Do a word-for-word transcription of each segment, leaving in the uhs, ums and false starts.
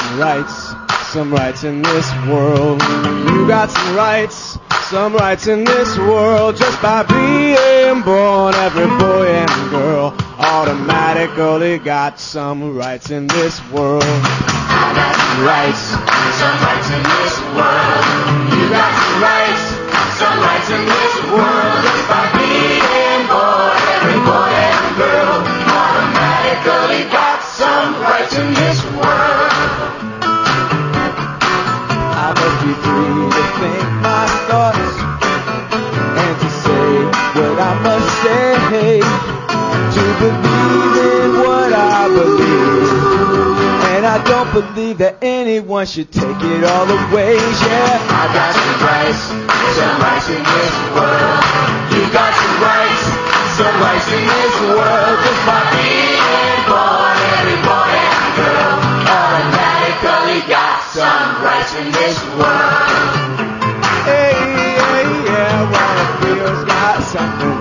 some rights, some rights in this world. You got some rights, some rights in this world. Just by being born, every boy and girl automatically got some rights in this world. I got some rights, some rights in this world. You got some rights, some rights in this world. Just by being born, every boy and girl automatically got some rights in this world. I must be free to think my thoughts and to say what I must say, to believe in what I believe. And I don't believe that anyone should take it all away. Yeah, I got some rights, some rights in this world. You got some rights, some rights in this world. Just by being born, every boy and girl automatically got some rights in this world. Hey, hey, yeah, well, it feels got something.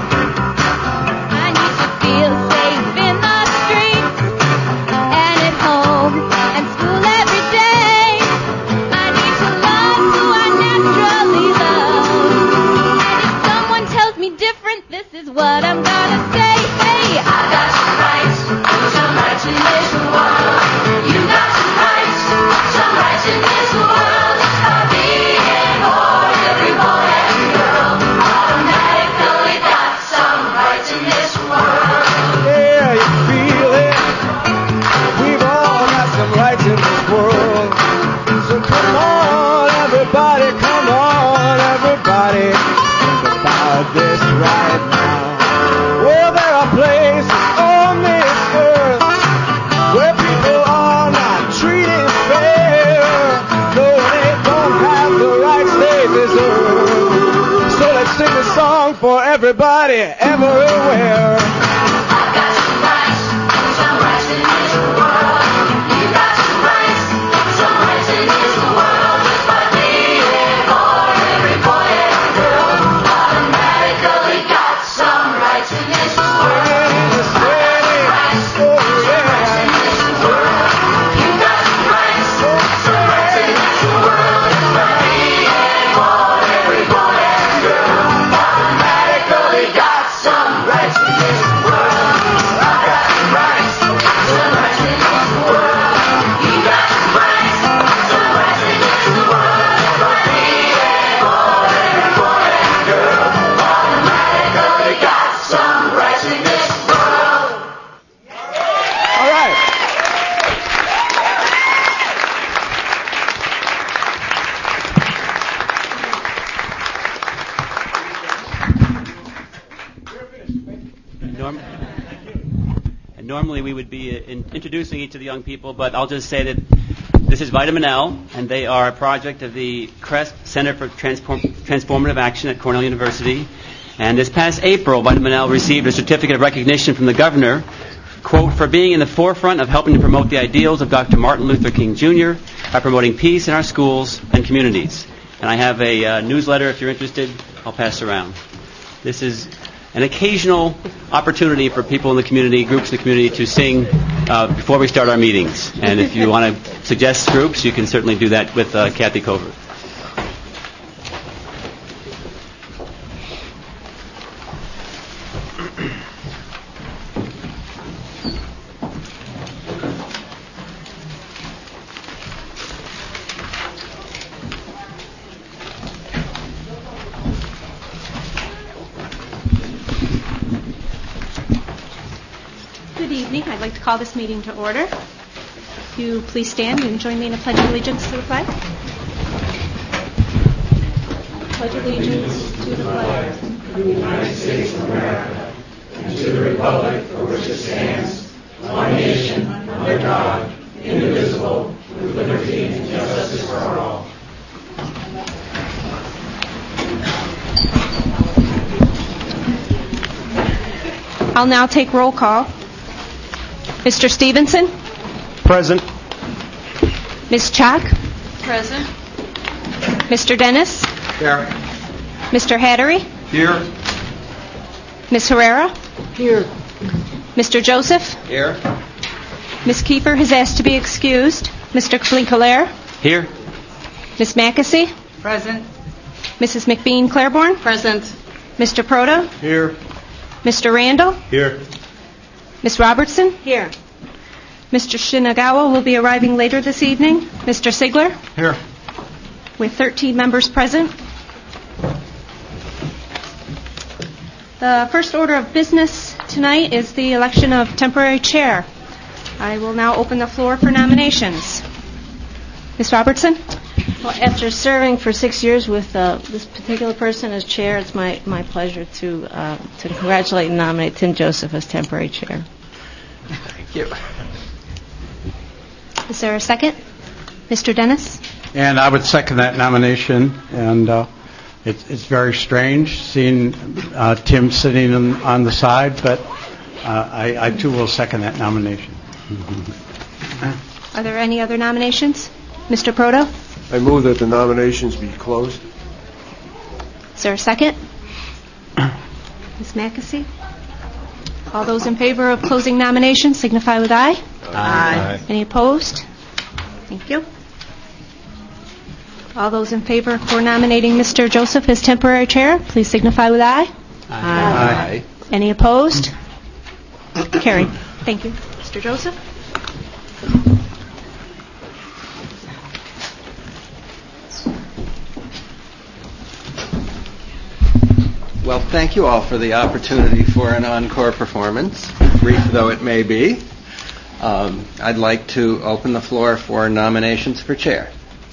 I need to feel safe in the streets and at home and school every day. I need to love who I naturally love. And if someone tells me different, this is what I'm gonna say. Hey, I got some rights, some rights in this world. You got some rights, some rights in this world. Just by being born, every boy and girl automatically got some rights in this world. Yeah, you feel it. We've all got some rights in this world. So come on, everybody, come on, everybody. Think about this right now. Well, there are places on this earth where people are not treated fair. No, they don't have the rights they deserve. So let's sing a song for everybody, everywhere. I got some rights, some rights in this world. You got some rights, some rights in this world. Just by being born, every boy and girl automatically got some rights in this world. It's ready. Oh, yeah. You got some rights, some rights in this world. Just by being born, every boy and girl automatically got some rights in this world. I got some rights, some rights in this world. You got some rights, some rights in this world. Just by being born, every boy and girl automatically got some rights in this world. All right. Norm- and normally we would be uh, in, introducing each of the young people, but I'll just say that this is Vitamin L, and they are a project of the CRESP Center for Transform- Transformative Action at Cornell University. And this past April, Vitamin L received a certificate of recognition from the governor, quote, for being in the forefront of helping to promote the ideals of Doctor Martin Luther King Junior by promoting peace in our schools and communities. And I have a uh, newsletter, if you're interested, I'll pass around. This is an occasional opportunity for people in the community, groups in the community, to sing uh, before we start our meetings. And if you want to suggest groups, you can certainly do that with uh, Kathy Covert. Good evening. I'd like to call this meeting to order. If you please stand and join me in a pledge of allegiance to the flag. Pledge allegiance to the flag of the United States of America and to the republic for which it stands, one nation, under God, indivisible, with liberty and justice for all. I'll now take roll call. Mister Stevenson? Present. Miz Chock? Present. Mister Dennis? Here. Mister Hattery? Here. Miz Herrera? Here. Mister Joseph? Here. Miz Kiefer has asked to be excused. Mister Kaplin-Collier, Here. Miss Mackesy, Present. Missus McBean Claiborne, Present. Mister Proto, Here. Mister Randall, Here. Miss Robertson, Here. Mister Shinagawa will be arriving later this evening, Mister Sigler, Here. with thirteen members present. The first order of business tonight is the election of temporary chair. I will now open the floor for nominations. Miss Robertson? Well, after serving for six years with uh, this particular person as chair, it's my, my pleasure to uh, to congratulate and nominate Tim Joseph as temporary chair. Thank you. Is there a second? Mister Dennis? And I would second that nomination. And uh, it's, it's very strange seeing uh, Tim sitting on, on the side, but uh, I, I too will second that nomination. Are there any other nominations? Mister Proto? I move that the nominations be closed. Is there a second? Miz Mackesy? All those in favor of closing nominations signify with aye. Aye. Any opposed? Thank you. All those in favor for nominating Mister Joseph as temporary chair, please signify with aye. Aye. Any opposed? Carried. Thank you. Mister Joseph? Well, thank you all for the opportunity for an encore performance, brief though it may be. Um, I'd like to open the floor for nominations for chair.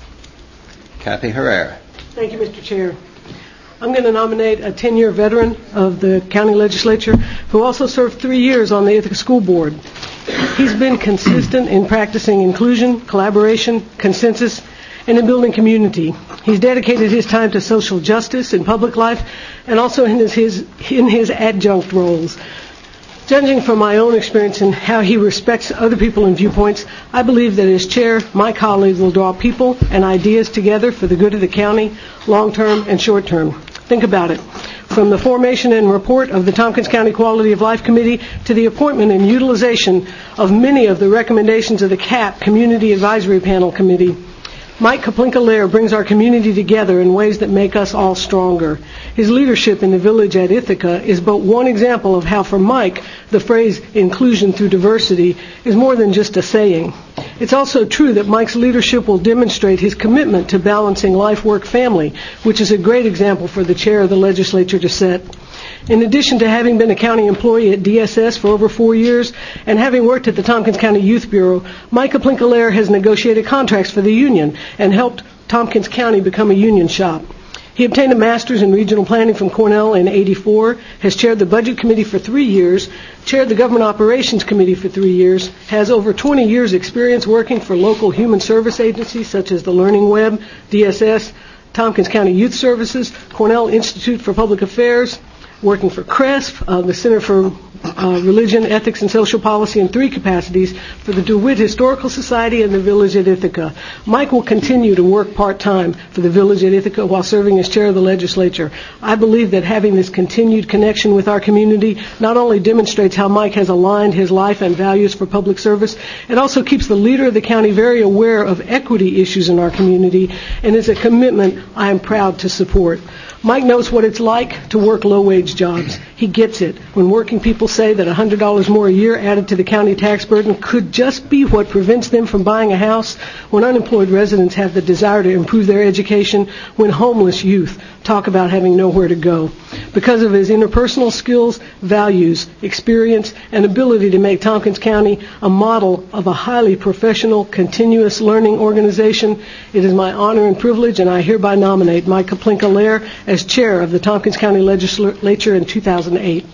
Kathy Herrera. Thank you, Mister Chair. I'm going to nominate a ten-year veteran of the county legislature who also served three years on the Ithaca School Board. He's been consistent in practicing inclusion, collaboration, consensus, and in building community. He's dedicated his time to social justice in public life and also in his, his, in his adjunct roles. Judging from my own experience and how he respects other people and viewpoints, I believe that as chair, my colleagues will draw people and ideas together for the good of the county, long-term and short-term. Think about it. From the formation and report of the Tompkins County Quality of Life Committee to the appointment and utilization of many of the recommendations of the C A P, Community Advisory Panel Committee, Mike Kaplin-Collier brings our community together in ways that make us all stronger. His leadership in the village at Ithaca is but one example of how, for Mike, the phrase inclusion through diversity is more than just a saying. It's also true that Mike's leadership will demonstrate his commitment to balancing life, work, family, which is a great example for the chair of the legislature to set. In addition to having been a county employee at D S S for over four years and having worked at the Tompkins County Youth Bureau, Mike Kaplin-Collier has negotiated contracts for the union and helped Tompkins County become a union shop. He obtained a master's in regional planning from Cornell in eighty-four, has chaired the budget committee for three years, chaired the government operations committee for three years, has over twenty years experience working for local human service agencies such as the Learning Web, D S S, Tompkins County Youth Services, Cornell Institute for Public Affairs, working for CRESP, uh, the Center for uh, Religion, Ethics, and Social Policy in three capacities for the DeWitt Historical Society and the Village at Ithaca. Mike will continue to work part-time for the Village at Ithaca while serving as chair of the legislature. I believe that having this continued connection with our community not only demonstrates how Mike has aligned his life and values for public service, it also keeps the leader of the county very aware of equity issues in our community and is a commitment I am proud to support. Mike knows what it's like to work low-wage jobs. He gets it. When working people say that one hundred dollars more a year added to the county tax burden could just be what prevents them from buying a house, when unemployed residents have the desire to improve their education, when homeless youth talk about having nowhere to go. Because of his interpersonal skills, values, experience, and ability to make Tompkins County a model of a highly professional, continuous learning organization, it is my honor and privilege, and I hereby nominate Mike Kaplin-Collier as chair of the Tompkins County Legislature in two thousand eight.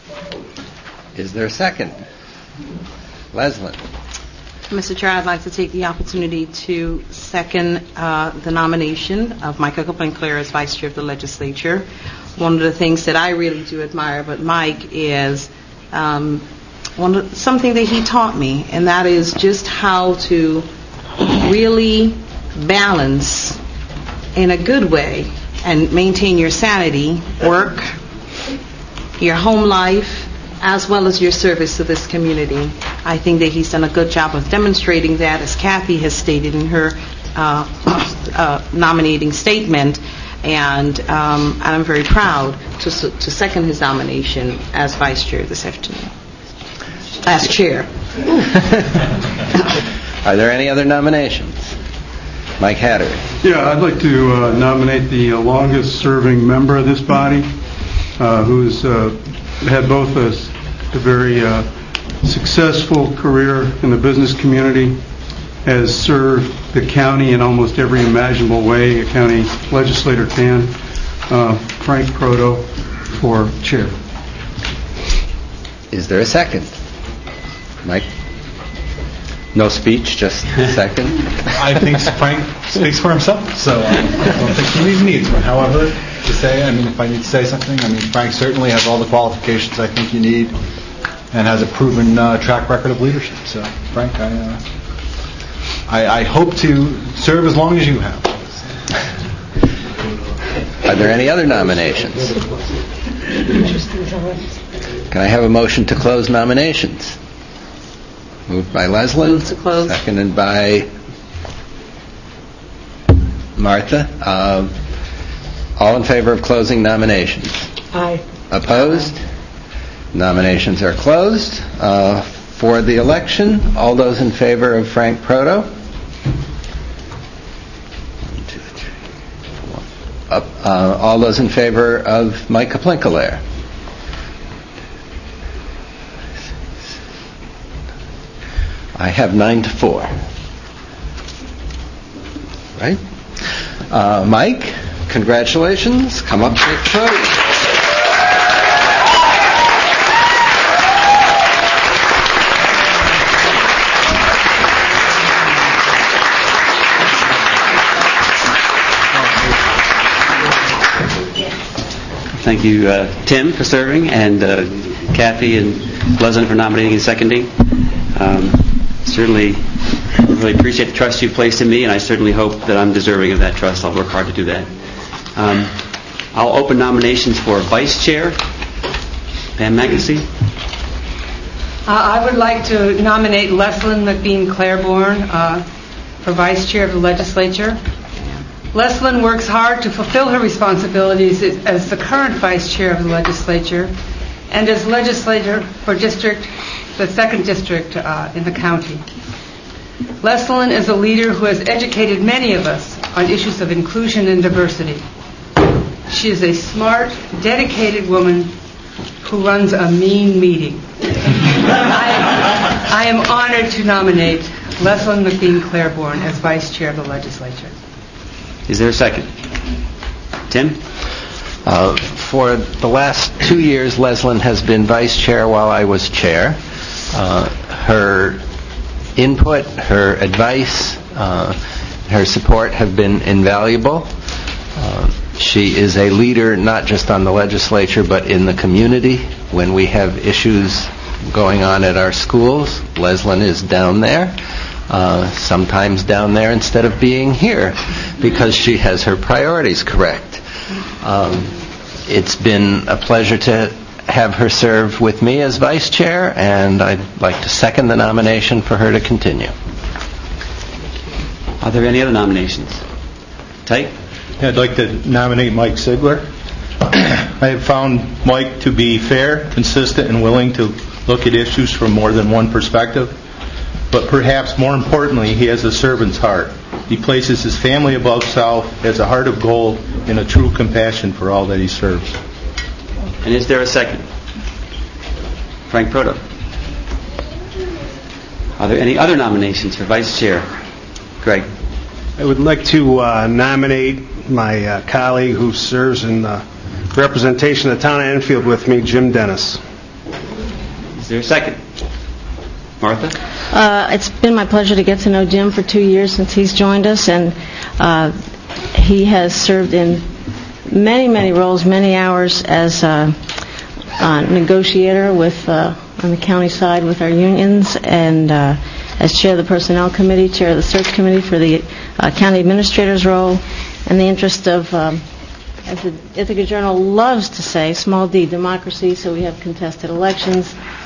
Is there a second? Leslyn. Mister Chair, I'd like to take the opportunity to second uh, the nomination of Mike Kaplin-Collier as vice chair of the legislature. One of the things that I really do admire about Mike is um, one of, something that he taught me, and that is just how to really balance in a good way and maintain your sanity, work, your home life, as well as your service to this community. I think that he's done a good job of demonstrating that, as Kathy has stated in her uh, uh, nominating statement, and, um, and I'm very proud to, to second his nomination as Vice Chair this afternoon. As Chair. Are there any other nominations? Mike Hattery. Yeah, I'd like to uh, nominate the uh, longest-serving member of this body, uh, who's uh, had both a, a very uh, successful career in the business community, has served the county in almost every imaginable way a county legislator can. Uh, Frank Proto for chair. Is there a second? Mike? No speech, just a second. I think Frank speaks for himself, so I don't think he needs one. However, to say, I mean, if I need to say something, I mean, Frank certainly has all the qualifications I think you need and has a proven uh, track record of leadership. So, Frank, I, uh, I, I hope to serve as long as you have. Are there any other nominations? Can I have a motion to close nominations? Moved by Leslin. Move to close. Seconded by Martha. Uh, all in favor of closing nominations? Aye. Opposed? Nominations are closed. Uh, for the election, all those in favor of Frank Proto? One, two, three, four. Up, uh, all those in favor of Mike Kaplinkalair? I have nine to four. Right? Uh, Mike, congratulations. Come up to the podium. Thank you, uh, Tim, for serving, and uh, Kathy and Leslin for nominating and seconding. Um, certainly really appreciate the trust you placed in me, and I certainly hope that I'm deserving of that trust. I'll work hard to do that. Um, I'll open nominations for Vice Chair. Pam Magnuson. Uh, I would like to nominate Leslin McBean Claiborne uh, for Vice Chair of the Legislature. Leslin works hard to fulfill her responsibilities as the current Vice Chair of the Legislature and as Legislator for District, the second District uh, in the county. Leslin is a leader who has educated many of us on issues of inclusion and diversity. She is a smart, dedicated woman who runs a mean meeting. I, I am honored to nominate Leslin McBean Claiborne as Vice Chair of the Legislature. Is there a second? Tim? Uh, for the last two years, Leslin has been Vice Chair while I was Chair. Uh, her input, her advice, uh, her support have been invaluable. Uh, she is a leader not just on the legislature but in the community. When we have issues going on at our schools, Leslin is down there, uh, sometimes down there instead of being here, because she has her priorities correct. Um, it's been a pleasure to have her serve with me as Vice Chair, and I'd like to second the nomination for her to continue. Are there any other nominations? Tyke? Yeah, I'd like to nominate Mike Sigler. I have found Mike to be fair, consistent, and willing to look at issues from more than one perspective. But perhaps more importantly, he has a servant's heart. He places his family above self, has a heart of gold, and a true compassion for all that he serves. And is there a second? Frank Proto. Are there any other nominations for Vice Chair? Greg. I would like to uh, nominate my uh, colleague who serves in uh, representation of the town of Enfield with me, Jim Dennis. Is there a second? Martha? Uh, it's been my pleasure to get to know Jim for two years since he's joined us, and uh, he has served in many, many roles, many hours as a, a negotiator with uh, on the county side with our unions, and uh, as chair of the personnel committee, chair of the search committee for the uh, county administrator's role, and the interest of, um, as the Ithaca Journal loves to say, small d, democracy, so we have contested elections,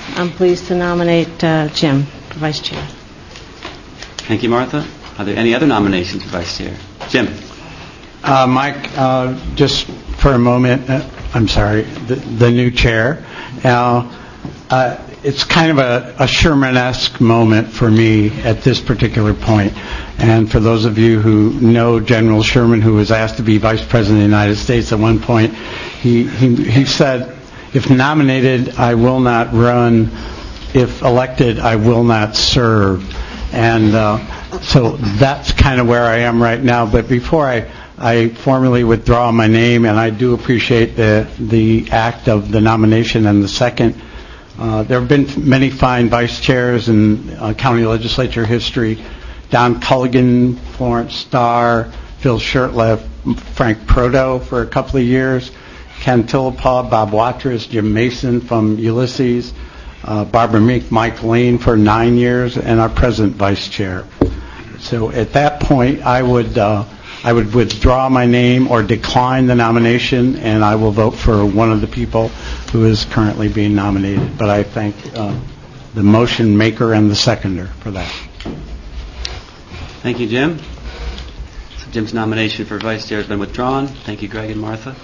I'm pleased to nominate uh, Jim for vice chair. Thank you, Martha. Are there any other nominations for vice chair? Jim. Uh, Mike, uh, just for a moment, uh, I'm sorry, the, the new chair. Uh, uh, it's kind of a, a Sherman-esque moment for me at this particular point. And for those of you who know General Sherman, who was asked to be Vice President of the United States at one point, he, he, he said, if nominated, I will not run. If elected, I will not serve. And uh, so that's kind of where I am right now. But before I, I formally withdraw my name, and I do appreciate the, the act of the nomination and the second, uh, there have been many fine vice chairs in uh, county legislature history. Don Culligan, Florence Starr, Phil Shurtleff, Frank Proto for a couple of years, Ken Tillepaugh, Bob Watrous, Jim Mason from Ulysses, uh, Barbara Meek, Mike Lane for nine years, and our present vice chair. So at that point, I would uh, I would withdraw my name or decline the nomination, and I will vote for one of the people who is currently being nominated. But I thank uh, the motion maker and the seconder for that. Thank you, Jim. So Jim's nomination for vice chair has been withdrawn. Thank you, Greg and Martha.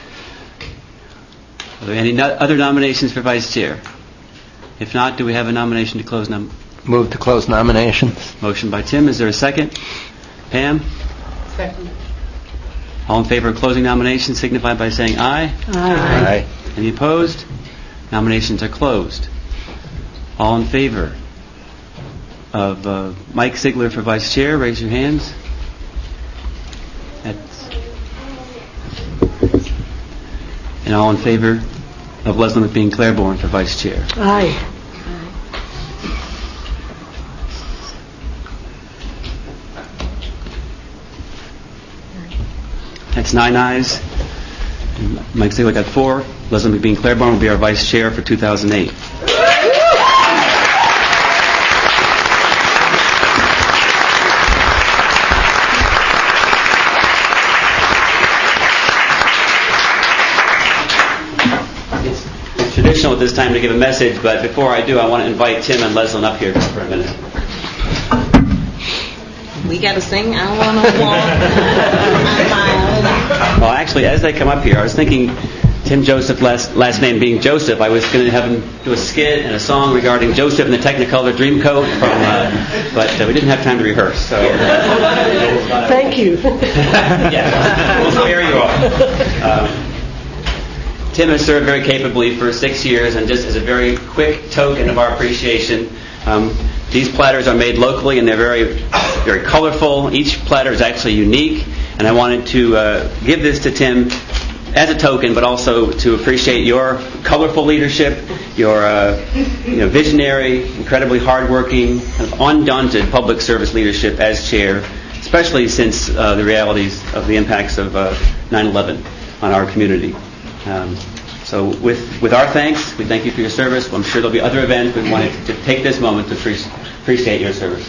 Are there any no- other nominations for vice chair? If not, do we have a nomination to close? Nom- Move to close nominations. Motion by Tim. Is there a second? Pam? Second. All in favor of closing nominations signify by saying aye. Aye. Any opposed? Nominations are closed. All in favor of uh, Mike Sigler for vice chair, raise your hands. That's and all in favor of Leslie McBean Claiborne for vice chair. Aye. That's nine ayes. Mike Sigler got four. Leslie McBean Claiborne will be our vice chair for two thousand eight. It's traditional at this time to give a message, but before I do, I want to invite Tim and Leslie up here for a minute. We got to sing. I want to walk on my own. Well, actually, as they come up here, I was thinking Tim Joseph, last, last name being Joseph, I was going to have him do a skit and a song regarding Joseph and the Technicolor Dreamcoat, from, uh, but uh, we didn't have time to rehearse. So uh, Thank you. yeah, we'll spare you all. Um, Tim has served very capably for six years, and just as a very quick token of our appreciation, um, these platters are made locally, and they're very, very colorful. Each platter is actually unique, and I wanted to uh, give this to Tim as a token, but also to appreciate your colorful leadership, your uh, you know, visionary, incredibly hardworking, kind of undaunted public service leadership as chair, especially since uh, the realities of the impacts of uh, nine eleven on our community. Um, so with, with our thanks, we thank you for your service. I'm sure there'll be other events. We wanted to take this moment to pre- appreciate your service.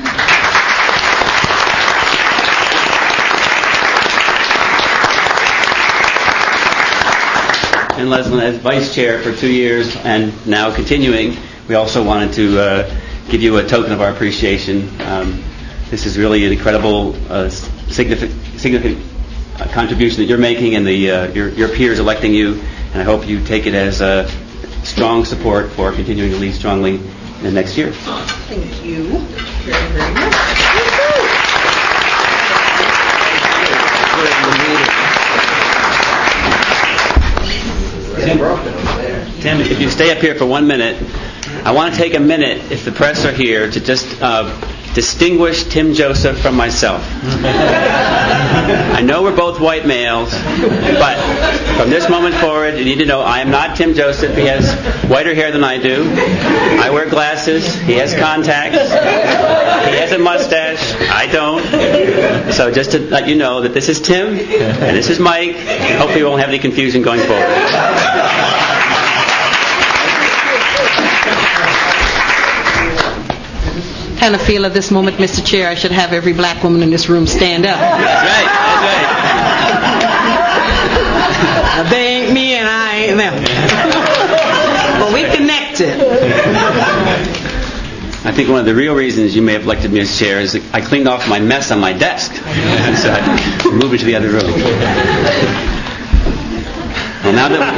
And Leslie, as vice chair for two years and now continuing, we also wanted to uh, give you a token of our appreciation. Um, this is really an incredible, uh, significant, significant uh, contribution that you're making, and the uh, your, your peers electing you. And I hope you take it as a strong support for continuing to lead strongly in the next year. Thank you very, very much. Tim, Tim, if you stay up here for one minute, I want to take a minute, if the press are here, to just uh, distinguish Tim Joseph from myself. I know we're both white males, but from this moment forward, you need to know I am not Tim Joseph. He has whiter hair than I do. I wear glasses. He has contacts. He has a mustache. I don't. So just to let you know that this is Tim and this is Mike, and hopefully we won't have any confusion going forward. I kind of feel at this moment, Mister Chair, I should have every black woman in this room stand up. That's right. That's right. They ain't me and I ain't them. But we connected. That's it. I think one of the real reasons you may have elected me as chair is that I cleaned off my mess on my desk. And so I moved it to the other room. Well, now that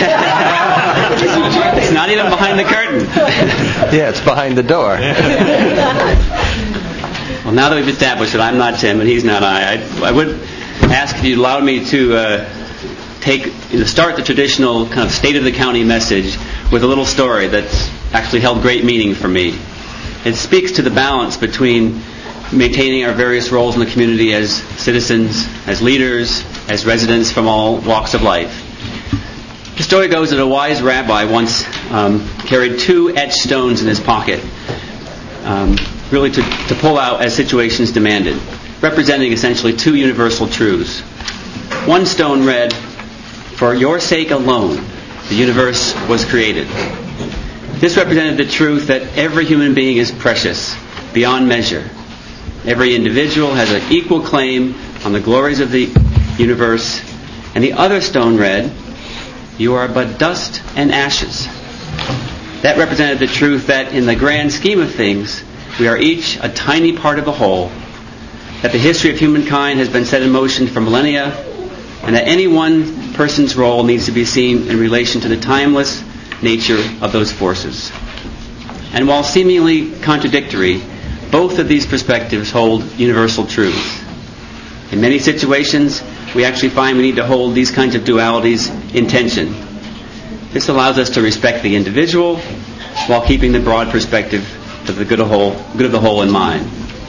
it's not even behind the curtain. Yeah, it's behind the door. Well, now that we've established that I'm not Tim and he's not I, I, I would ask if you'd allow me to uh, take you know, start the traditional kind of state of the county message with a little story that's actually held great meaning for me. It speaks to the balance between maintaining our various roles in the community as citizens, as leaders, as residents from all walks of life. The story goes that a wise rabbi once um, carried two etched stones in his pocket, um, really to, to pull out as situations demanded, representing essentially two universal truths. One stone read, "For your sake alone, the universe was created." This represented the truth that every human being is precious, beyond measure. Every individual has an equal claim on the glories of the universe. And the other stone read, "You are but dust and ashes." That represented the truth that in the grand scheme of things, we are each a tiny part of the whole, that the history of humankind has been set in motion for millennia, and that any one person's role needs to be seen in relation to the timeless nature of those forces. And while seemingly contradictory, both of these perspectives hold universal truths. In many situations, we actually find we need to hold these kinds of dualities in tension. This allows us to respect the individual while keeping the broad perspective of the good of, whole, good of the whole in mind.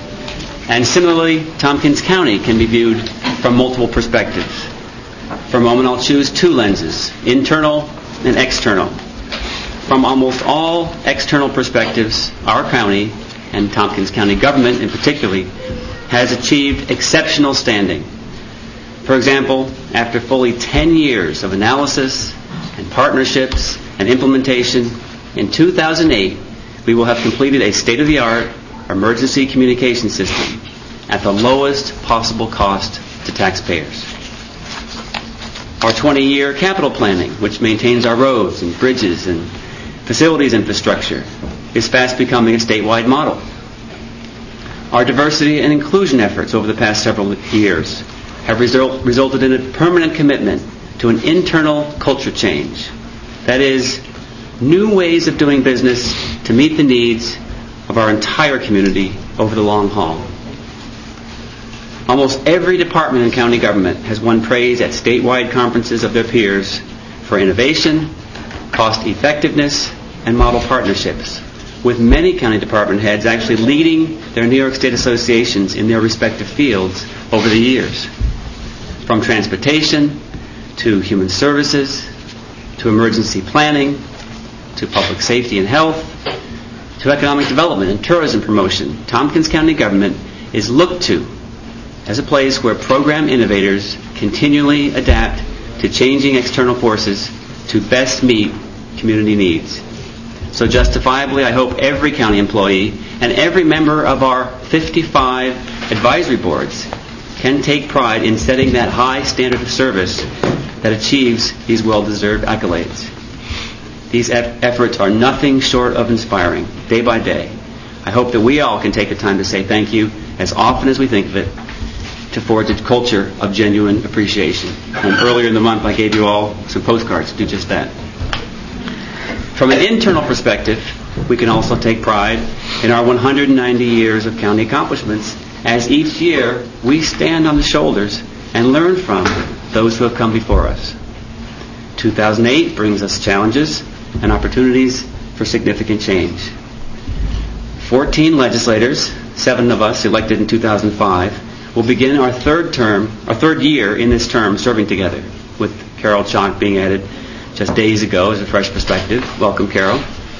And similarly, Tompkins County can be viewed from multiple perspectives. For a moment, I'll choose two lenses, internal and external. From almost all external perspectives, our county, and Tompkins County government in particular, has achieved exceptional standing. For example, after fully ten years of analysis and partnerships and implementation, in two thousand eight, we will have completed a state-of-the-art emergency communication system at the lowest possible cost to taxpayers. Our twenty-year capital planning, which maintains our roads and bridges and facilities infrastructure, is fast becoming a statewide model. Our diversity and inclusion efforts over the past several years have result, resulted in a permanent commitment to an internal culture change. That is, new ways of doing business to meet the needs of our entire community over the long haul. Almost every department in county government has won praise at statewide conferences of their peers for innovation, cost effectiveness, and model partnerships, with many county department heads actually leading their New York State associations in their respective fields over the years. From transportation, to human services, to emergency planning, to public safety and health, to economic development and tourism promotion, Tompkins County government is looked to as a place where program innovators continually adapt to changing external forces to best meet community needs. So justifiably, I hope every county employee and every member of our fifty-five advisory boards can take pride in setting that high standard of service that achieves these well-deserved accolades. These eff- efforts are nothing short of inspiring, day by day. I hope that we all can take the time to say thank you as often as we think of it, to forge a culture of genuine appreciation. And earlier in the month, I gave you all some postcards to do just that. From an internal perspective, we can also take pride in our one hundred ninety years of county accomplishments, as each year we stand on the shoulders and learn from those who have come before us. two thousand eight brings us challenges and opportunities for significant change. fourteen legislators, seven of us elected in two thousand five, will begin our third term, our third year in this term serving together, with Carol Chalk being added just days ago as a fresh perspective. Welcome, Carol.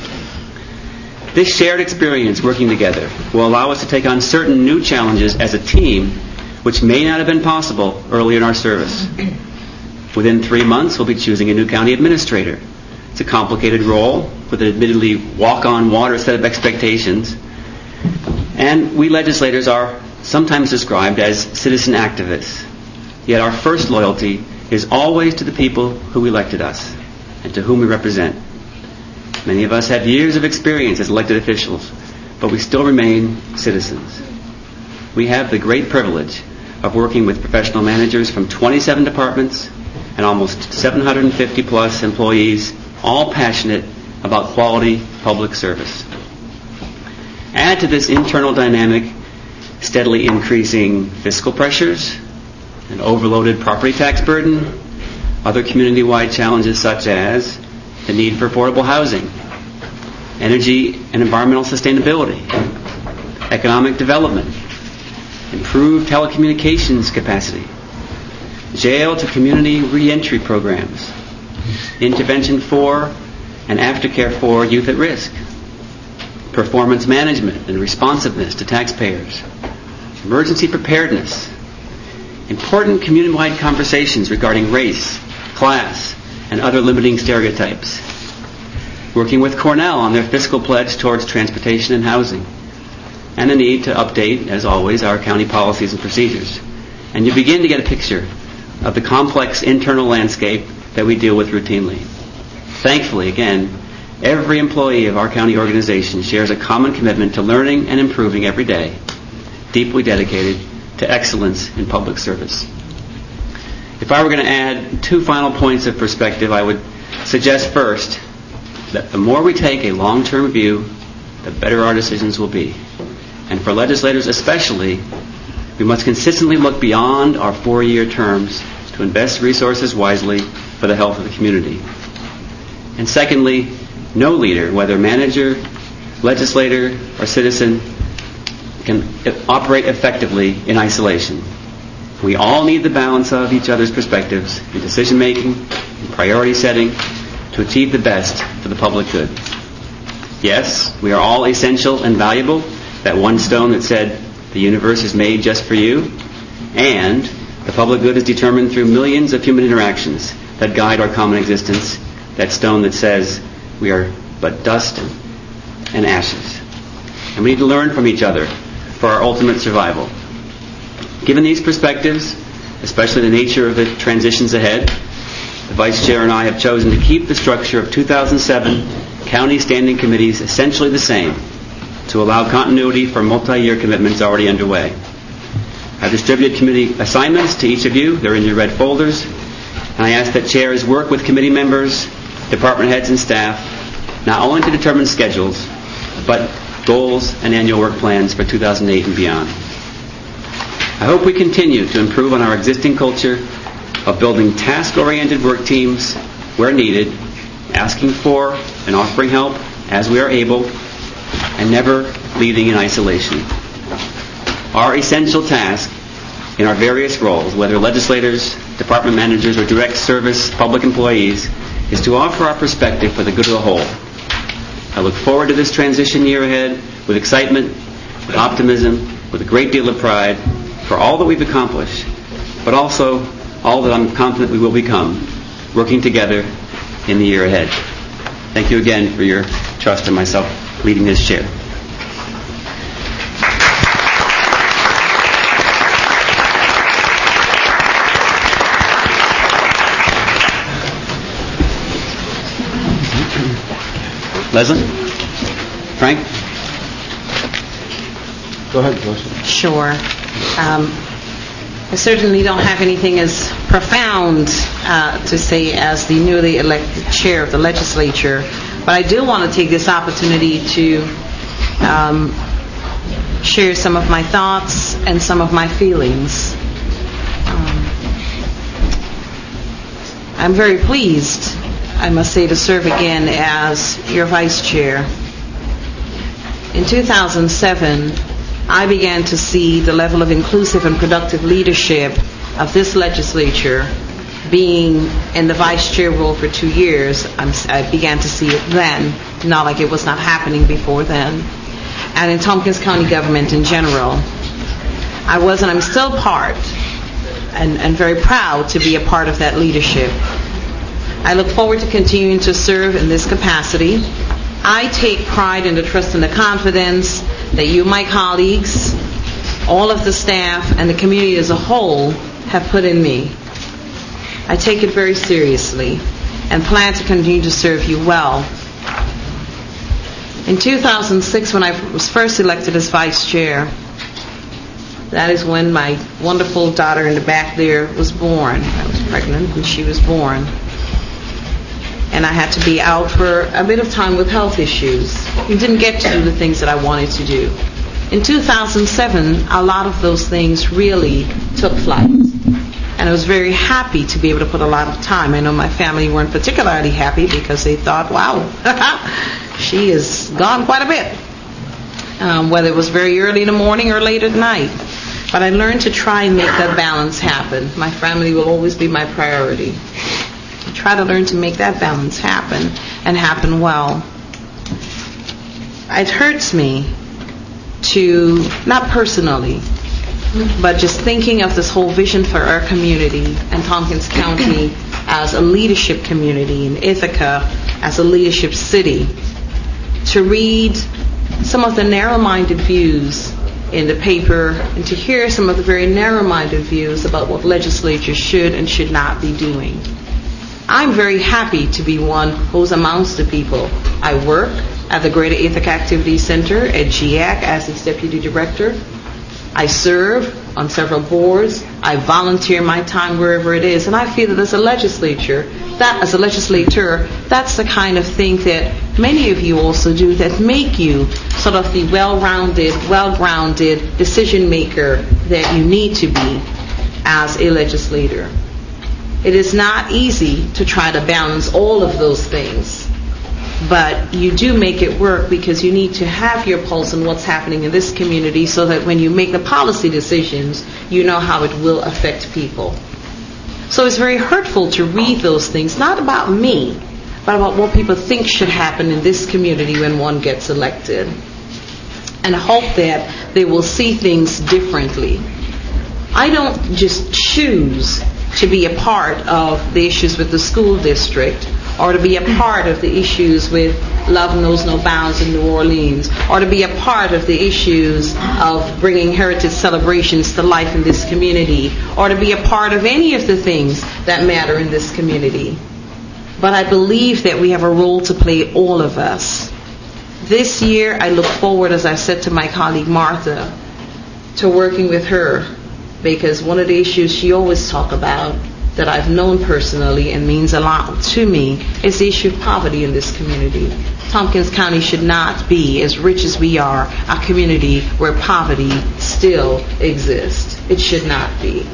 This shared experience working together will allow us to take on certain new challenges as a team which may not have been possible early in our service. Within three months, we'll be choosing a new county administrator. It's a complicated role with an admittedly walk-on-water set of expectations. And we legislators are sometimes described as citizen activists. Yet our first loyalty is always to the people who elected us and to whom we represent. Many of us have years of experience as elected officials, but we still remain citizens. We have the great privilege of working with professional managers from twenty-seven departments and almost seven hundred fifty plus employees, all passionate about quality public service. Add to this internal dynamic steadily increasing fiscal pressures, an overloaded property tax burden, other community-wide challenges such as the need for affordable housing, energy and environmental sustainability, economic development, improved telecommunications capacity, jail to community reentry programs, intervention for and aftercare for youth at risk, performance management and responsiveness to taxpayers, emergency preparedness, important community-wide conversations regarding race, class, and other limiting stereotypes, working with Cornell on their fiscal pledge towards transportation and housing, and the need to update, as always, our county policies and procedures. And you begin to get a picture of the complex internal landscape that we deal with routinely. Thankfully, again, every employee of our county organization shares a common commitment to learning and improving every day, deeply dedicated to excellence in public service. If I were going to add two final points of perspective, I would suggest first that the more we take a long-term view, the better our decisions will be. And for legislators especially, we must consistently look beyond our four-year terms to invest resources wisely for the health of the community. And secondly, no leader, whether manager, legislator, or citizen, can operate effectively in isolation. We all need the balance of each other's perspectives in decision-making and priority setting to achieve the best for the public good. Yes, we are all essential and valuable, that one stone that said, the universe is made just for you, and the public good is determined through millions of human interactions that guide our common existence, that stone that says, we are but dust and ashes. And we need to learn from each other for our ultimate survival. Given these perspectives, especially the nature of the transitions ahead, the Vice Chair and I have chosen to keep the structure of two thousand seven county standing committees essentially the same to allow continuity for multi-year commitments already underway. I've distributed committee assignments to each of you. They're in your red folders. And I ask that chairs work with committee members, department heads, and staff, not only to determine schedules, but goals and annual work plans for two thousand eight and beyond. I hope we continue to improve on our existing culture of building task-oriented work teams where needed, asking for and offering help as we are able, and never leading in isolation. Our essential task in our various roles, whether legislators, department managers, or direct service public employees, is to offer our perspective for the good of the whole. I look forward to this transition year ahead with excitement, with optimism, with a great deal of pride for all that we've accomplished, but also all that I'm confident we will become, working together in the year ahead. Thank you again for your trust in myself leading this chair. Leslie? Frank? Go ahead, Leslie. Sure. Um, I certainly don't have anything as profound uh, to say as the newly elected chair of the legislature, but I do want to take this opportunity to um, share some of my thoughts and some of my feelings. Um, I'm very pleased, I must say, to serve again as your vice chair. In two thousand seven, I began to see the level of inclusive and productive leadership of this legislature. Being in the vice chair role for two years, I'm, I began to see it then, not like it was not happening before then. And in Tompkins County government in general, I was and I'm still part, and, and very proud to be a part of that leadership. I look forward to continuing to serve in this capacity. I take pride in the trust and the confidence that you, my colleagues, all of the staff, and the community as a whole have put in me. I take it very seriously and plan to continue to serve you well. In two thousand six, when I was first elected as vice chair, that is when my wonderful daughter in the back there was born. I was pregnant when she was born. And I had to be out for a bit of time with health issues. And didn't get to do the things that I wanted to do. In two thousand seven, a lot of those things really took flight. And I was very happy to be able to put a lot of time. I know my family weren't particularly happy because they thought, wow, she is gone quite a bit. Um, whether it was very early in the morning or late at night. But I learned to try and make that balance happen. My family will always be my priority. I try to learn to make that balance happen and happen well. It hurts me to, not personally, but just thinking of this whole vision for our community and Tompkins County as a leadership community and Ithaca as a leadership city, to read some of the narrow-minded views in the paper and to hear some of the very narrow-minded views about what legislatures should and should not be doing. I'm very happy to be one who's amongst the people. I work at the Greater Ithaca Activity Center at G A C as its deputy director. I serve on several boards. I volunteer my time wherever it is. And I feel that as a legislature, that as a legislator, that's the kind of thing that many of you also do that make you sort of the well-rounded, well-grounded decision maker that you need to be as a legislator. It is not easy to try to balance all of those things, but you do make it work because you need to have your pulse on what's happening in this community so that when you make the policy decisions, you know how it will affect people. So it's very hurtful to read those things, not about me, but about what people think should happen in this community when one gets elected, and hope that they will see things differently. I don't just choose to be a part of the issues with the school district, or to be a part of the issues with Love Knows No Bounds in New Orleans, or to be a part of the issues of bringing heritage celebrations to life in this community, or to be a part of any of the things that matter in this community. But I believe that we have a role to play, all of us. This year, I look forward, as I said to my colleague Martha, to working with her, because one of the issues she always talks about that I've known personally and means a lot to me is the issue of poverty in this community. Tompkins County should not be, as rich as we are, a community where poverty still exists. It should not be.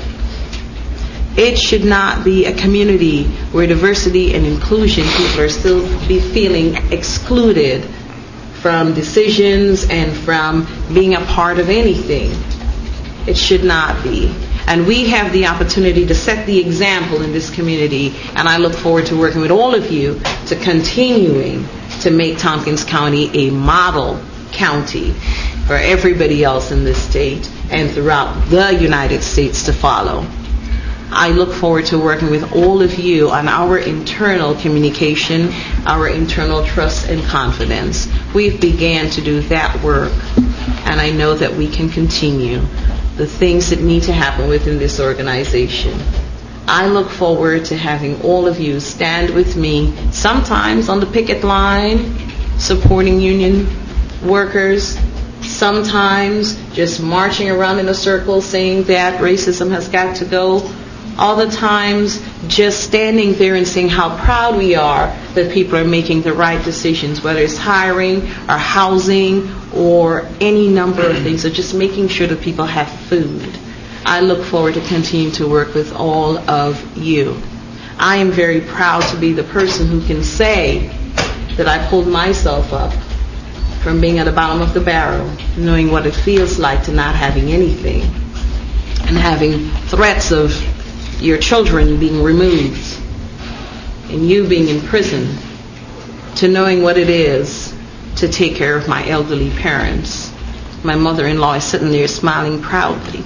It should not be a community where diversity and inclusion, people are still be feeling excluded from decisions and from being a part of anything. It should not be. And we have the opportunity to set the example in this community, and I look forward to working with all of you to continuing to make Tompkins County a model county for everybody else in this state and throughout the United States to follow. I look forward to working with all of you on our internal communication, our internal trust and confidence. We've began to do that work, and I know that we can continue the things that need to happen within this organization. I look forward to having all of you stand with me, sometimes on the picket line, supporting union workers, sometimes just marching around in a circle saying that racism has got to go, other times just standing there and saying how proud we are that people are making the right decisions, whether it's hiring or housing or any number of things, or just making sure that people have food. I look forward to continuing to work with all of you. I am very proud to be the person who can say that I pulled myself up from being at the bottom of the barrel, knowing what it feels like to not having anything, and having threats of your children being removed and you being in prison, to knowing what it is to take care of my elderly parents. My mother-in-law is sitting there smiling proudly.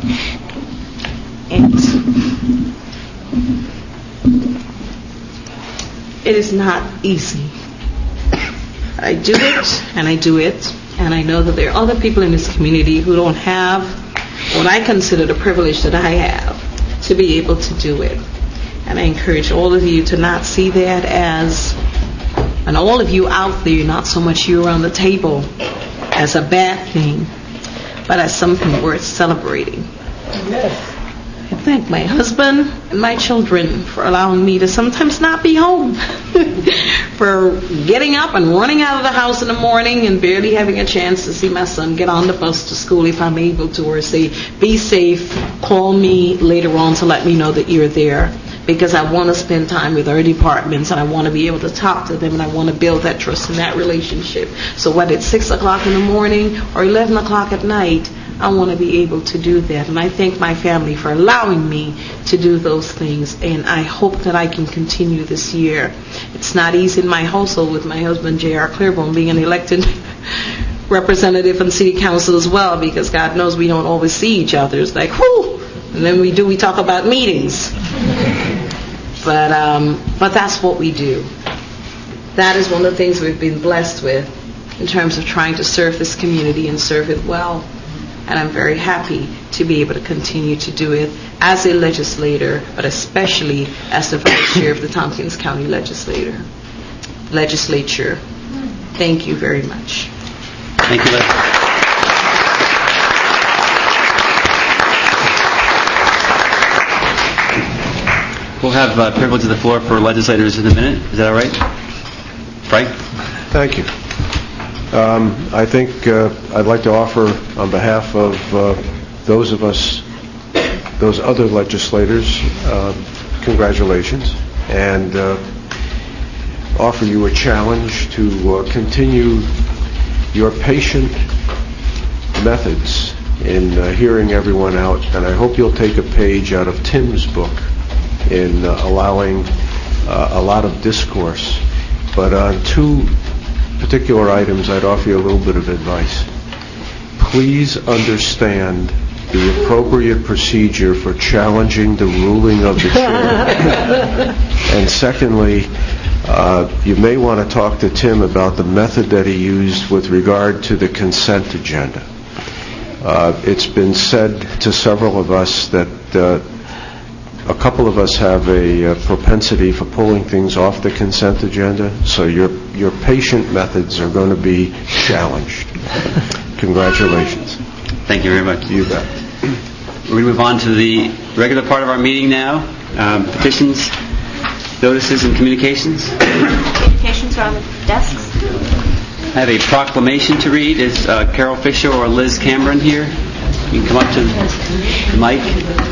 And it is not easy. I do it, and I do it, and I know that there are other people in this community who don't have what I consider the privilege that I have to be able to do it. And I encourage all of you to not see that as and all of you out there, not so much you around the table as a bad thing, but as something worth celebrating. Yes. I thank my husband and my children for allowing me to sometimes not be home, for getting up and running out of the house in the morning and barely having a chance to see my son get on the bus to school if I'm able to, or say, be safe, call me later on to let me know that you're there, because I want to spend time with our departments and I want to be able to talk to them and I want to build that trust and that relationship. So whether it's six o'clock in the morning or eleven o'clock at night, I want to be able to do that. And I thank my family for allowing me to do those things, and I hope that I can continue this year. It's not easy in my household with my husband, J R Claiborne, being an elected representative on city council as well, because God knows we don't always see each other. It's like, whoo! And then we do, we talk about meetings. But, um, but that's what we do. That is one of the things we've been blessed with in terms of trying to serve this community and serve it well. And I'm very happy to be able to continue to do it as a legislator, but especially as the vice chair of the Tompkins County Legislature. Legislature. Thank you very much. Thank you, Liz. We'll have uh, privilege of the floor for legislators in a minute. Is that all right? Frank? Thank you. Um, I think uh, I'd like to offer, on behalf of uh, those of us, those other legislators, uh, congratulations, and uh, offer you a challenge to uh, continue your patient methods in uh, hearing everyone out. And I hope you'll take a page out of Tim's book in uh, allowing uh, a lot of discourse. But on two particular items, I'd offer you a little bit of advice. Please understand the appropriate procedure for challenging the ruling of the chair. And secondly, uh, you may want to talk to Tim about the method that he used with regard to the consent agenda. Uh, it's been said to several of us that uh, a couple of us have a uh, propensity for pulling things off the consent agenda, so your your patient methods are going to be challenged. Congratulations. Thank you very much. You bet. We move on to the regular part of our meeting now. Um, petitions, notices, and communications. Communications are on the desks. I have a proclamation to read. Is uh, Carol Fisher or Liz Cameron here? You can come up to the mic.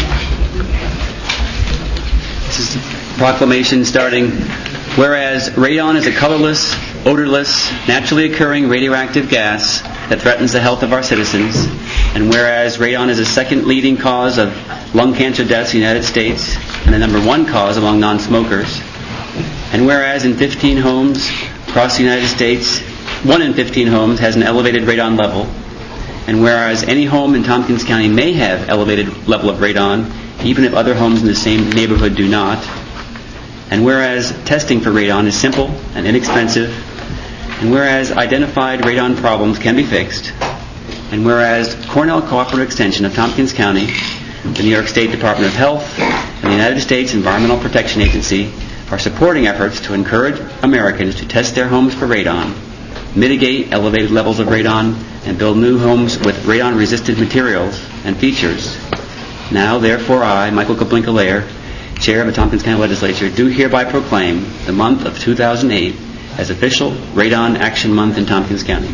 This is a proclamation starting, whereas radon is a colorless, odorless, naturally occurring radioactive gas that threatens the health of our citizens, and whereas radon is the second leading cause of lung cancer deaths in the United States and the number one cause among non-smokers, and whereas in fifteen homes across the United States, one in fifteen homes has an elevated radon level, and whereas any home in Tompkins County may have elevated level of radon, even if other homes in the same neighborhood do not. And whereas testing for radon is simple and inexpensive, and whereas identified radon problems can be fixed, and whereas Cornell Cooperative Extension of Tompkins County, the New York State Department of Health, and the United States Environmental Protection Agency are supporting efforts to encourage Americans to test their homes for radon, mitigate elevated levels of radon, and build new homes with radon-resistant materials and features. Now, therefore, I, Michael Kablinka-Lair, Chair of the Tompkins County Legislature, do hereby proclaim the month of two thousand eight as official Radon Action Month in Tompkins County.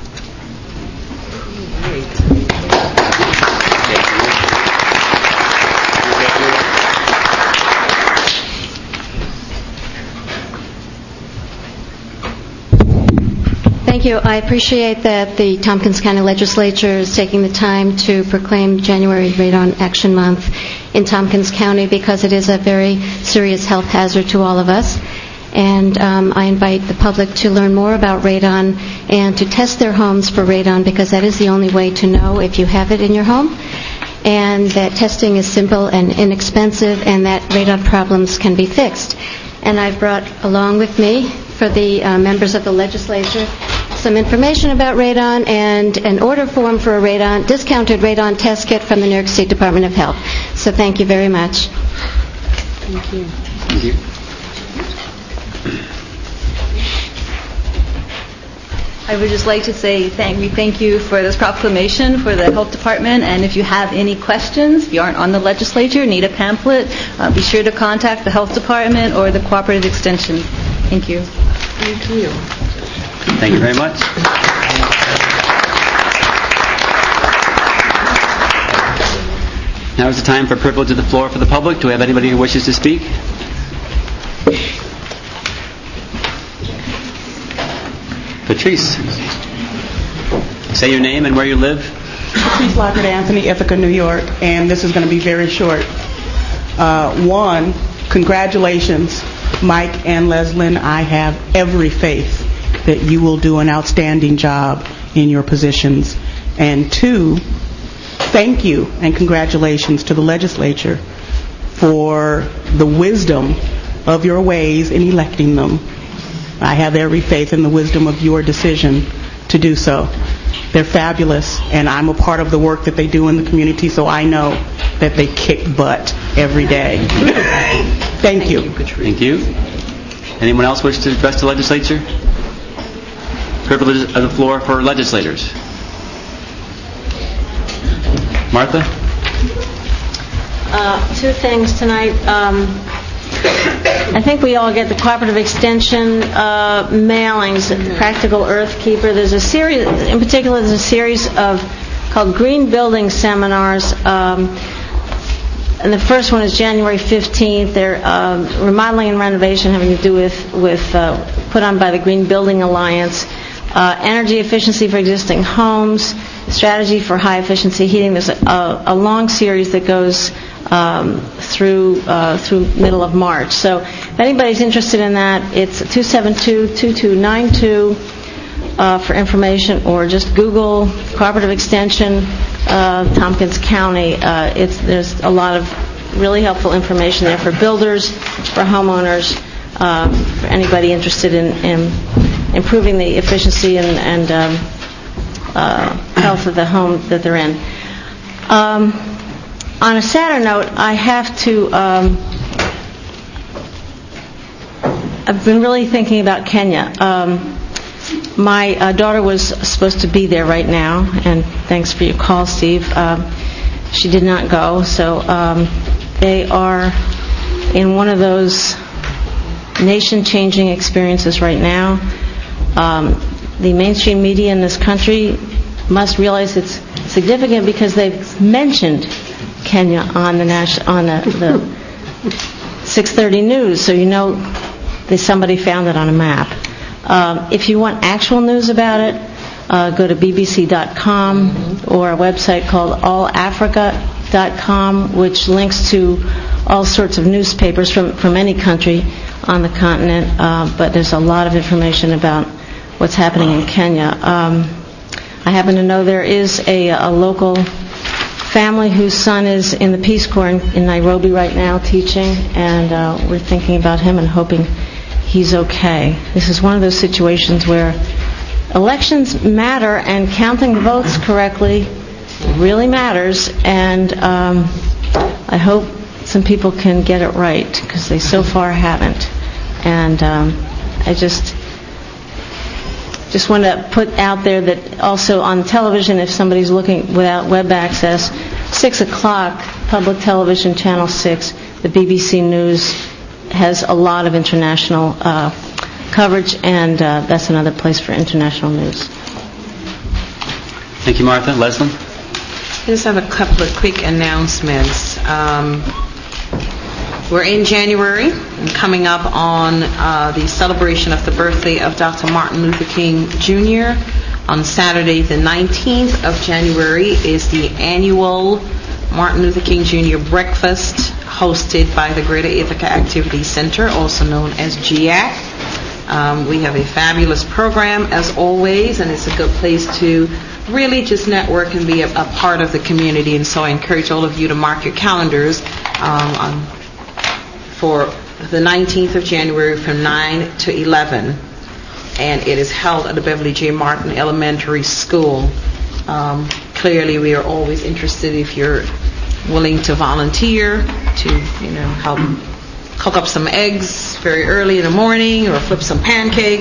Thank you. I appreciate that the Tompkins County Legislature is taking the time to proclaim January Radon Action Month in Tompkins County, because it is a very serious health hazard to all of us. And um, I invite the public to learn more about radon and to test their homes for radon, because that is the only way to know if you have it in your home. And that testing is simple and inexpensive, and that radon problems can be fixed. And I've brought along with me, for the uh, members of the legislature, some information about radon and an order form for a radon, discounted radon test kit from the New York State Department of Health. So thank you very much. Thank you. Thank you. I would just like to say thank we thank you for this proclamation for the Health Department, and if you have any questions, if you aren't on the legislature, need a pamphlet, uh, be sure to contact the Health Department or the Cooperative Extension. Thank you. Thank you. Thank you very much. Now is the time for privilege of the floor for the public. Do we have anybody who wishes to speak? Patrice, say your name and where you live. Patrice Lockard Anthony, Ithaca, New York, and this is going to be very short. Uh, one, congratulations, Mike and Leslyn. I have every faith that you will do an outstanding job in your positions. And two, thank you and congratulations to the legislature for the wisdom of your ways in electing them. I have every faith in the wisdom of your decision to do so. They're fabulous, and I'm a part of the work that they do in the community, so I know that they kick butt every day. Thank you. Thank you. Anyone else wish to address the legislature? Privilege of the floor for legislators. Martha? Uh, two things tonight. Um, I think we all get the Cooperative Extension uh, mailings, Practical Earth Keeper. There's a series, in particular, there's a series of called Green Building Seminars. Um, and the first one is January fifteenth. They're uh, remodeling and renovation having to do with, with uh, put on by the Green Building Alliance. Uh, energy efficiency for existing homes, strategy for high efficiency heating. There's a, a, a long series that goes um, through uh, through middle of March. So if anybody's interested in that, it's two seven two, two two nine two uh, for information, or just Google Cooperative Extension, uh, Tompkins County. Uh, it's there's a lot of really helpful information there for builders, for homeowners, uh, for anybody interested in, in improving the efficiency and, and um, uh, health of the home that they're in. Um, on a sadder note, I have to, um, I've been really thinking about Kenya. Um, my uh, daughter was supposed to be there right now, and thanks for your call, Steve. Um, she did not go, so um, they are in one of those nation-changing experiences right now. Um, the mainstream media in this country must realize it's significant because they've mentioned Kenya on the national, on the, the six thirty news, so you know that somebody found it on a map. Um, if you want actual news about it, uh, go to b b c dot com or a website called all africa dot com, which links to all sorts of newspapers from, from any country on the continent, uh, but there's a lot of information about what's happening in Kenya. Um, I happen to know there is a, a local family whose son is in the Peace Corps in, in Nairobi right now teaching, and uh, we're thinking about him and hoping he's okay. This is one of those situations where elections matter, and counting the votes correctly really matters, and um, I hope some people can get it right, because they so far haven't. And um, I just just want to put out there that also on television, if somebody's looking without web access, six o'clock, Public Television Channel six, the B B C News has a lot of international uh, coverage, and uh, that's another place for international news. Thank you, Martha. Leslyn? I just have a couple of quick announcements. Um, we're in January and coming up on uh, the celebration of the birthday of Doctor Martin Luther King Junior On Saturday, the nineteenth of January, is the annual Martin Luther King Junior breakfast hosted by the Greater Ithaca Activity Center, also known as G A C. Um, we have a fabulous program, as always, and it's a good place to really just network and be a, a part of the community. And so I encourage all of you to mark your calendars um, on, for the nineteenth of January from nine to eleven. And it is held at the Beverly J. Martin Elementary School. Um, clearly, we are always interested if you're willing to volunteer to, you know, help cook up some eggs very early in the morning or flip some pancakes.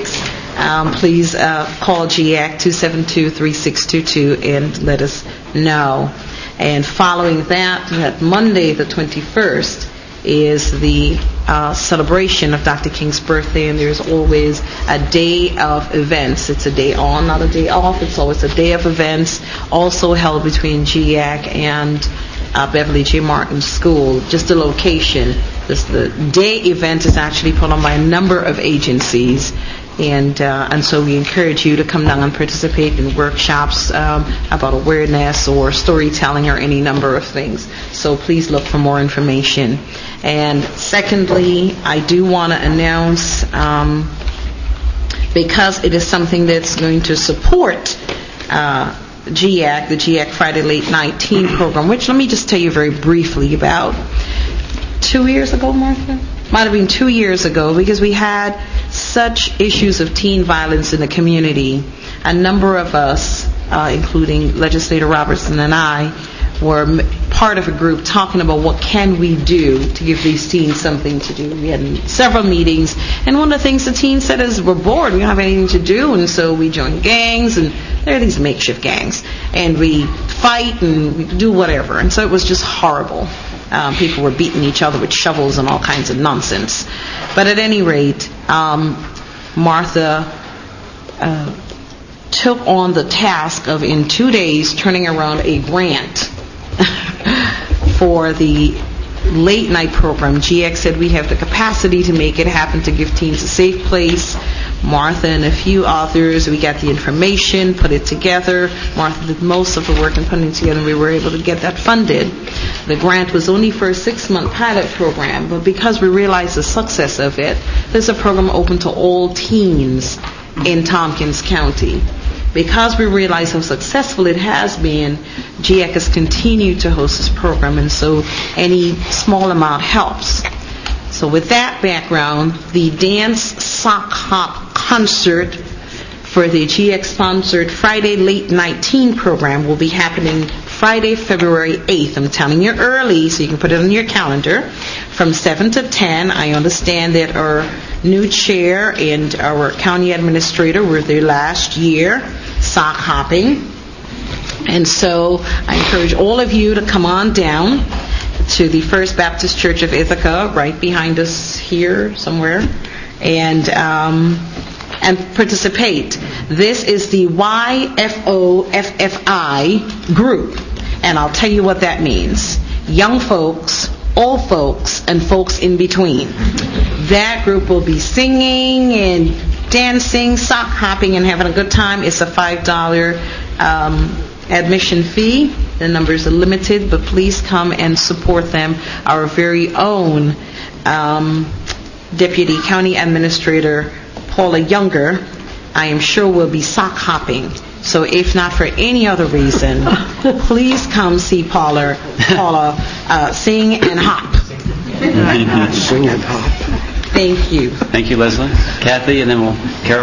um, please uh, call G A C two seven two, three six two two and let us know. And following that, that Monday the twenty-first is the uh, celebration of Doctor King's birthday, and there's always a day of events. It's a day on, not a day off. It's always a day of events, also held between G A C and uh, Beverly J. Martin School. Just the location. This, the day event is actually put on by a number of agencies. And uh, and so we encourage you to come down and participate in workshops um, about awareness or storytelling or any number of things. So please look for more information. And secondly, I do want to announce, um, because it is something that's going to support uh, G A C, the G A C Friday Late Night Teen Program, which let me just tell you very briefly about. Two years ago, Martha? Might have been two years ago, because we had such issues of teen violence in the community. A number of us, uh, including Legislator Robertson and I, were m- part of a group talking about what can we do to give these teens something to do. We had several meetings, and one of the things the teens said is, we're bored, we don't have anything to do, and so we joined gangs, and there are these makeshift gangs, and we fight and we do whatever. And so it was just horrible. Um, people were beating each other with shovels and all kinds of nonsense. But at any rate, um, Martha uh, took on the task of, in two days, turning around a grant for the late night program. G X said we have the capacity to make it happen, to give teens a safe place. Martha and a few others, we got the information, put it together. Martha did most of the work in putting it together, and we were able to get that funded. The grant was only for a six-month pilot program, but because we realized the success of it, there's a program open to all teens in Tompkins County. Because we realize how successful it has been, G A C has continued to host this program, and so any small amount helps. So with that background, the Dance Sock Hop concert for the G A C-sponsored Friday Late Night Teen Program will be happening Friday, February eighth. I'm telling you early so you can put it on your calendar. From seven to ten, I understand that our new chair and our county administrator were there last year, sock hopping. And so I encourage all of you to come on down to the First Baptist Church of Ithaca, right behind us here somewhere, and um, and participate. This is the Y F O F F I group, and I'll tell you what that means. Young folks, old folks, and folks in between. That group will be singing and dancing, sock hopping, and having a good time. It's a five dollars um, admission fee. The numbers are limited, but please come and support them. Our very own um, Deputy County Administrator Paula Younger, I am sure, will be sock hopping. So if not for any other reason, please come see Paula, Paula uh, sing and hop. Sing and hop. Thank you. Thank you, Leslie. Kathy, and then we'll... Carol?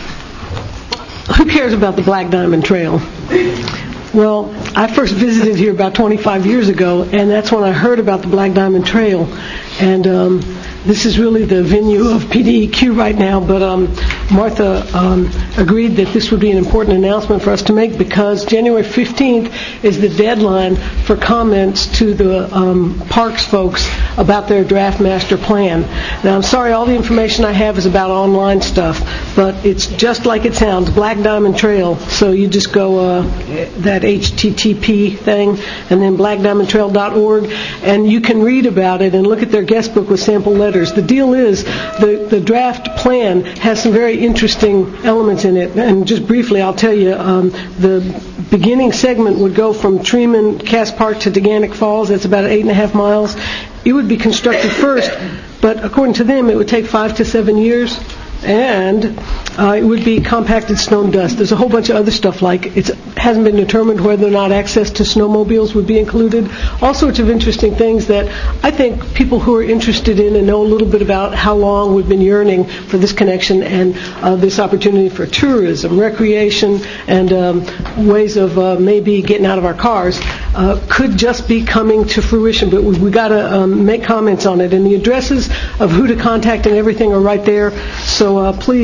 Who cares about the Black Diamond Trail? Well, I first visited here about twenty-five years ago, and that's when I heard about the Black Diamond Trail. And um, this is really the venue of P D E Q right now, but um, Martha um, agreed that this would be an important announcement for us to make, because January fifteenth is the deadline for comments to the um, parks folks about their draft master plan. Now, I'm sorry, all the information I have is about online stuff, but it's just like it sounds, Black Diamond Trail. So you just go uh, that H T T P thing, and then black diamond trail dot org, and you can read about it and look at their guest book with sample letters. The deal is the, the draft plan has some very interesting elements in it, and just briefly I'll tell you, um, the beginning segment would go from Treeman, Cass Park to Deganic Falls. That's about eight and a half miles. It would be constructed first, but according to them it would take five to seven years. And uh, it would be compacted snow and dust. There's a whole bunch of other stuff, like it hasn't been determined whether or not access to snowmobiles would be included. All sorts of interesting things that I think people who are interested in and know a little bit about how long we've been yearning for this connection and uh, this opportunity for tourism, recreation, and um, ways of uh, maybe getting out of our cars uh, could just be coming to fruition. But we, we got to um, make comments on it. And the addresses of who to contact and everything are right there. So uh, please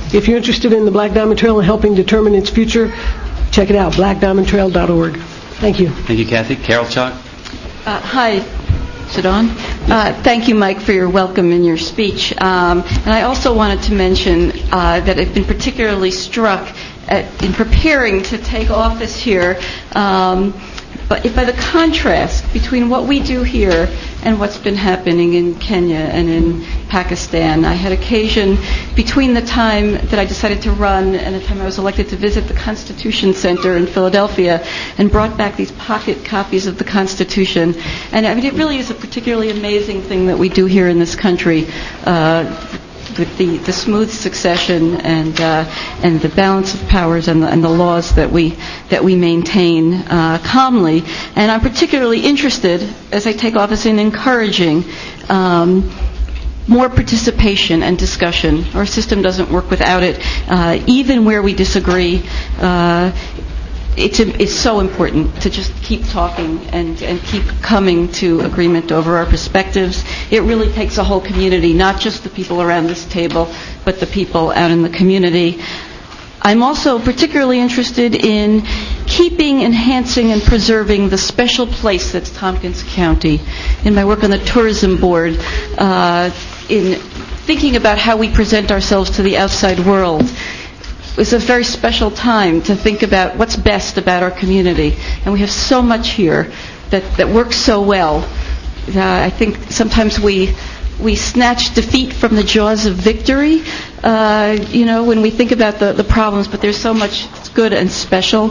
If you're interested in the Black Diamond Trail and helping determine its future, check it out, black diamond trail dot org. Thank you. Thank you, Kathy. Carol Chalk. Uh, hi, is it on? Uh, thank you, Mike, for your welcome and your speech. Um, and I also wanted to mention uh, that I've been particularly struck at, in preparing to take office here um, but by the contrast between what we do here and what's been happening in Kenya and in Pakistan. I had occasion between the time that I decided to run and the time I was elected to visit the Constitution Center in Philadelphia and brought back these pocket copies of the Constitution. And I mean, it really is a particularly amazing thing that we do here in this country. Uh, with the, the smooth succession and uh, and the balance of powers and the, and the laws that we that we maintain uh, calmly. And I'm particularly interested, as I take office, in encouraging um, more participation and discussion. Our system doesn't work without it, uh, even where we disagree. Uh, It's, it's so important to just keep talking and, and keep coming to agreement over our perspectives. It really takes a whole community, not just the people around this table, but the people out in the community. I'm also particularly interested in keeping, enhancing, and preserving the special place that's Tompkins County. In my work on the Tourism Board, uh, in thinking about how we present ourselves to the outside world, it's a very special time to think about what's best about our community. And we have so much here that, that works so well. Uh, I think sometimes we we snatch defeat from the jaws of victory, uh, you know, when we think about the, the problems, but there's so much that's good and special.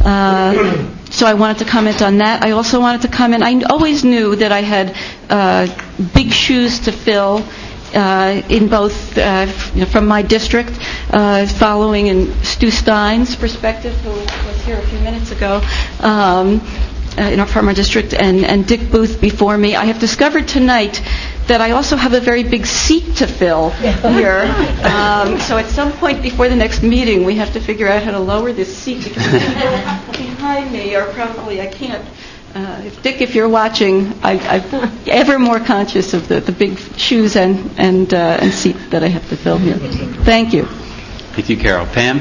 Uh, so I wanted to comment on that. I also wanted to comment, I always knew that I had uh, big shoes to fill Uh, in both, uh, you know, from my district, uh, following in Stu Stein's perspective, who was here a few minutes ago, um, uh, in our farmer district, and, and Dick Booth before me. I have discovered tonight that I also have a very big seat to fill here. Um, so at some point before the next meeting, we have to figure out how to lower this seat, because the people behind me are probably, I can't. Uh, if Dick, if you're watching, I, I'm ever more conscious of the, the big shoes and and, uh, and seat that I have to fill here. Thank you. Thank you, Carol. Pam?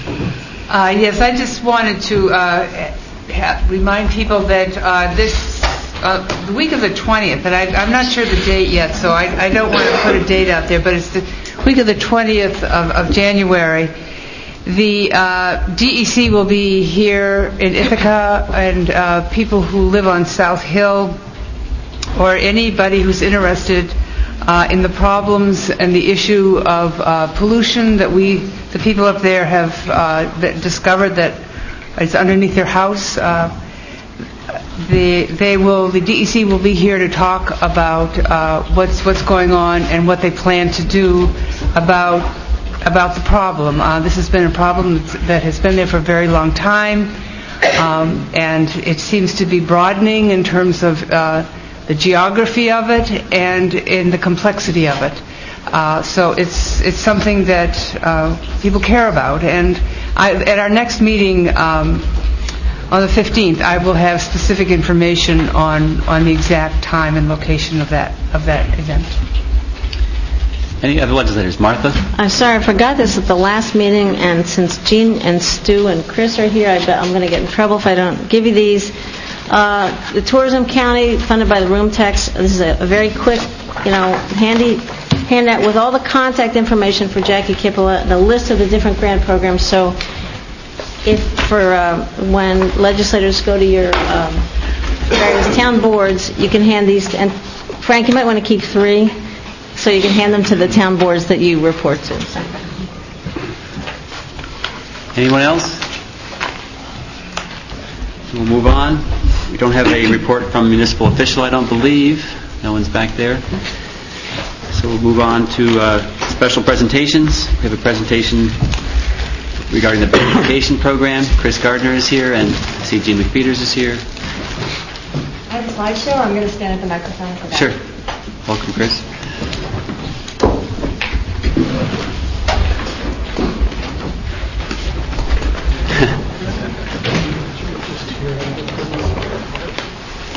Uh, yes, I just wanted to uh, ha- remind people that uh, this, uh, the week of the twentieth, and I, I'm not sure the date yet, so I, I don't want to put a date out there, but it's the week of the twentieth of, of January. The uh, D E C will be here in Ithaca, and uh, people who live on South Hill, or anybody who's interested uh, in the problems and the issue of uh, pollution that we, the people up there, have uh, that discovered that is underneath their house. Uh, the, they will, the D E C will be here to talk about uh, what's what's going on and what they plan to do about. about the problem. Uh, this has been a problem that has been there for a very long time, um, and it seems to be broadening in terms of uh, the geography of it and in the complexity of it. Uh, so it's it's something that uh, people care about. And I, at our next meeting um, on the fifteenth, I will have specific information on, on the exact time and location of that of that event. Any other legislators? Martha? I'm sorry, I forgot this at the last meeting, and since Jean and Stu and Chris are here, I bet I'm going to get in trouble if I don't give you these. Uh, the Tourism County, funded by the Room Tax, this is a, a very quick, you know, handy handout with all the contact information for Jackie Kippola, the list of the different grant programs. So if for uh, when legislators go to your um, various town boards, you can hand these to, and Frank, you might want to keep three, so you can hand them to the town boards that you report to. Anyone else? We'll move on. We don't have a report from a municipal official, I don't believe. No one's back there. So we'll move on to uh, special presentations. We have a presentation regarding the beautification program. Chris Gardner is here, and I see Jean McPeters is here. I have a slideshow. I'm going to stand at the microphone for that. Sure. Welcome, Chris.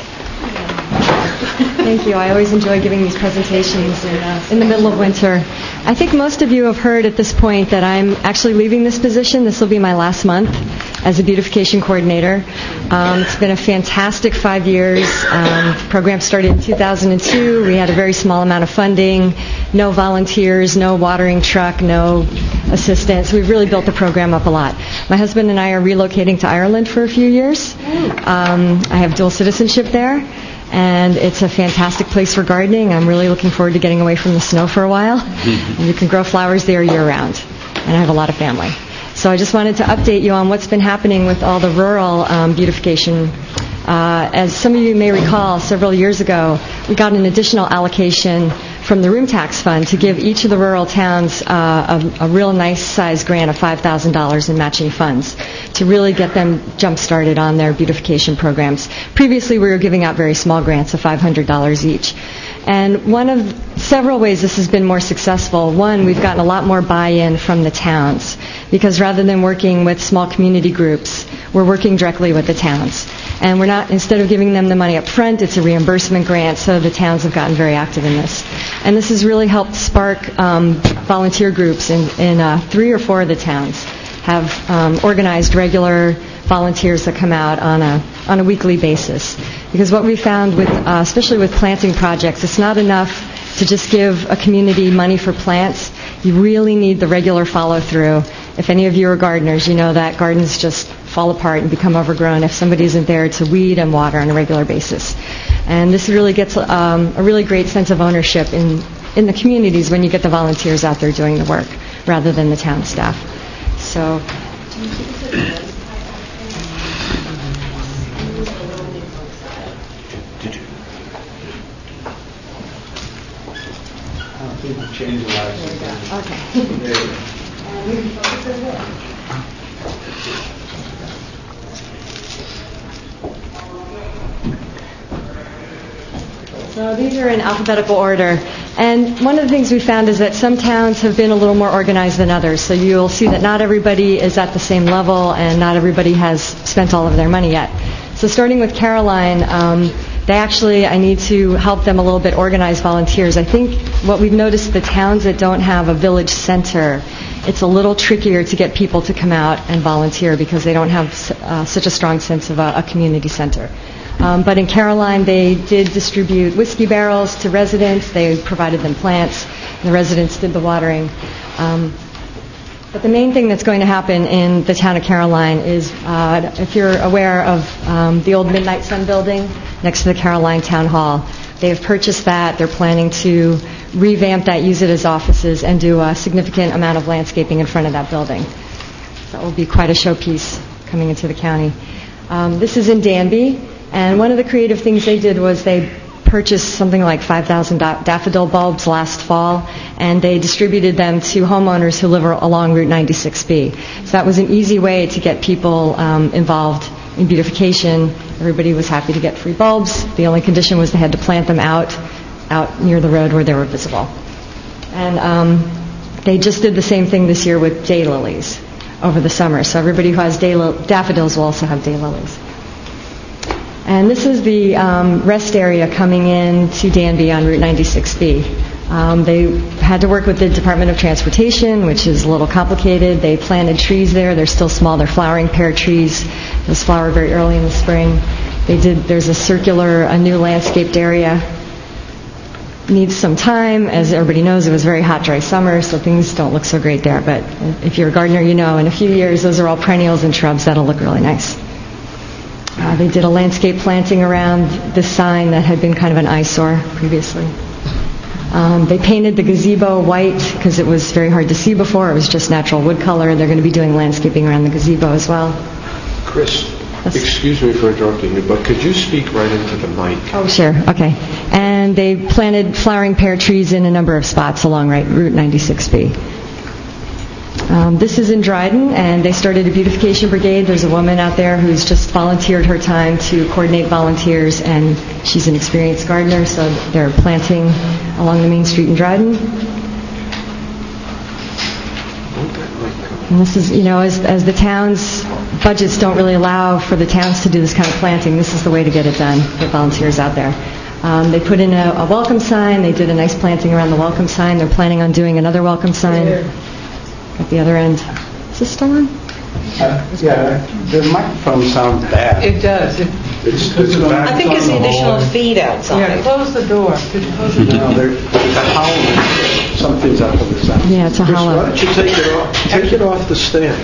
Thank you. I always enjoy giving these presentations in, uh, in the middle of winter. I think most of you have heard at this point that I'm actually leaving this position. This will be my last month as a beautification coordinator. Um, it's been a fantastic five years. Um, the program started in two thousand two. We had a very small amount of funding, no volunteers, no watering truck, no assistants. We've really built the program up a lot. My husband and I are relocating to Ireland for a few years. Um, I have dual citizenship there. And it's a fantastic place for gardening. I'm really looking forward to getting away from the snow for a while. And you can grow flowers there year-round. And I have a lot of family. So I just wanted to update you on what's been happening with all the rural um, beautification. Uh, as some of you may recall, several years ago, we got an additional allocation from the room tax fund to give each of the rural towns uh, a, a real nice size grant of five thousand dollars in matching funds to really get them jump-started on their beautification programs. Previously, we were giving out very small grants of five hundred dollars each. And one of several ways this has been more successful, one, we've gotten a lot more buy-in from the towns, because rather than working with small community groups, we're working directly with the towns. And we're not, instead of giving them the money up front, it's a reimbursement grant, so the towns have gotten very active in this. And this has really helped spark um, volunteer groups in, in uh, three or four of the towns have um, organized regular volunteers that come out on a on a weekly basis. Because what we found with, uh, especially with planting projects, it's not enough to just give a community money for plants. You really need the regular follow-through. If any of you are gardeners, you know that gardens just fall apart and become overgrown if somebody isn't there to weed and water on a regular basis. And this really gets um, a really great sense of ownership in, in the communities when you get the volunteers out there doing the work rather than the town staff. So. Change the lights. Okay. There you go. So these are in alphabetical order. And one of the things we found is that some towns have been a little more organized than others. So you'll see that not everybody is at the same level and not everybody has spent all of their money yet. So starting with Caroline, um, they actually, I need to help them a little bit organize volunteers. I think what we've noticed, the towns that don't have a village center, it's a little trickier to get people to come out and volunteer because they don't have uh, such a strong sense of a, a community center. Um, but in Caroline, they did distribute whiskey barrels to residents. They provided them plants. And the residents did the watering. Um, But the main thing that's going to happen in the town of Caroline is, uh, if you're aware of um, the old Midnight Sun building next to the Caroline Town Hall, they have purchased that. They're planning to revamp that, use it as offices, and do a significant amount of landscaping in front of that building. That will be quite a showpiece coming into the county. Um, this is in Danby, and one of the creative things they did was they purchased something like five thousand da- daffodil bulbs last fall, and they distributed them to homeowners who live along Route ninety-six B. So that was an easy way to get people um, involved in beautification. Everybody was happy to get free bulbs. The only condition was they had to plant them out, out near the road where they were visible. And um, they just did the same thing this year with daylilies over the summer. So everybody who has dayl- daffodils will also have daylilies. And this is the um, rest area coming in to Danby on Route ninety-six B. Um, they had to work with the Department of Transportation, which is a little complicated. They planted trees there. They're still small. They're flowering pear trees. Those flower very early in the spring. They did. There's a circular, a new landscaped area. Needs some time. As everybody knows, it was a very hot, dry summer, so things don't look so great there. But if you're a gardener, you know in a few years, those are all perennials and shrubs. That'll look really nice. Uh, they did a landscape planting around this sign that had been kind of an eyesore previously. Um, they painted the gazebo white because it was very hard to see before. It was just natural wood color. They're going to be doing landscaping around the gazebo as well. Chris, excuse me for interrupting you, but could you speak right into the mic? Oh, sure. Okay. And they planted flowering pear trees in a number of spots along right, Route ninety-six B. Um, this is in Dryden, and they started a beautification brigade. There's a woman out there who's just volunteered her time to coordinate volunteers, and she's an experienced gardener, so they're planting along the main street in Dryden. And this is, you know, as, as the town's budgets don't really allow for the towns to do this kind of planting, this is the way to get it done, get volunteers out there. Um, they put in a, a welcome sign. They did a nice planting around the welcome sign. They're planning on doing another welcome sign at the other end. Is this still on? Uh, yeah, the microphone sounds bad. It does. It, It's, it's I think it's the additional feed outside. Yeah, close the door. Could you close the door? No, there's a hollow. Something's up with the sound. Yeah, it's a Chris, hollow. why don't you take it off? Take it off the stand.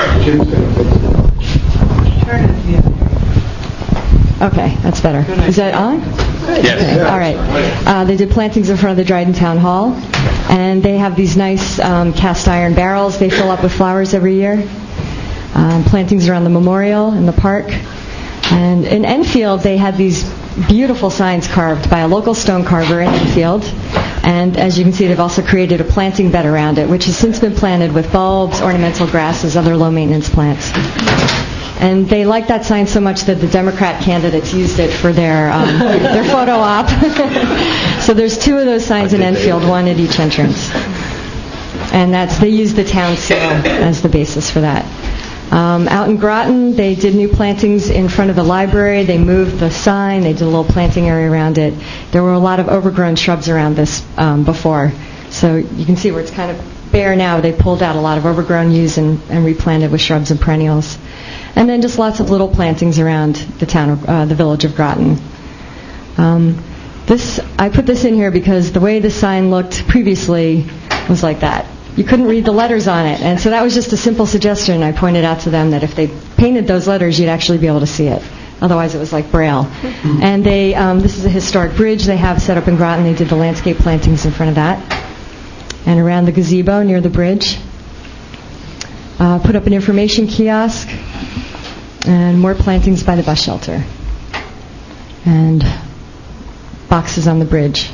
Turn it, yeah. Okay, that's better. Is that on? Yes. Okay, all right. Uh, they did plantings in front of the Dryden Town Hall, and they have these nice um, cast iron barrels they fill up with flowers every year. Um, plantings around the memorial in the park. And in Enfield, they had these beautiful signs carved by a local stone carver in Enfield. And as you can see, they've also created a planting bed around it, which has since been planted with bulbs, ornamental grasses, other low-maintenance plants. And they liked that sign so much that the Democrat candidates used it for their um, their photo op. So there's two of those signs in Enfield, one at each entrance. And that's they used the town seal as the basis for that. Um, out in Groton, they did new plantings in front of the library. They moved the sign. They did a little planting area around it. There were a lot of overgrown shrubs around this um, before. So you can see where it's kind of bare now. They pulled out a lot of overgrown yews and, and replanted with shrubs and perennials. And then just lots of little plantings around the town, of, uh, the village of Groton. Um, this I put this in here because the way the sign looked previously was like that. You couldn't read the letters on it. And so that was just a simple suggestion. I pointed out to them that if they painted those letters, you'd actually be able to see it. Otherwise, it was like Braille. And they, um, this is a historic bridge they have set up in Groton. They did the landscape plantings in front of that. And around the gazebo near the bridge. Uh, put up an information kiosk. And more plantings by the bus shelter. And boxes on the bridge.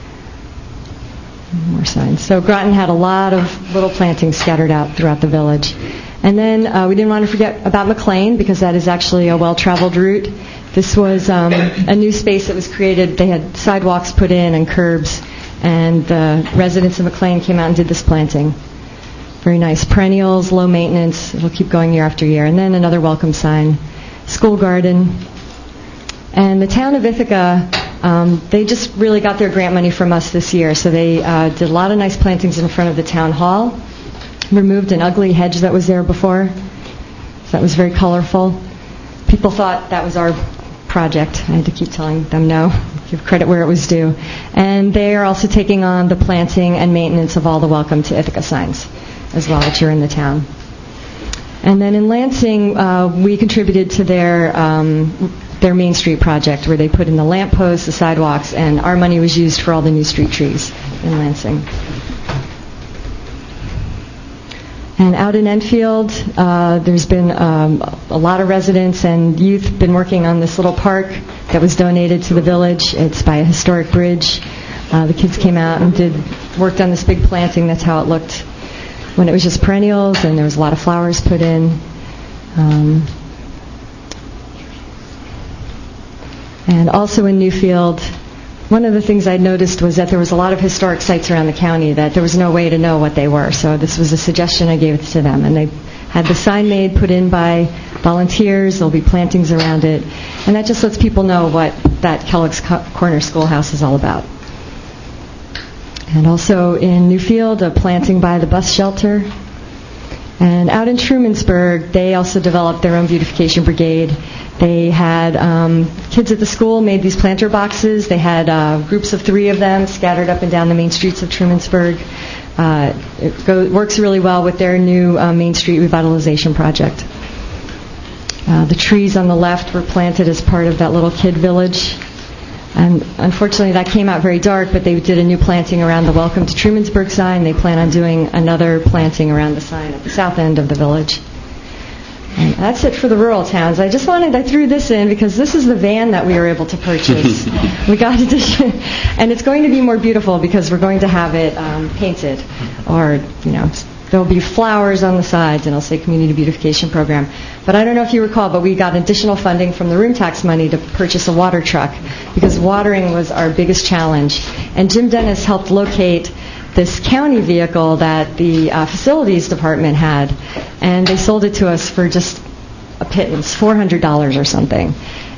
More signs. So Groton had a lot of little plantings scattered out throughout the village. And then uh, we didn't want to forget about McLean, because that is actually a well-traveled route. This was um, a new space that was created. They had sidewalks put in and curbs, and the residents of McLean came out and did this planting. Very nice. Perennials, low maintenance. It'll keep going year after year. And then another welcome sign. School garden. And the town of Ithaca, um, they just really got their grant money from us this year. So they uh, did a lot of nice plantings in front of the town hall. Removed an ugly hedge that was there before. So that was very colorful. People thought that was our project. I had to keep telling them no. Give credit where it was due. And they are also taking on the planting and maintenance of all the Welcome to Ithaca signs as well that you're in the town. And then in Lansing, uh, we contributed to their um, their Main Street project, where they put in the lamp posts, the sidewalks, and our money was used for all the new street trees in Lansing. And out in Enfield, uh, there's been um, a lot of residents and youth been working on this little park that was donated to the village. It's by a historic bridge. Uh, the kids came out and did worked on this big planting. That's how it looked when it was just perennials, and there was a lot of flowers put in. Um, and also in Newfield, one of the things I noticed was that there was a lot of historic sites around the county that there was no way to know what they were. So this was a suggestion I gave to them. And they had the sign made, put in by volunteers. There'll be plantings around it. And that just lets people know what that Kellogg's Corner Schoolhouse is all about. And also in Newfield, a planting by the bus shelter. And out in Trumansburg, they also developed their own beautification brigade. They had um, kids at the school made these planter boxes. They had uh, groups of three of them scattered up and down the main streets of Trumansburg. Uh, it go, works really well with their new uh, Main Street revitalization project. Uh, the trees on the left were planted as part of that little kid village. And unfortunately, that came out very dark, but they did a new planting around the Welcome to Trumansburg sign. They plan on doing another planting around the sign at the south end of the village. And that's it for the rural towns. I just wanted, I threw this in because this is the van that we were able to purchase. We got it, and it's going to be more beautiful because we're going to have it um, painted, or, you know, there'll be flowers on the sides, and it'll say Community Beautification Program. But I don't know if you recall, but we got additional funding from the room tax money to purchase a water truck because watering was our biggest challenge. And Jim Dennis helped locate this county vehicle that the uh, facilities department had, and they sold it to us for just a pittance, four hundred dollars or something.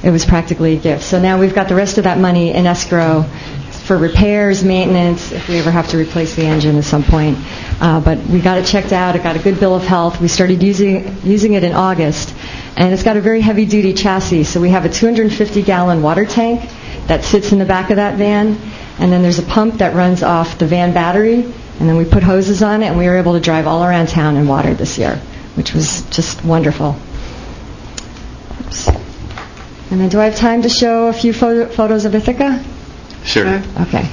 it was practically a gift. So now we've got the rest of that money in escrow for repairs, maintenance, if we ever have to replace the engine at some point. Uh, but we got it checked out. It got a good bill of health. We started using using it in August, and it's got a very heavy-duty chassis. So we have a two hundred fifty gallon water tank that sits in the back of that van, and then there's a pump that runs off the van battery, and then we put hoses on it, and we were able to drive all around town and water this year, which was just wonderful. Oops. And then do I have time to show a few photo- photos of Ithaca? Sure. Okay.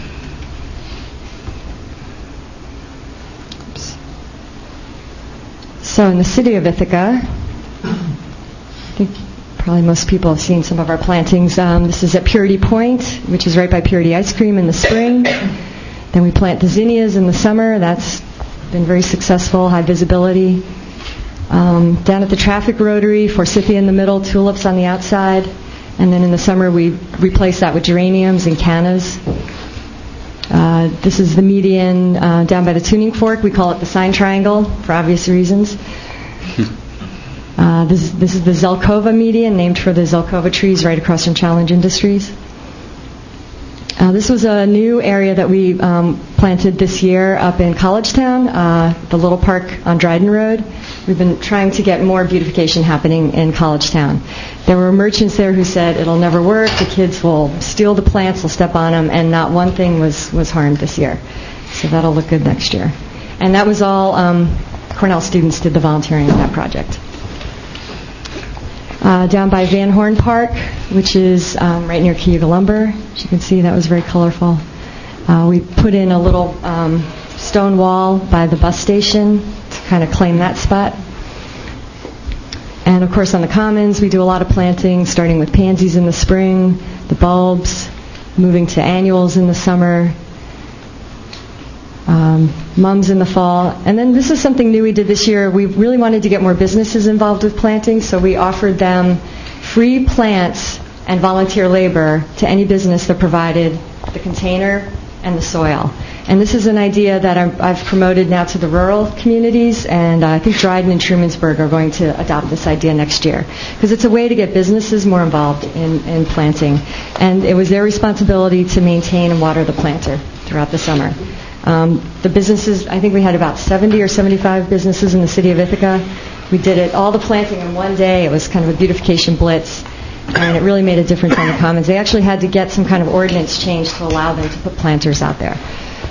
Oops. So in the city of Ithaca, I think probably most people have seen some of our plantings. Um, this is at Purity Point, which is right by Purity Ice Cream in the spring. Then we plant the zinnias in the summer. That's been very successful, high visibility. Um, down at the traffic rotary, forsythia in the middle, tulips on the outside. And then in the summer we replace that with geraniums and cannas. Uh, this is the median uh, down by the tuning fork. We call it the sign triangle for obvious reasons. Uh, this, this is the Zelkova median, named for the Zelkova trees right across from Challenge Industries. Uh, this was a new area that we um, planted this year up in Collegetown, uh, the little park on Dryden Road. We've been trying to get more beautification happening in Collegetown. There were merchants there who said it'll never work, the kids will steal the plants, will step on them, and not one thing was, was harmed this year. So that'll look good next year. And that was all um, Cornell students did the volunteering on that project. Uh, down by Van Horn Park, which is um, right near Cayuga Lumber. As you can see, that was very colorful. Uh, we put in a little um, stone wall by the bus station to kind of claim that spot. And of course on the commons, we do a lot of planting, starting with pansies in the spring, the bulbs, moving to annuals in the summer, um, mums in the fall. And then this is something new we did this year. We really wanted to get more businesses involved with planting, so we offered them free plants and volunteer labor to any business that provided the container and the soil. And this is an idea that I'm, I've promoted now to the rural communities, and uh, I think Dryden and Trumansburg are going to adopt this idea next year, because it's a way to get businesses more involved in, in planting. And it was their responsibility to maintain and water the planter throughout the summer. Um, the businesses, I think we had about seventy or seventy-five businesses in the city of Ithaca. We did it, all the planting in one day. It was kind of a beautification blitz, and it really made a difference on the commons. They actually had to get some kind of ordinance changed to allow them to put planters out there.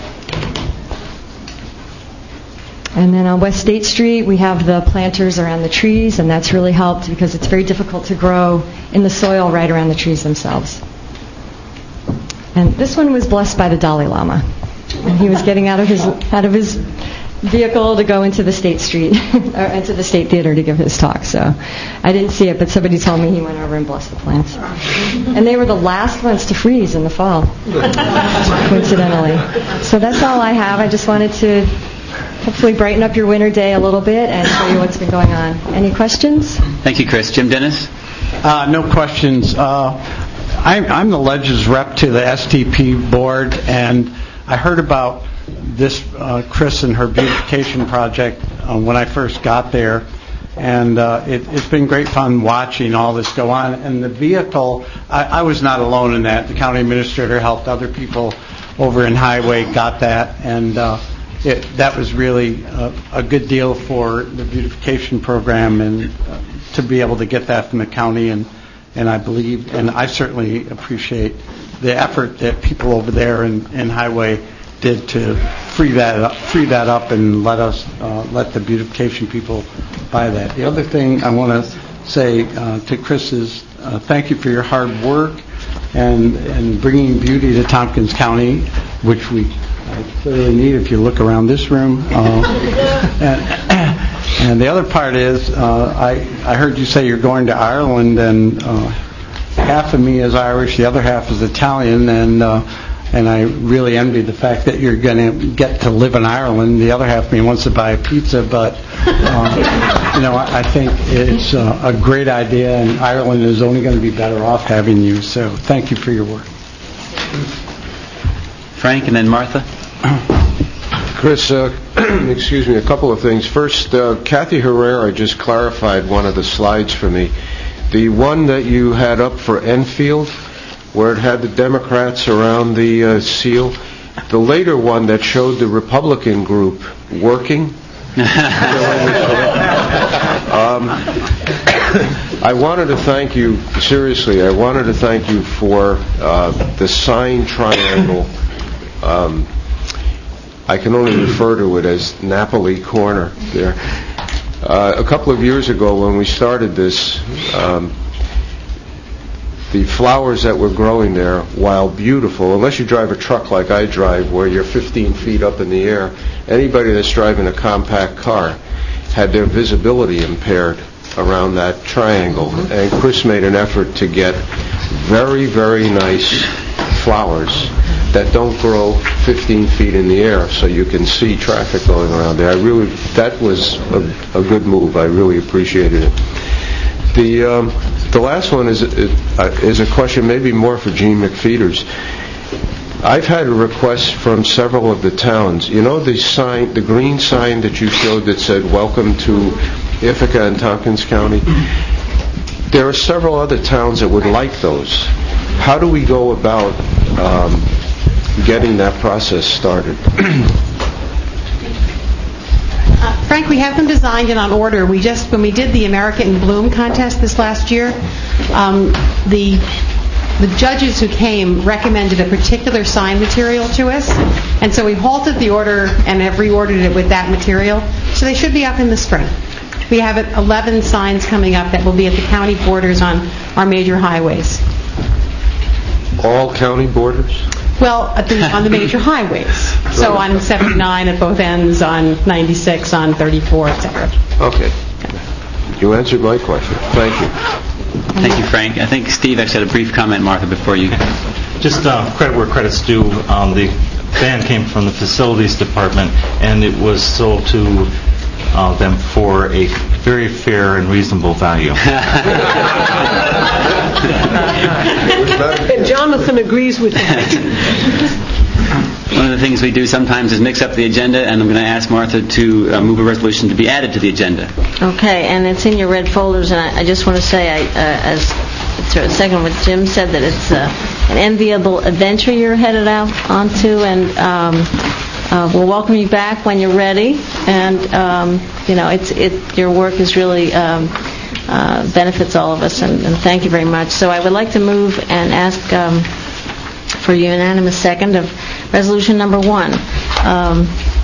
And then on West State Street, we have the planters around the trees, and that's really helped because it's very difficult to grow in the soil right around the trees themselves. And this one was blessed by the Dalai Lama. And he was getting out of his out of his vehicle to go into the State Street, or into the State Theater to give his talk. So I didn't see it, but somebody told me he went over and blessed the plants. And they were the last ones to freeze in the fall, coincidentally. So that's all I have. I just wanted to hopefully brighten up your winter day a little bit and show you what's been going on. Any questions? Thank you, Chris. Jim Dennis? Uh, no questions. Uh, I'm, I'm the Ledges rep to the S T P board, and I heard about this, uh, Chris and her beautification project uh, when I first got there, and uh, it, it's been great fun watching all this go on. And the vehicle, I, I was not alone in that. The county administrator helped other people over in Highway, got that, and uh, it, that was really a, a good deal for the beautification program, and uh, to be able to get that from the county, and, and I believe, and I certainly appreciate the effort that people over there in, in Highway did to free that up, free that up and let us uh, let the beautification people buy that. The other thing I want to say uh, to Chris is uh, thank you for your hard work and and bringing beauty to Tompkins County, which we uh, clearly need if you look around this room. Uh, and, and the other part is uh, I I heard you say you're going to Ireland, and uh, half of me is Irish, the other half is Italian, and uh, and I really envy the fact that you're going to get to live in Ireland. The other half of me wants to buy a pizza, but um, you know, I, I think it's uh, a great idea, and Ireland is only going to be better off having you. So thank you for your work. Frank, and then Martha. Chris, uh, excuse me, a couple of things. First, uh, Kathy Herrera just clarified one of the slides for me. the one that you had up for Enfield, where it had the Democrats around the uh, seal, the later one that showed the Republican group working. um, I wanted to thank you, seriously, I wanted to thank you for uh, the sign triangle. Um, I can only refer to it as Napoli Corner there. Uh, a couple of years ago when we started this, um, the flowers that were growing there, while beautiful, unless you drive a truck like I drive where you're fifteen feet up in the air, anybody that's driving a compact car had their visibility impaired around that triangle. And Chris made an effort to get very, very nice flowers that don't grow fifteen feet in the air so you can see traffic going around there. I really, that was a, a good move. I really appreciated it. The um, the last one is is a question maybe more for Gene McFeeters. I've had a request from several of the towns. You know the sign, the green sign that you showed that said "Welcome to Ithaca and Tompkins County." There are several other towns that would like those. How do we go about um, getting that process started? Uh, Frank, we have them designed and on order. We just, when we did the American Bloom contest this last year, um, the the judges who came recommended a particular sign material to us, and so we halted the order and have reordered it with that material. So they should be up in the spring. We have eleven signs coming up that will be at the county borders on our major highways. All county borders? Well, at the, on the major highways. So on seventy-nine at both ends, on ninety-six, on thirty-four, et cetera. Okay. You answered my question. Thank you. Thank you, Frank. I think Steve actually had a brief comment, Martha, before you. Just uh, credit where credit's due. Um, the van came from the facilities department, and it was sold to uh, them for a very fair and reasonable value. And Jonathan agrees with that. One of the things we do sometimes is mix up the agenda, and I'm going to ask Martha to uh, move a resolution to be added to the agenda. Okay, and it's in your red folders, and I, I just want to say, I, uh, as sort of second what Jim said, that it's uh, an enviable adventure you're headed out onto, and um, uh, we'll welcome you back when you're ready. And um, you know, it's it your work is really um, uh, benefits all of us, and, and thank you very much. So I would like to move and ask um, for unanimous second of resolution number one, um,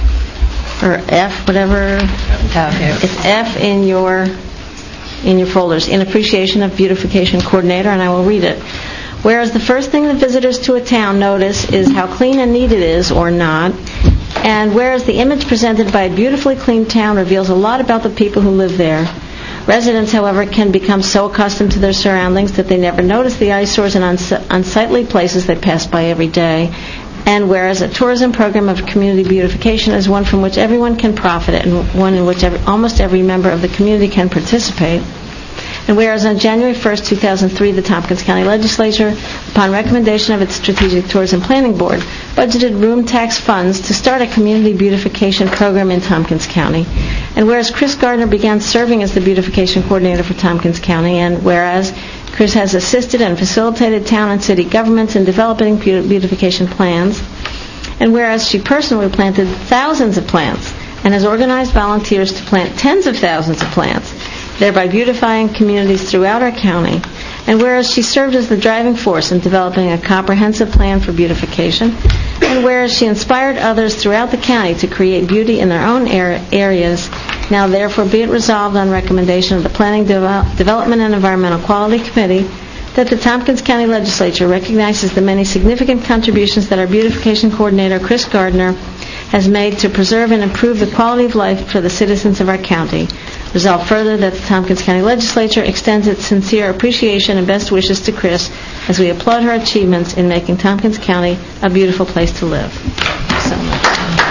or F, whatever. It's F in your in your folders. In appreciation of beautification coordinator, and I will read it. Whereas the first thing that visitors to a town notice is how clean and neat it is, or not, and whereas the image presented by a beautifully clean town reveals a lot about the people who live there. Residents, however, can become so accustomed to their surroundings that they never notice the eyesores and uns- unsightly places they pass by every day. And whereas a tourism program of community beautification is one from which everyone can profit and one in which every, almost every member of the community can participate. And whereas on January first, two thousand three, the Tompkins County Legislature, upon recommendation of its Strategic Tourism Planning Board, budgeted room tax funds to start a community beautification program in Tompkins County. And whereas Chris Gardner began serving as the beautification coordinator for Tompkins County, and whereas Chris has assisted and facilitated town and city governments in developing beautification plans, and whereas she personally planted thousands of plants and has organized volunteers to plant tens of thousands of plants, thereby beautifying communities throughout our county, and whereas she served as the driving force in developing a comprehensive plan for beautification, and whereas she inspired others throughout the county to create beauty in their own areas, now therefore be it resolved on recommendation of the Planning, Deve- Development, and Environmental Quality Committee that the Tompkins County Legislature recognizes the many significant contributions that our beautification coordinator, Chris Gardner, has made to preserve and improve the quality of life for the citizens of our county. Resolve further that the Tompkins County Legislature extends its sincere appreciation and best wishes to Chris as we applaud her achievements in making Tompkins County a beautiful place to live. Thank you so much.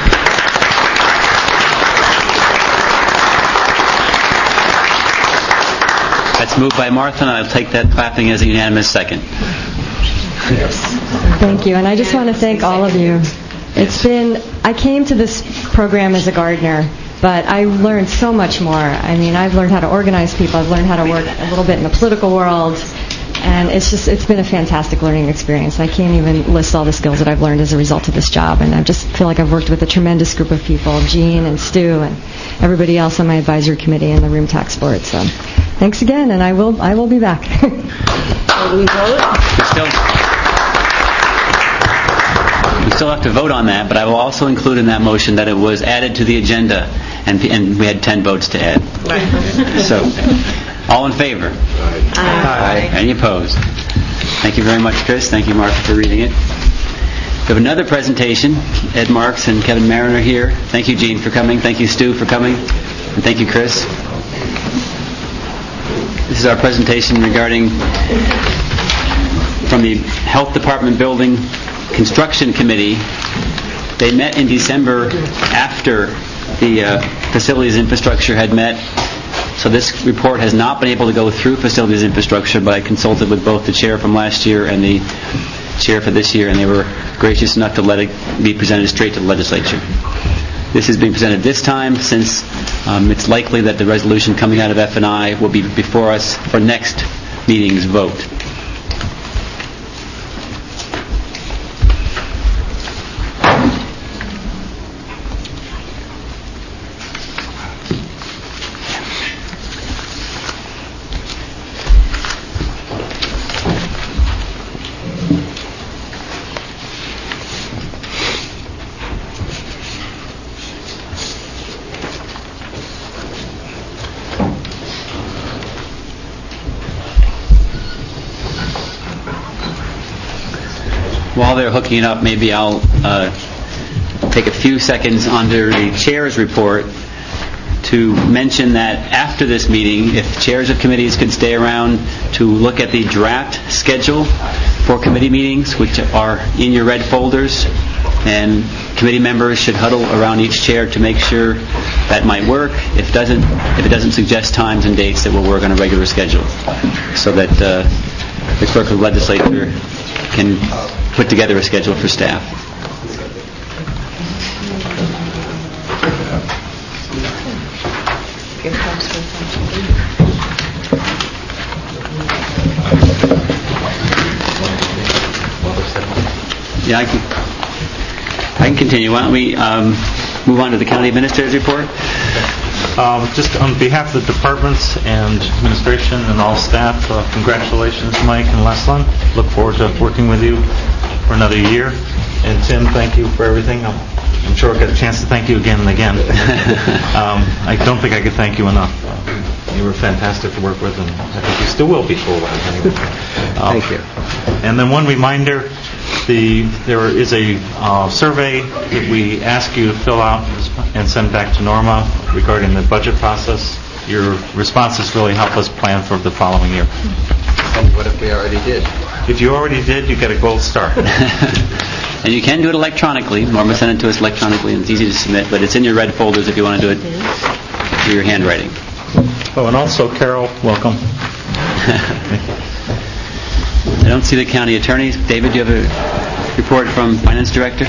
That's moved by Martha, and I'll take that clapping as a unanimous second. Thank you, and I just want to thank all of you. It's been, I came to this program as a gardener, But I learned so much more. I mean, I've learned how to organize people. I've learned how to work a little bit in the political world. And it's just, it's been a fantastic learning experience. I can't even list all the skills that I've learned as a result of this job. And I just feel like I've worked with a tremendous group of people, Gene and Stu and everybody else on my advisory committee and the room tax board. So thanks again, and I will, I will be back. We still, we still have to vote on that, but I will also include in that motion that it was added to the agenda, and, and we had ten votes to add. So, all in favor? Aye. Aye. Any opposed? Thank you very much, Chris. Thank you, Mark, for reading it. We have another presentation. Ed Marks and Kevin Marin are here. Thank you, Gene, for coming. Thank you, Stu, for coming. And thank you, Chris. This is our presentation regarding from the Health Department Building Construction Committee. They met in December after the uh, Facilities Infrastructure had met. So this report has not been able to go through Facilities Infrastructure, but I consulted with both the chair from last year and the chair for this year, and they were gracious enough to let it be presented straight to the legislature. This is being presented this time since um, it's likely that the resolution coming out of F and I will be before us for next meeting's vote. While they're hooking it up, maybe I'll uh, take a few seconds under the chair's report to mention that after this meeting, if chairs of committees could stay around to look at the draft schedule for committee meetings, which are in your red folders, and committee members should huddle around each chair to make sure that might work. If it doesn't, if it doesn't suggest times and dates, that will work on a regular schedule, so that uh, the clerk of the legislature can put together a schedule for staff. Yeah, I can, I can continue. Why don't we um, move on to the county administrator's report? Um, just on behalf of the departments and administration and all staff, uh, congratulations, Mike and Leslin. Look forward to working with you for another year. And Tim, thank you for everything. I'm, I'm sure I'll get a chance to thank you again and again. um, I don't think I could thank you enough. Uh, you were fantastic to work with, and I think you still will be for a while anyway. Uh, Thank you. And then one reminder, the there is a uh, survey that we ask you to fill out and send back to Norma regarding the budget process. Your responses really help us plan for the following year. And what if we already did? If you already did, you get a gold star. And you can do it electronically. Norma sent it to us electronically, and it's easy to submit, but it's in your red folders if you want to do it through your handwriting. Oh, and also, Carol, welcome. I don't see the county attorneys. David, do you have a report from Finance Director?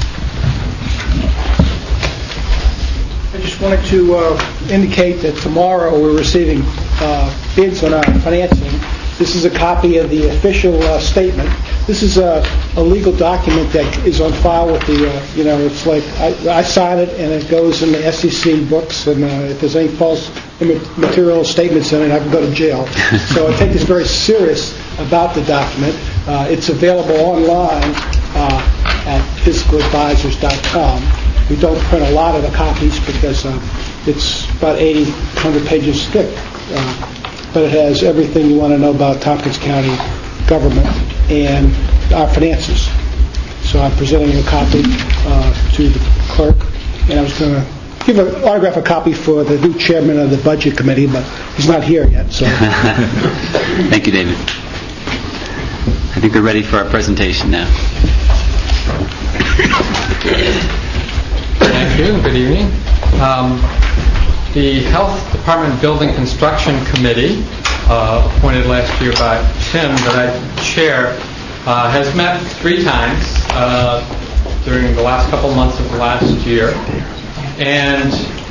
I just wanted to uh, indicate that tomorrow we're receiving uh, bids on our financing. This is a copy of the official uh, statement. This is a, a legal document that is on file with the, uh, you know, it's like I, I sign it and it goes in the S E C books, and uh, if there's any false material statements in it, I can go to jail. So I take this very serious about the document. Uh, it's available online uh, at fiscal advisors dot com. We don't print a lot of the copies because uh, it's about eighty, one hundred pages thick. Uh, but it has everything you want to know about Tompkins County government and our finances. So I'm presenting a copy uh, to the clerk, and I was going to give an autograph a copy for the new chairman of the budget committee, but he's not here yet. So thank you, David. I think we're ready for our presentation now. Thank you. Good evening. Um, the Health Department Building Construction Committee, uh, appointed last year by Tim, that I chair, uh, has met three times uh, during the last couple months of last year. And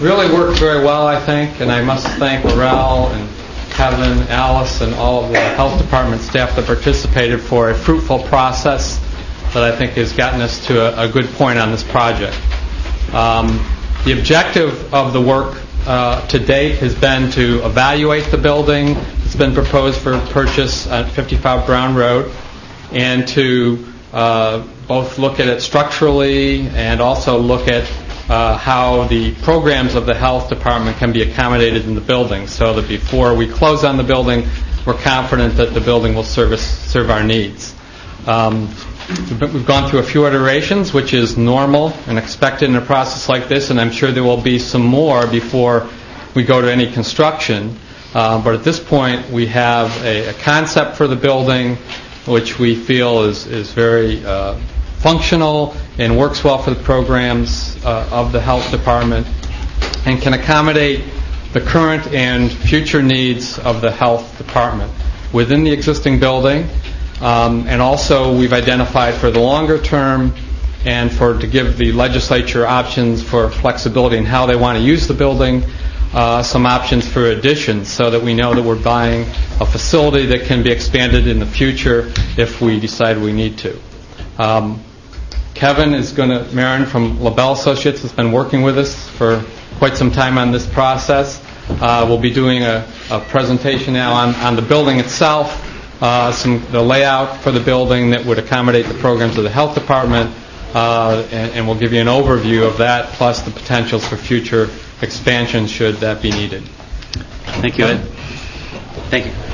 really worked very well, I think, and I must thank Laurel and Kevin, Alice, and all of the health department staff that participated for a fruitful process that I think has gotten us to a, a good point on this project. Um, the objective of the work uh, to date has been to evaluate the building. It's been proposed for purchase at fifty-five Brown Road, and to uh, both look at it structurally and also look at uh, how the programs of the health department can be accommodated in the building, so that before we close on the building, we're confident that the building will service, serve our needs. Um, We've gone through a few iterations, which is normal and expected in a process like this, and I'm sure there will be some more before we go to any construction. Uh, but at this point, we have a, a concept for the building which we feel is, is very uh, functional and works well for the programs uh, of the health department and can accommodate the current and future needs of the health department within the existing building. Um, and also, we've identified for the longer term and for to give the legislature options for flexibility in how they want to use the building, uh, some options for additions, so that we know that we're buying a facility that can be expanded in the future if we decide we need to. Um, Kevin is going to, Marin from LaBelle Associates has been working with us for quite some time on this process. Uh, we'll be doing a, a presentation now on, on the building itself. Uh, some the layout for the building that would accommodate the programs of the health department, uh, and, and we'll give you an overview of that, plus the potentials for future expansion should that be needed. Thank you, Ed. Thank you.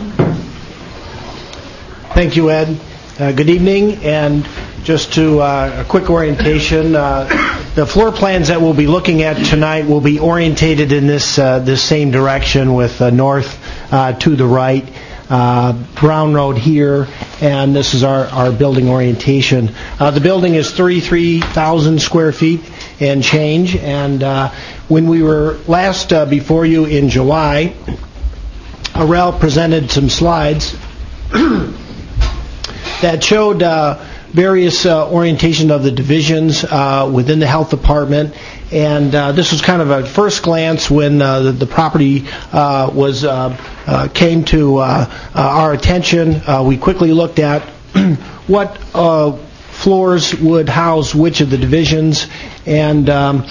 Thank you, Ed. Uh, good evening, and just to uh, a quick orientation, uh, the floor plans that we'll be looking at tonight will be orientated in this uh, this same direction, with uh, north uh, to the right. Uh, Brown Road here, and this is our, our building orientation. Uh, the building is thirty-three thousand square feet and change, and uh, when we were last uh, before you in July, Arel presented some slides that showed uh, various uh, orientation of the divisions uh, within the health department. And uh, this was kind of a first glance when uh, the, the property uh, was uh, uh, came to uh, uh, our attention. Uh, we quickly looked at what uh, floors would house which of the divisions, and um,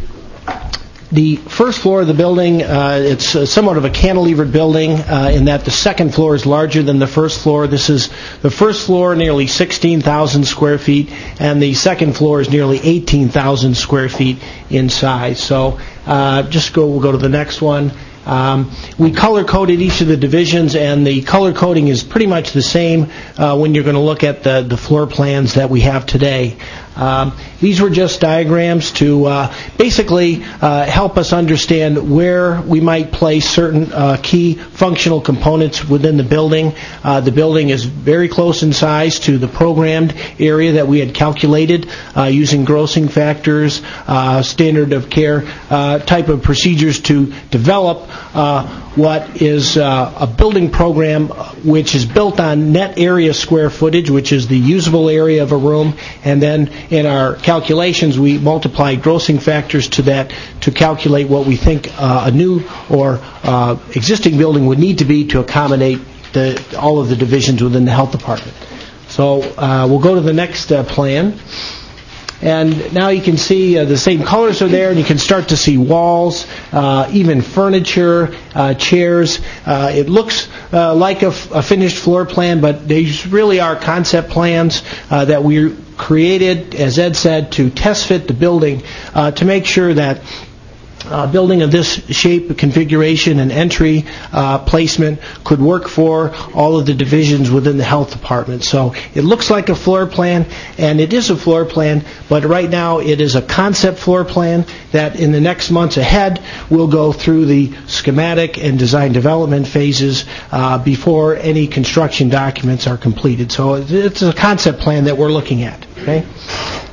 the first floor of the building, uh, it's uh, somewhat of a cantilevered building uh, in that the second floor is larger than the first floor. This is the first floor, nearly sixteen thousand square feet, and the second floor is nearly eighteen thousand square feet in size. So uh, just go, we'll go to the next one. Um, we color-coded each of the divisions, and the color coding is pretty much the same uh, when you're going to look at the, the floor plans that we have today. Um, these were just diagrams to uh, basically uh, help us understand where we might place certain uh, key functional components within the building. Uh, the building is very close in size to the programmed area that we had calculated uh, using grossing factors, uh, standard of care uh, type of procedures to develop uh, what is uh, a building program which is built on net area square footage, which is the usable area of a room, and then in our calculations we multiply grossing factors to that to calculate what we think uh, a new or uh, existing building would need to be to accommodate the, all of the divisions within the health department. So uh, we'll go to the next uh, plan. And now you can see uh, the same colors are there, and you can start to see walls, uh, even furniture, uh, chairs. Uh, it looks uh, like a, f- a finished floor plan, but these really are concept plans uh, that we created, as Ed said, to test fit the building uh, to make sure that Uh, building of this shape, configuration, and entry uh, placement could work for all of the divisions within the health department. So it looks like a floor plan, and it is a floor plan, but right now it is a concept floor plan that in the next months ahead we'll go through the schematic and design development phases uh, before any construction documents are completed. So it's a concept plan that we're looking at. Okay.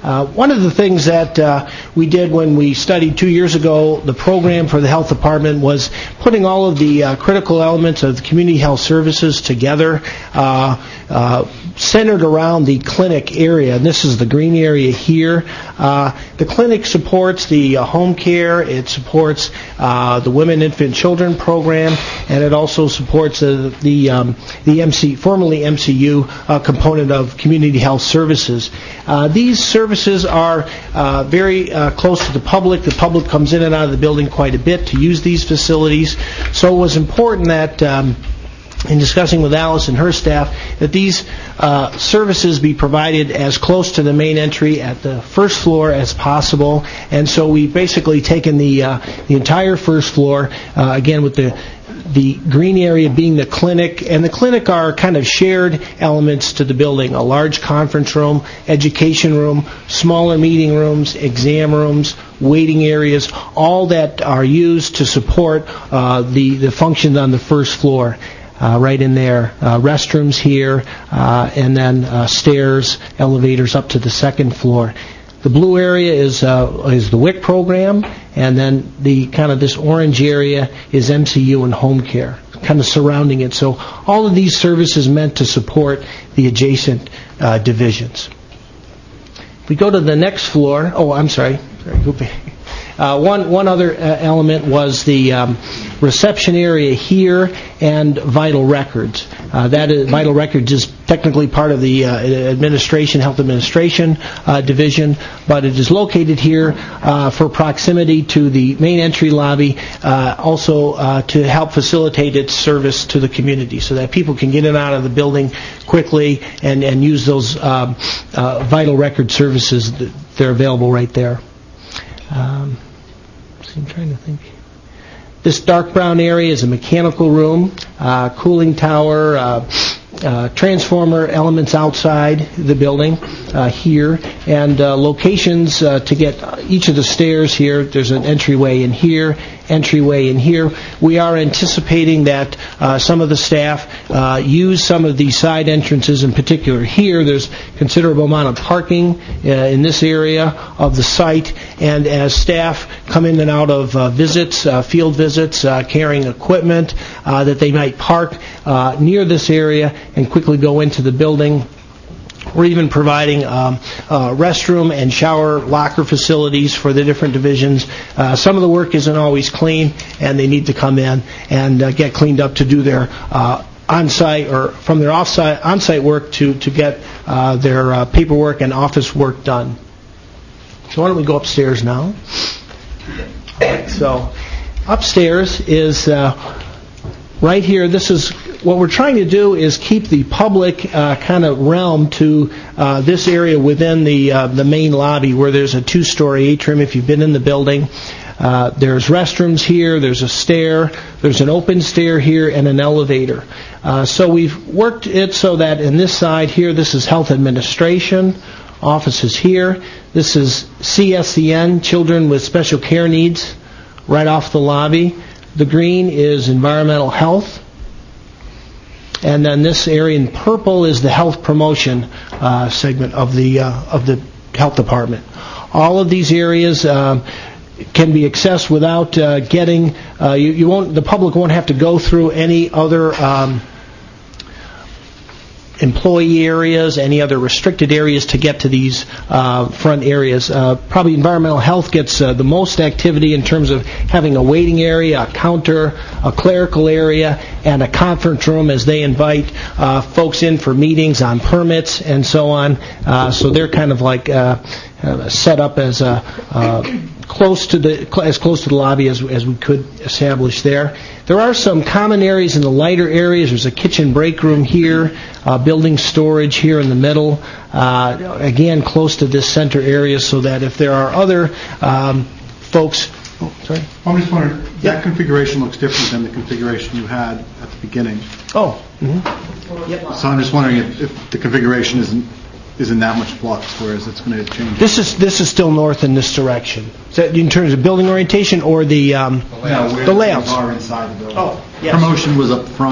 Uh, one of the things that uh, we did when we studied two years ago the program for the health department was putting all of the uh, critical elements of the community health services together, uh, uh, centered around the clinic area. And this is the green area here. Uh, the clinic supports the uh, home care, it supports uh, the women, infant, children program, and it also supports uh, the um, the M C, formerly M C U uh, component of community health services. Uh, these services are uh, very uh, close to the public. The public comes in and out of the building quite a bit to use these facilities. So it was important that um, in discussing with Alice and her staff that these uh, services be provided as close to the main entry at the first floor as possible. And so we've basically taken the uh, the entire first floor, uh, again with the the green area being the clinic, and the clinic are kind of shared elements to the building: a large conference room, education room, smaller meeting rooms, exam rooms, waiting areas, all that are used to support uh, the, the functions on the first floor. Uh, right in there, uh, restrooms here, uh, and then uh, stairs, elevators up to the second floor. The blue area is uh, is the W I C program, and then the kind of this orange area is M C U and home care, kind of surrounding it. So all of these services meant to support the adjacent uh, divisions. If we go to the next floor, oh, I'm sorry, sorry. Uh, one one other uh, element was the um, reception area here and vital records. Uh, that is, vital records is technically part of the uh, administration, health administration uh, division, but it is located here uh, for proximity to the main entry lobby, uh, also uh, to help facilitate its service to the community, so that people can get in and out of the building quickly and and use those um, uh, vital record services that they're available right there. Um, see, I'm trying to think. This dark brown area is a mechanical room, uh, cooling tower, uh, uh, transformer elements outside the building uh, here, and uh, locations uh, to get each of the stairs here. There's an entryway in here, entryway in here. We are anticipating that uh, some of the staff uh, use some of these side entrances. In particular here, there's considerable amount of parking uh, in this area of the site, and as staff come in and out of uh, visits, uh, field visits, uh, carrying equipment, uh, that they might park uh, near this area and quickly go into the building. We're even providing um, uh, restroom and shower locker facilities for the different divisions. Uh, some of the work isn't always clean, and they need to come in and uh, get cleaned up to do their uh, on-site or from their off-site on-site work to to get uh, their uh, paperwork and office work done. So why don't we go upstairs now? So upstairs is uh, right here. This is what we're trying to do is keep the public uh, kind of realm to uh, this area within the uh, the main lobby, where there's a two-story atrium. If you've been in the building, uh, there's restrooms here. There's a stair. There's an open stair here and an elevator. Uh, so we've worked it so that in this side here, this is health administration. Offices here. This is C S E N, Children with Special Care Needs, right off the lobby. The green is environmental health. And then this area in purple is the health promotion uh, segment of the uh, of the health department. All of these areas uh, can be accessed without uh, getting. Uh, you, you won't. The public won't have to go through any other Um, employee areas, any other restricted areas to get to these uh, front areas. Uh, probably environmental health gets uh, the most activity in terms of having a waiting area, a counter, a clerical area, and a conference room as they invite uh, folks in for meetings on permits and so on. Uh, so they're kind of like uh, uh, set up as a uh, close to the as close to the lobby as as we could establish there. There are some common areas in the lighter areas. There's a kitchen break room here, uh, building storage here in the middle. Uh, again, close to this center area, so that if there are other um, folks. Oh, sorry. I'm just wondering. That configuration looks different than the configuration you had at the beginning. Oh. Mm-hmm. Yep. So I'm just wondering if, if the configuration isn't isn't that much flux, whereas it's going to change. This is this is still north in this direction. Is that in terms of building orientation or the um, no, the layouts? Are inside the building. Oh, yes. Promotion was up front.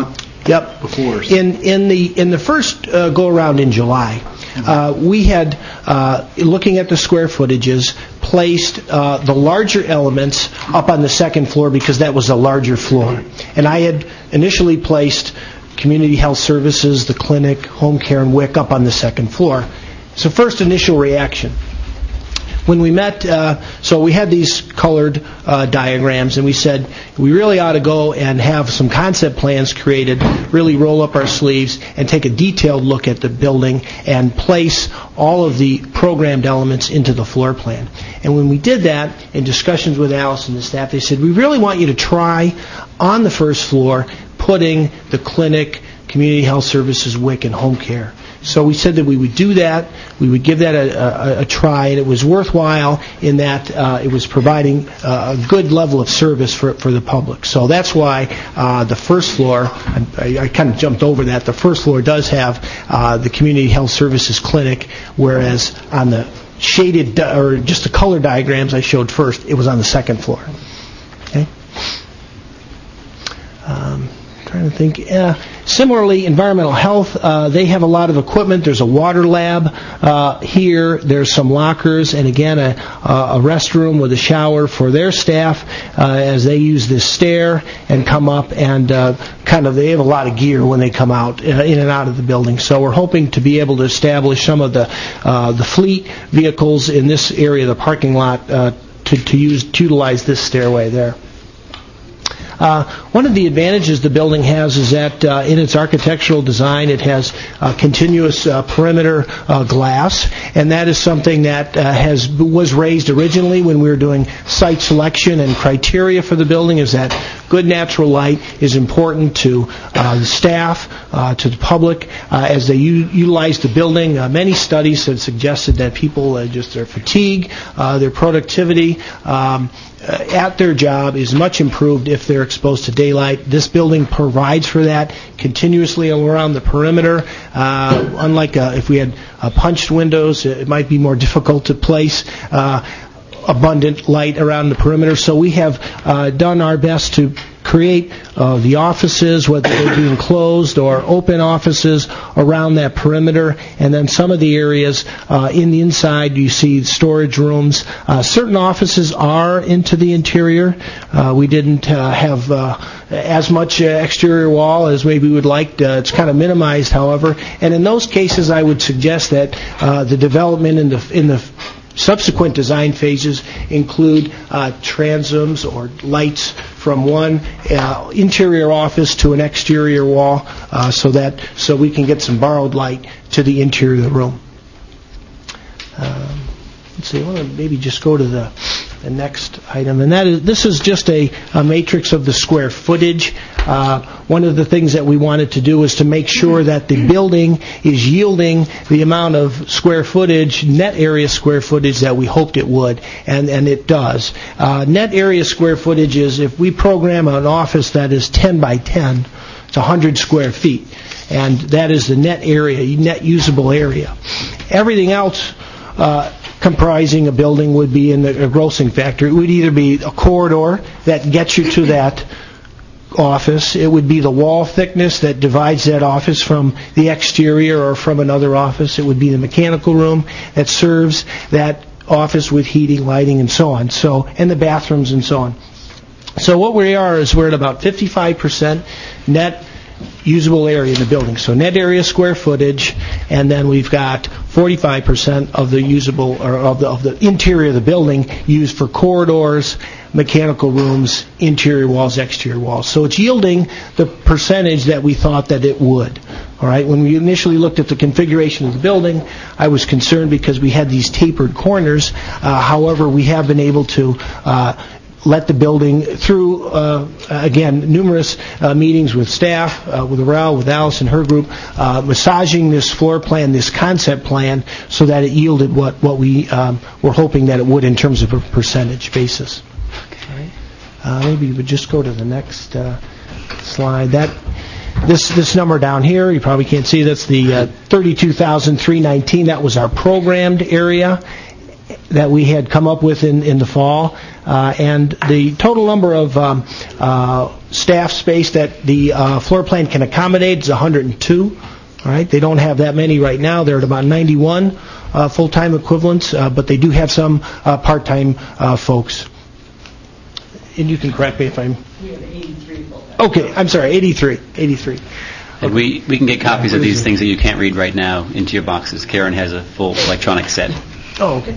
Yep. Before. In in the in the first uh, go around in July, uh, we had uh, looking at the square footages, placed uh, the larger elements up on the second floor because that was a larger floor, and I had initially placed community health services, the clinic, home care, and W I C up on the second floor. So first initial reaction. When we met, uh, so we had these colored uh, diagrams, and we said we really ought to go and have some concept plans created, really roll up our sleeves, and take a detailed look at the building and place all of the programmed elements into the floor plan. And when we did that, in discussions with Alice and the staff, they said, we really want you to try on the first floor putting the clinic, community health services, W I C, and home care. So we said that we would do that, we would give that a, a, a try, and it was worthwhile in that uh, it was providing uh, a good level of service for for the public. So that's why uh, the first floor, I, I kind of jumped over that, the first floor does have uh, the Community Health Services Clinic, whereas on the shaded, di- or just the color diagrams I showed first, it was on the second floor. Okay? Um, trying to think. Uh, similarly, environmental health, uh, they have a lot of equipment. There's a water lab uh, here. There's some lockers, and again, a, a restroom with a shower for their staff uh, as they use this stair and come up and uh, kind of, they have a lot of gear when they come out, uh, in and out of the building. So we're hoping to be able to establish some of the uh, the fleet vehicles in this area, the parking lot, uh, to, to use to utilize this stairway there. Uh, one of the advantages the building has is that uh, in its architectural design it has uh, continuous uh, perimeter uh, glass, and that is something that uh, has was raised originally when we were doing site selection and criteria for the building, is that good natural light is important to uh, the staff, uh, to the public, uh, as they u- utilize the building. Uh, many studies have suggested that people uh, just their fatigue, uh, their productivity, um, Uh, at their job is much improved if they're exposed to daylight. This building provides for that continuously around the perimeter. Uh, unlike uh, if we had uh, punched windows, it might be more difficult to place uh, abundant light around the perimeter. So we have uh, done our best to create uh, the offices, whether they're being closed or open offices, around that perimeter. And then some of the areas uh, in the inside, you see storage rooms. Uh, certain offices are into the interior. Uh, we didn't uh, have uh, as much uh, exterior wall as maybe we would like. Uh, it's kind of minimized, however. And in those cases, I would suggest that uh, the development in the in the subsequent design phases include uh, transoms or lights from one uh, interior office to an exterior wall, uh, so that so we can get some borrowed light to the interior of the room. Um, let's see. I want to maybe just go to the the next item, and that is this is just a, a matrix of the square footage. Uh, one of the things that we wanted to do is to make sure that the building is yielding the amount of square footage, net area square footage, that we hoped it would, and, and it does. Uh, net area square footage is, if we program an office that is ten by ten, it's one hundred square feet, and that is the net area, net usable area. Everything else uh, comprising a building would be in the a grossing factor. It would either be a corridor that gets you to that office, it would be the wall thickness that divides that office from the exterior or from another office, it would be the mechanical room that serves that office with heating, lighting, and so on, so and the bathrooms and so on. So what we are is we're at about fifty-five percent net usable area in the building. So net area square footage, and then we've got forty-five percent of the usable, or of the, of the interior of the building used for corridors, mechanical rooms, interior walls, exterior walls. So it's yielding the percentage that we thought that it would. All right. When we initially looked at the configuration of the building, I was concerned because we had these tapered corners. Uh, however, we have been able to uh, let the building through, uh, again, numerous uh, meetings with staff, uh, with Raul, with Alice and her group, uh, massaging this floor plan, this concept plan, so that it yielded what, what we um, were hoping that it would in terms of a percentage basis. Okay. Uh, maybe you would just go to the next uh, slide. That This this number down here, you probably can't see, that's the uh, thirty-two thousand three hundred nineteen. That was our programmed area. that we had come up with in, in the fall, uh, and the total number of um, uh, staff space that the uh, floor plan can accommodate is one hundred two. All right, they don't have that many right now. They're at about ninety-one uh, full-time equivalents, uh, but they do have some uh, part-time uh, folks. And you can correct me if I'm... We have eighty-three full-time. Okay, I'm sorry, eighty-three. eighty-three. And we, we can get copies of these things that you can't read right now into your boxes. Karen has a full electronic set. Oh, okay.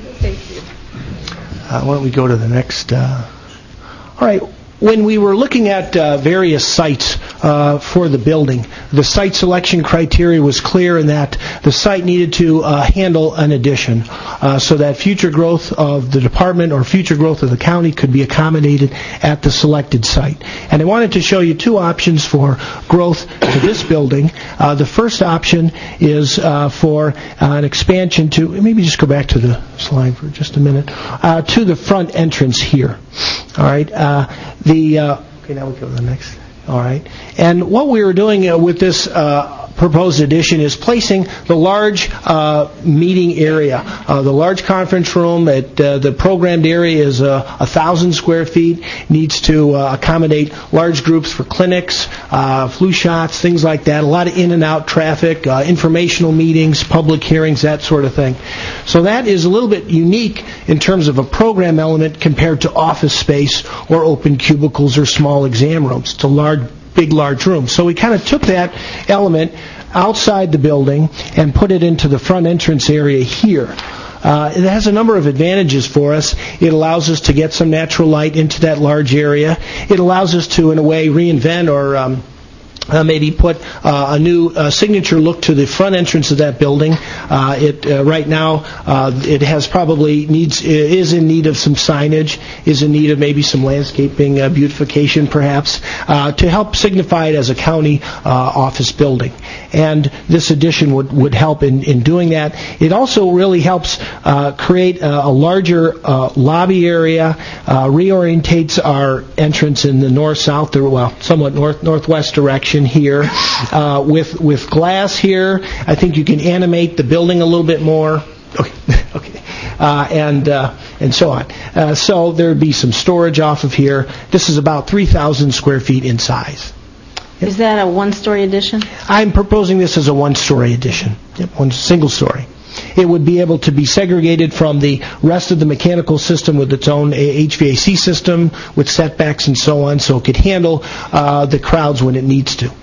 Uh, why don't we go to the next... Uh... All right. When we were looking at uh, various sites uh, for the building, the site selection criteria was clear in that the site needed to uh, handle an addition uh, so that future growth of the department or future growth of the county could be accommodated at the selected site. And I wanted to show you two options for growth to this building. Uh, the first option is uh, for uh, an expansion to, maybe just go back to the slide for just a minute, uh, to the front entrance here. All right. Uh, the uh, okay, now we go to the next. All right. And what we were doing uh, with this uh, proposed addition is placing the large uh, meeting area, uh, the large conference room. At uh, the programmed area is uh, a thousand square feet. Needs to uh, accommodate large groups for clinics, uh, flu shots, things like that. A lot of in and out traffic, uh, informational meetings, public hearings, that sort of thing. So that is a little bit unique in terms of a program element compared to office space or open cubicles or small exam rooms. It's a large, big, large room. So we kind of took that element outside the building and put it into the front entrance area here. Uh, it has a number of advantages for us. It allows us to get some natural light into that large area. It allows us to, in a way, reinvent or um, Uh, maybe put uh, a new uh, signature look to the front entrance of that building. Uh, it uh, right now uh, it has probably needs is in need of some signage, is in need of maybe some landscaping uh, beautification, perhaps, uh, to help signify it as a county uh, office building. And this addition would, would help in, in doing that. It also really helps uh, create a, a larger uh, lobby area, uh, reorientates our entrance in the north-south, or well, somewhat north northwest direction here, uh, with with glass here. I think you can animate the building a little bit more. Okay, okay, uh, and uh, and so on. Uh, so there would be some storage off of here. This is about three thousand square feet in size. Yep. Is that a one-story addition? I'm proposing this as a one-story addition. Yep, one single story. It would be able to be segregated from the rest of the mechanical system with its own H V A C system, with setbacks and so on, so it could handle uh, the crowds when it needs to.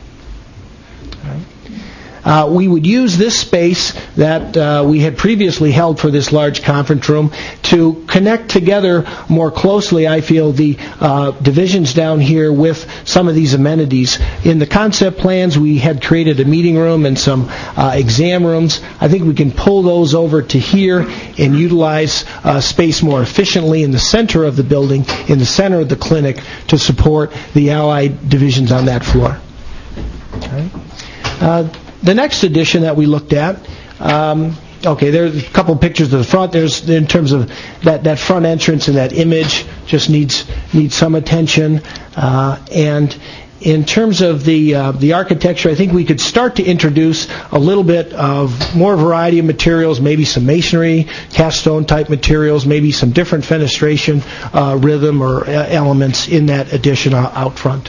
Uh, we would use this space that uh, we had previously held for this large conference room to connect together more closely, I feel, the uh, divisions down here with some of these amenities. In the concept plans, we had created a meeting room and some uh, exam rooms. I think we can pull those over to here and utilize uh, space more efficiently in the center of the building, in the center of the clinic, to support the allied divisions on that floor. Okay. Uh, The next addition that we looked at, um, okay, there's a couple pictures of the front. There's, in terms of that, that front entrance and that image, just needs needs some attention. Uh, and in terms of the uh, the architecture, I think we could start to introduce a little bit of more variety of materials, maybe some masonry, cast stone type materials, maybe some different fenestration uh, rhythm or uh, elements in that addition out front.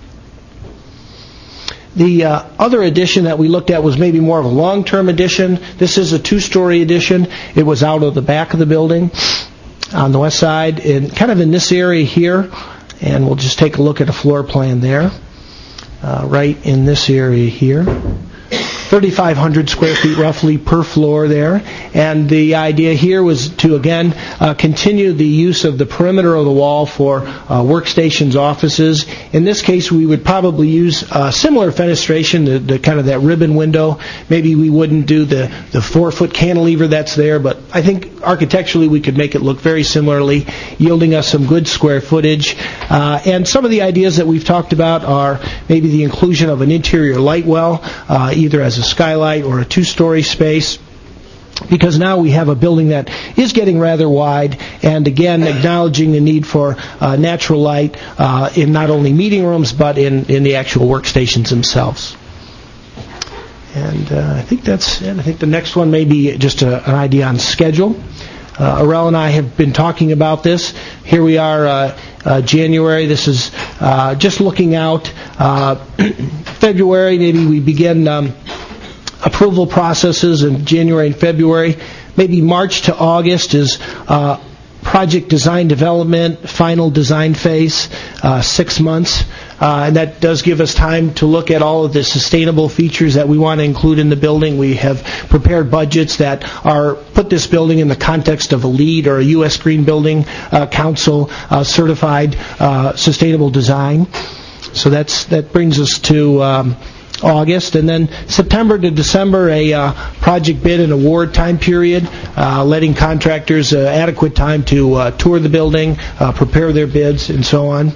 The uh, other addition that we looked at was maybe more of a long-term addition. This is a two-story addition. It was out of the back of the building on the west side, in, kind of in this area here. And we'll just take a look at a floor plan there, uh, right in this area here. thirty-five hundred square feet roughly per floor there. And the idea here was to, again, uh, continue the use of the perimeter of the wall for uh, workstations, offices. In this case, we would probably use uh, similar fenestration, the, the kind of that ribbon window. Maybe we wouldn't do the, the four-foot cantilever that's there, but I think architecturally we could make it look very similarly, yielding us some good square footage. Uh, and some of the ideas that we've talked about are maybe the inclusion of an interior light well, uh, either as a skylight or a two-story space, because now we have a building that is getting rather wide, and again acknowledging the need for uh, natural light uh, in not only meeting rooms but in, in the actual workstations themselves. And uh, I think that's it. I think the next one may be just a, an idea on schedule. uh, Arel and I have been talking about this. Here we are, uh, uh, January. This is uh, just looking out. Uh, February, maybe we begin um, approval processes in January and February. Maybe March to August is uh, project design development, final design phase, uh, six months. Uh, and that does give us time to look at all of the sustainable features that we want to include in the building. We have prepared budgets that are put this building in the context of a LEED or a U S Green Building uh, Council uh, certified uh, sustainable design. So that's that brings us to um, August, and then September to December, a uh, project bid and award time period, uh, letting contractors uh, adequate time to uh, tour the building, uh, prepare their bids, and so on.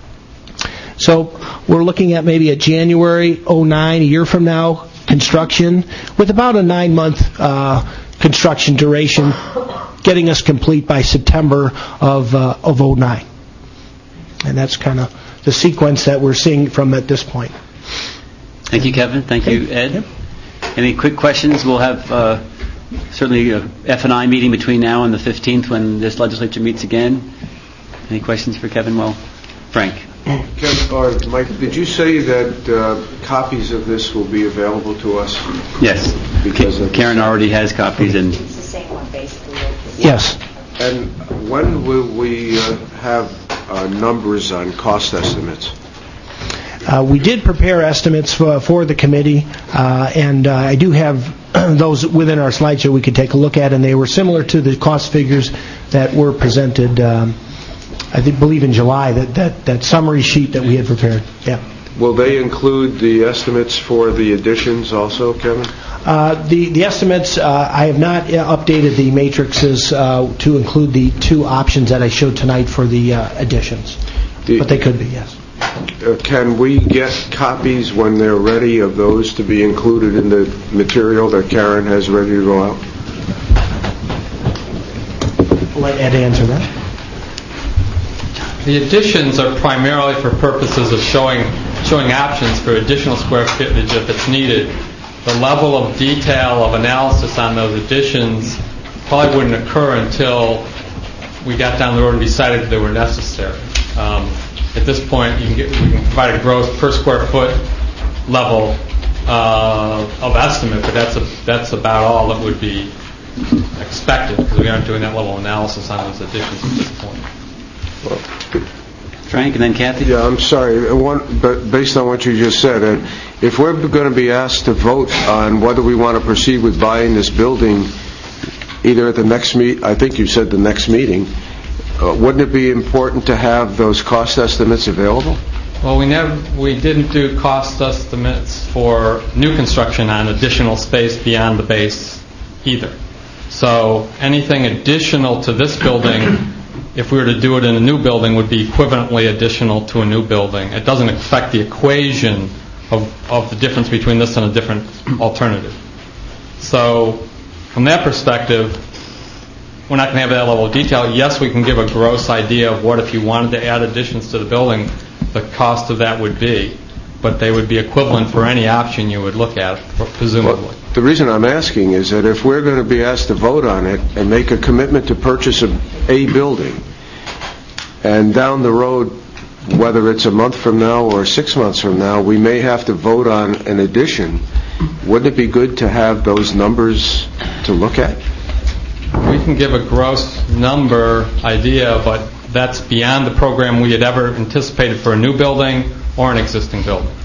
So we're looking at maybe a January oh nine, a year from now, construction, with about a nine-month uh, construction duration, getting us complete by September of uh, of oh nine. And that's kind of the sequence that we're seeing from at this point. Thank you, Kevin. Thank you, Ed. Any quick questions? We'll have uh, certainly a F and I meeting between now and the fifteenth when this legislature meets again. Any questions for Kevin? Well, Frank. Kevin, or Mike, did you say that uh, copies of this will be available to us? Yes. Because K- Karen already has copies. And It's the same one, basically. Yes. And when will we uh, have uh, numbers on cost estimates? Uh, we did prepare estimates for, for the committee, uh, and uh, I do have those within our slideshow we could take a look at, and they were similar to the cost figures that were presented, um, I think, believe in July, that, that, that summary sheet that we had prepared. Yeah. Will they include the estimates for the additions also, Kevin? Uh, the, the estimates, uh, I have not updated the matrices uh, to include the two options that I showed tonight for the uh, additions, the, but they could be, yes. Uh, can we get copies when they're ready of those to be included in the material that Karen has ready to go out? I'll let Ed answer that. The additions are primarily for purposes of showing showing options for additional square footage if it's needed. The level of detail of analysis on those additions probably wouldn't occur until we got down the road and decided that they were necessary. Um, At this point, you can get, we can provide a gross per square foot level uh, of estimate, but that's a, that's about all that would be expected because we aren't doing that level of analysis on those additions at this point. Well, Frank, and then Kathy. Yeah, I'm sorry. One, but based on what you just said, uh, if we're going to be asked to vote on whether we want to proceed with buying this building, either at the next meet, I think you said the next meeting. Uh, wouldn't it be important to have those cost estimates available? Well, we never, we didn't do cost estimates for new construction on additional space beyond the base either. So anything additional to this building, if we were to do it in a new building, would be equivalently additional to a new building. It doesn't affect the equation of, of the difference between this and a different alternative. So from that perspective, we're not going to have that level of detail. Yes, we can give a gross idea of what, if you wanted to add additions to the building, the cost of that would be. But they would be equivalent for any option you would look at, presumably. Well, the reason I'm asking is that if we're going to be asked to vote on it and make a commitment to purchase a, a building, and down the road, whether it's a month from now or six months from now, we may have to vote on an addition, wouldn't it be good to have those numbers to look at? We can give a gross number idea, but that's beyond the program we had ever anticipated for a new building or an existing building.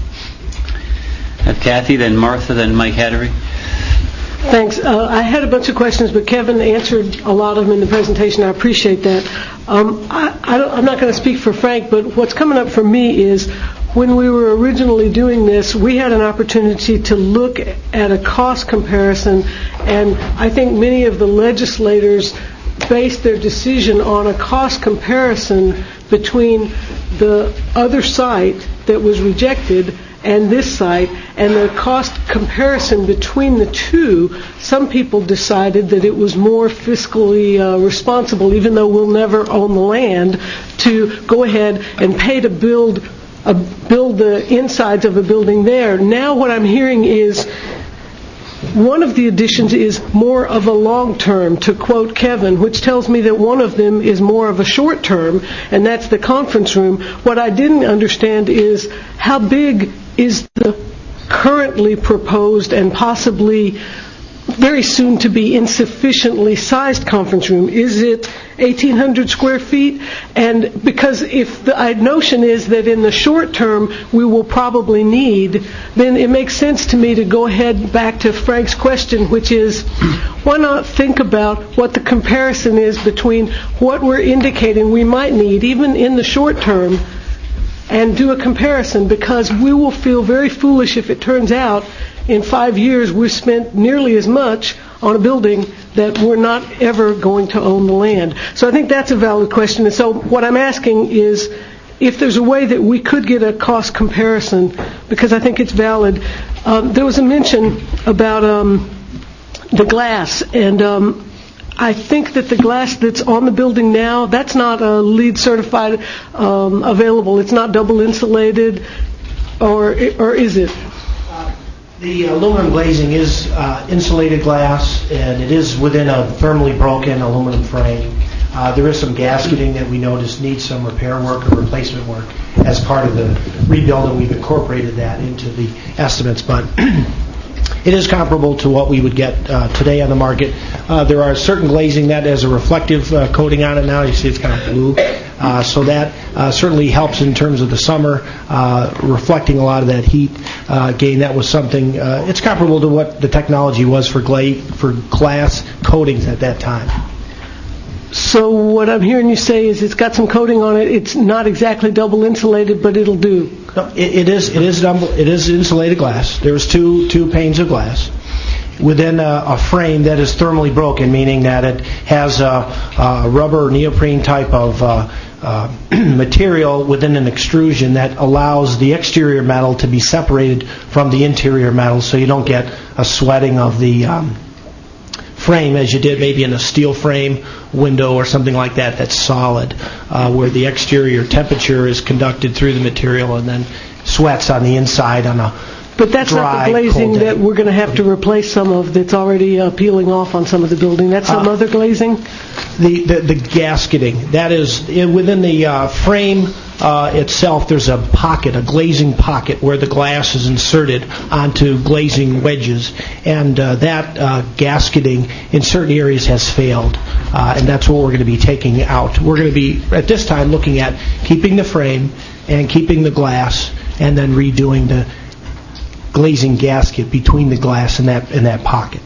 Have Kathy, then Martha, then Mike Hattery. Thanks. Uh, I had a bunch of questions, but Kevin answered a lot of them in the presentation. I appreciate that. Um, I, I don't, I'm not going to speak for Frank, but what's coming up for me is when we were originally doing this, we had an opportunity to look at a cost comparison, and I think many of the legislators based their decision on a cost comparison between the other site that was rejected and this site, and the cost comparison between the two, some people decided that it was more fiscally uh, responsible, even though we'll never own the land, to go ahead and pay to build a, build the insides of a building there. Now what I'm hearing is one of the additions is more of a long-term, to quote Kevin, which tells me that one of them is more of a short-term, and that's the conference room. What I didn't understand is how big is the currently proposed and possibly very soon to be insufficiently sized conference room? Is it eighteen hundred square feet? And because if the notion is that in the short term we will probably need, then it makes sense to me to go ahead back to Frank's question, which is, why not think about what the comparison is between what we're indicating we might need, even in the short term, and do a comparison, because we will feel very foolish if it turns out in five years we've spent nearly as much on a building that we're not ever going to own the land. So I think that's a valid question. And so what I'm asking is if there's a way that we could get a cost comparison, because I think it's valid. Um, there was a mention about um, the glass, and um, I think that the glass that's on the building now, that's not a LEED certified um, available. It's not double insulated, or or is it? The aluminum glazing is uh, insulated glass, and it is within a thermally broken aluminum frame. Uh, there is some gasketing that we noticed needs some repair work or replacement work as part of the rebuild, and we've incorporated that into the estimates. But it is comparable to what we would get uh, today on the market. Uh, there are certain glazing that has a reflective uh, coating on it now. You see it's kind of blue. Uh, so that uh, certainly helps in terms of the summer, uh, reflecting a lot of that heat uh, gain. That was something, uh, it's comparable to what the technology was for, gla- for glass coatings at that time. So what I'm hearing you say is it's got some coating on it. It's not exactly double insulated, but it'll do. No, it, it is it is double, it is insulated glass. There's two two panes of glass within a, a frame that is thermally broken, meaning that it has a, a rubber or neoprene type of uh, uh, material within an extrusion that allows the exterior metal to be separated from the interior metal, so you don't get a sweating of the um, frame as you did maybe in a steel frame window or something like that that's solid, uh, where the exterior temperature is conducted through the material and then sweats on the inside on a But that's dry, not the glazing cold that we're going to have to replace some of that's already uh, peeling off on some of the building. That's some Uh, other glazing? The, the, the gasketing, that is, in, within the uh, frame uh, itself, there's a pocket, a glazing pocket, where the glass is inserted onto glazing wedges, and uh, that uh, gasketing in certain areas has failed, uh, and that's what we're going to be taking out. We're going to be, at this time, looking at keeping the frame and keeping the glass, and then redoing the glazing gasket between the glass and that, and that pocket.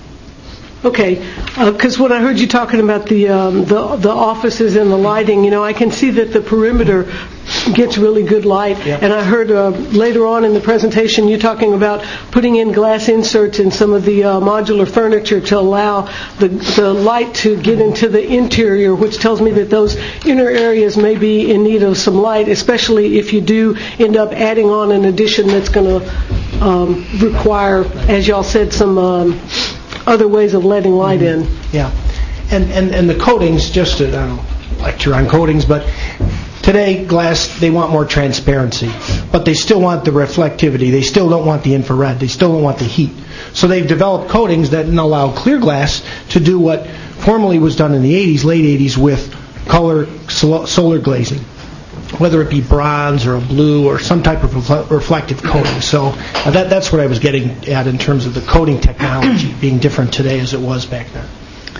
Okay, because uh, when I heard you talking about the, um, the the offices and the lighting, you know, I can see that the perimeter gets really good light. Yep. And I heard uh, later on in the presentation you talking about putting in glass inserts in some of the uh, modular furniture to allow the the light to get into the interior, which tells me that those inner areas may be in need of some light, especially if you do end up adding on an addition that's going to um, require, as y'all said, some um, other ways of letting light in. Yeah, and and and the coatings, just to, I don't lecture on coatings, but today glass, they want more transparency, but they still want the reflectivity. They still don't want the infrared. They still don't want the heat. So they've developed coatings that allow clear glass to do what formerly was done in the eighties, late eighties, with color solar glazing, whether it be bronze or a blue or some type of refle- reflective coating. So uh, that that's what I was getting at in terms of the coating technology being different today as it was back then.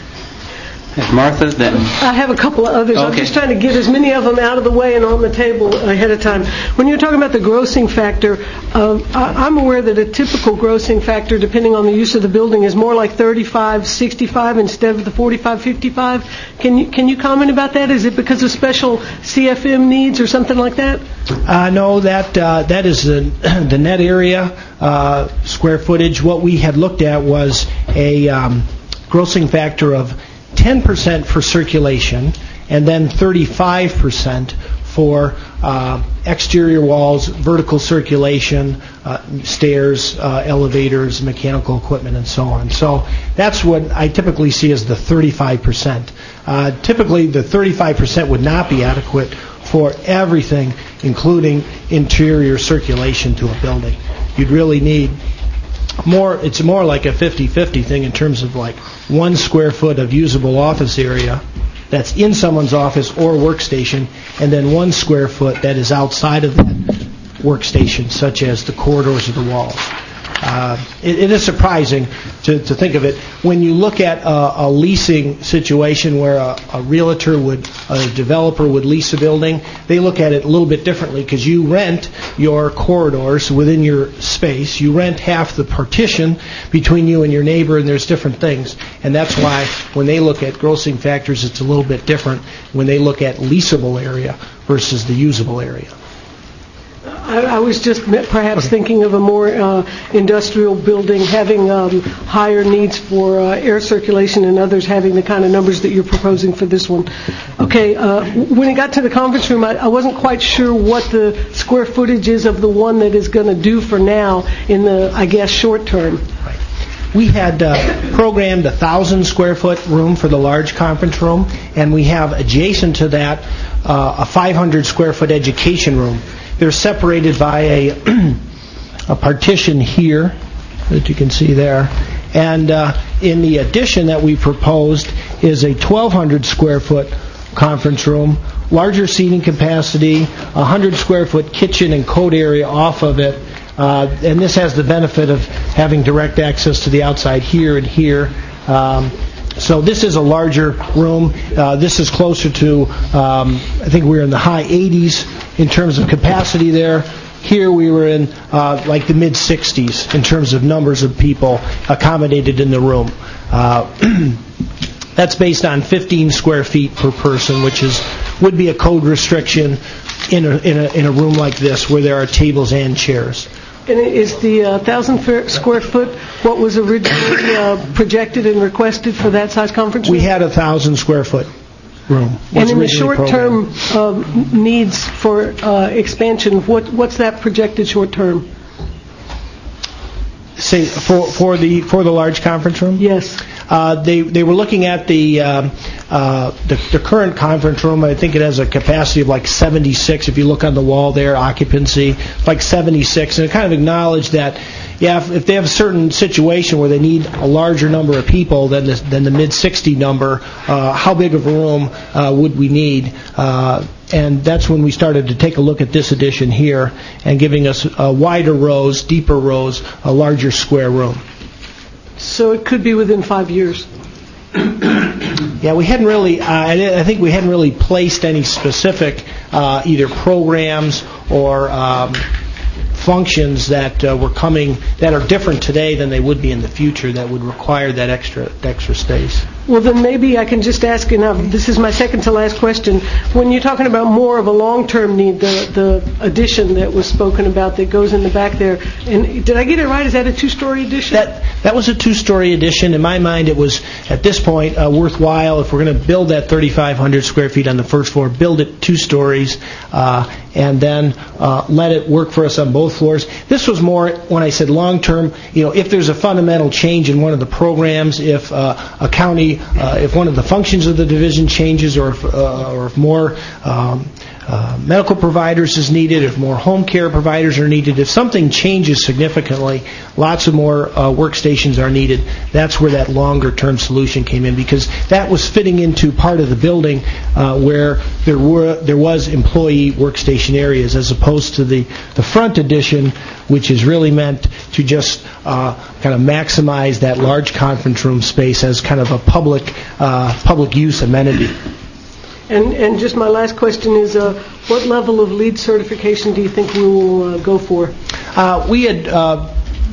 Martha, then. I have a couple of others. I'm Okay. just trying to get as many of them out of the way and on the table ahead of time. When you're talking about the grossing factor, uh, I, I'm aware that a typical grossing factor, depending on the use of the building, is more like thirty-five, sixty-five instead of the forty-five, fifty-five. Can you can you comment about that? Is it because of special C F M needs or something like that? Uh, no, that uh, that is the, the net area, uh, square footage. What we had looked at was a um, grossing factor of ten percent for circulation, and then thirty-five percent for uh, exterior walls, vertical circulation, uh, stairs, uh, elevators, mechanical equipment, and so on. So that's what I typically see as the thirty-five percent. Uh, typically, the thirty-five percent would not be adequate for everything, including interior circulation to a building. You'd really need more, it's more like a fifty-fifty thing in terms of like one square foot of usable office area that's in someone's office or workstation, and then one square foot that is outside of that workstation, such as the corridors or the walls. Uh, it, it is surprising to, to think of it. When you look at a, a leasing situation where a, a realtor would, a developer would lease a building, they look at it a little bit differently because you rent your corridors within your space. You rent half the partition between you and your neighbor, and there's different things. And that's why when they look at grossing factors, it's a little bit different when they look at leasable area versus the usable area. I, I was just perhaps okay. thinking of a more uh, industrial building having um, higher needs for uh, air circulation and others having the kind of numbers that you're proposing for this one. Okay, uh, when it got to the conference room, I, I wasn't quite sure what the square footage is of the one that is going to do for now in the, I guess, short term. Right. We had uh, programmed a thousand square foot room for the large conference room, and we have adjacent to that uh, a five hundred square foot education room. They're separated by a, a partition here that you can see there. And uh, in the addition that we proposed is a twelve hundred square foot conference room, larger seating capacity, one hundred square foot kitchen and coat area off of it. Uh, and this has the benefit of having direct access to the outside here and here. Um, So this is a larger room. Uh, this is closer to, um, I think we were in the high eighties in terms of capacity there. Here we were in uh, like the mid sixties in terms of numbers of people accommodated in the room. Uh, that's based on fifteen square feet per person, which is would be a code restriction in a, in a, in a room like this where there are tables and chairs. And is the uh, one thousand square foot what was originally uh, projected and requested for that size conference room? We had a one thousand square foot room. And in the short-term uh, needs for uh, expansion, what, what's that projected short-term? Say for for the for the large conference room? Yes. Uh, they they were looking at the, um, uh, the the current conference room. I think it has a capacity of like seventy-six. If you look on the wall there, occupancy like seventy-six, and it kind of acknowledged that, yeah, if, if they have a certain situation where they need a larger number of people than the, than the mid sixty number, uh, how big of a room uh, would we need? Uh, and that's when we started to take a look at this addition here and giving us uh, wider rows, deeper rows, a larger square room. So it could be within five years. Yeah, we hadn't really, uh, I think we hadn't really placed any specific uh, either programs or um, functions that uh, were coming that are different today than they would be in the future that would require that extra extra space. Well, then maybe I can just ask, and uh, this is my second to last question. When you're talking about more of a long-term need, the, the addition that was spoken about that goes in the back there, and did I get it right? Is that a two-story addition? That that was a two-story addition. In my mind, it was, at this point, uh, worthwhile, if we're going to build that thirty-five hundred square feet on the first floor, build it two stories, uh, and then uh, let it work for us on both floors. This was more, when I said long-term, you know, if there's a fundamental change in one of the programs, if uh, a county Uh, if one of the functions of the division changes, or if, uh, or if more um, uh, medical providers is needed, if more home care providers are needed, if something changes significantly, lots of more uh, workstations are needed. That's where that longer-term solution came in, because that was fitting into part of the building uh, where there were there was employee workstation areas, as opposed to the, the front addition, which is really meant to just uh, kind of maximize that large conference room space as kind of a public uh, public use amenity. And and just my last question is, uh, what level of LEED certification do you think we will uh, go for? Uh, we had uh,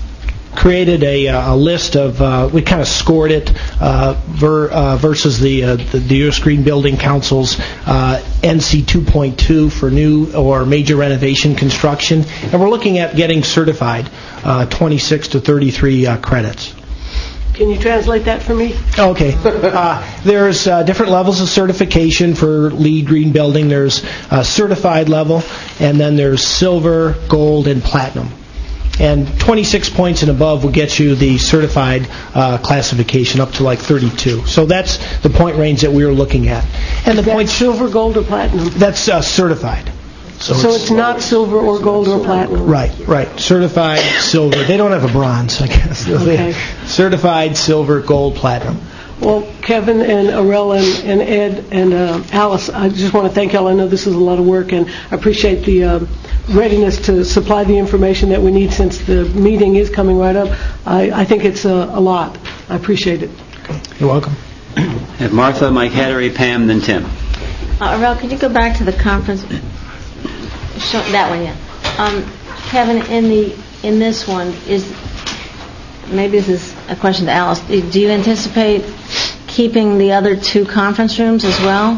created a, a list of, uh, we kind of scored it uh, ver, uh, versus the, uh, the the U S Green Building Council's uh, N C two point two for new or major renovation construction, and we're looking at getting certified uh, twenty-six to thirty-three uh, credits. Can you translate that for me? Okay. Uh, there's uh, different levels of certification for LEED Green Building. There's a certified level, and then there's silver, gold, and platinum. And twenty-six points and above will get you the certified uh, classification up to like thirty-two. So that's the point range that we were looking at. And Is the that points, silver, gold, or platinum? That's uh, certified. So it's not silver or gold or platinum? Right, right. Certified silver. They don't have a bronze, I guess. Okay. Certified silver, gold, platinum. Well, Kevin and Arel and, and Ed and uh, Alice, I just want to thank y'all. I know this is a lot of work, and I appreciate the uh, readiness to supply the information that we need since the meeting is coming right up. I, I think it's a, a lot. I appreciate it. You're welcome. Have Martha, Mike Hattery, Pam, then Tim. Uh, Arel, could you go back to the conference? Show, that one, yeah. Um, Kevin, in the in this one, is maybe this is a question to Alice. Do you anticipate keeping the other two conference rooms as well,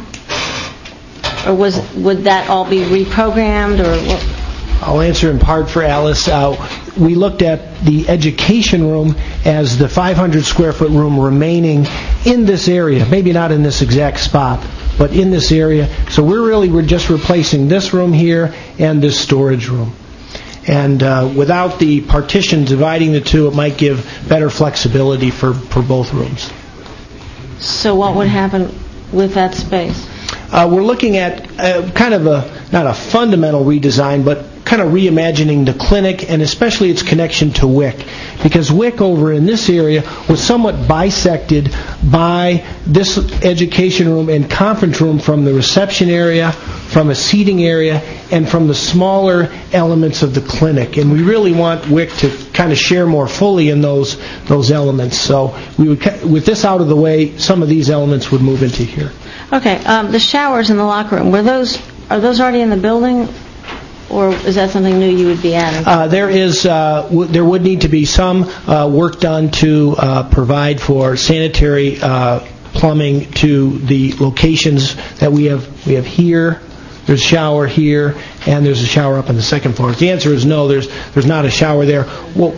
or was would that all be reprogrammed, or what? I'll answer in part for Alice. Uh, we looked at the education room as the five hundred square foot room remaining in this area, maybe not in this exact spot, but in this area. So we're really we're just replacing this room here and this storage room. And uh, without the partition dividing the two, it might give better flexibility for, for both rooms. So what would happen with that space? Uh, we're looking at uh, kind of a, not a fundamental redesign, but kind of reimagining the clinic and especially its connection to W I C. Because W I C over in this area was somewhat bisected by this education room and conference room from the reception area, from a seating area, and from the smaller elements of the clinic. And we really want W I C to kind of share more fully in those those elements. So we would, with this out of the way, some of these elements would move into here. Okay, um, the showers in the locker room, were those are those already in the building, or is that something new you would be adding? Uh, there is, uh, w- there would need to be some uh, work done to uh, provide for sanitary uh, plumbing to the locations that we have. We have here. There's a shower here, and there's a shower up on the second floor. The answer is no. There's there's not a shower there. Well,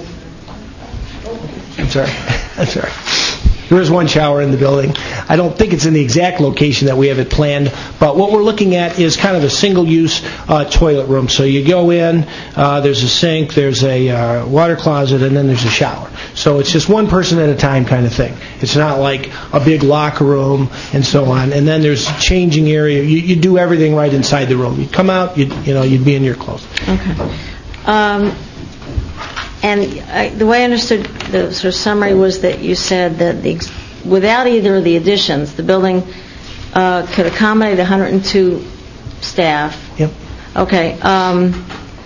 I'm sorry. I'm sorry. There is one shower in the building. I don't think it's in the exact location that we have it planned, but what we're looking at is kind of a single-use uh, toilet room. So you go in, uh, there's a sink, there's a uh, water closet, and then there's a shower. So it's just one person at a time kind of thing. It's not like a big locker room and so on. And then there's a changing area. You, you do everything right inside the room. You come out, you'd, you know, you'd be in your clothes. Okay. Um, And I, the way I understood the sort of summary was that you said that the, without either of the additions, the building uh, could accommodate one hundred two staff. Yep. Okay. Um,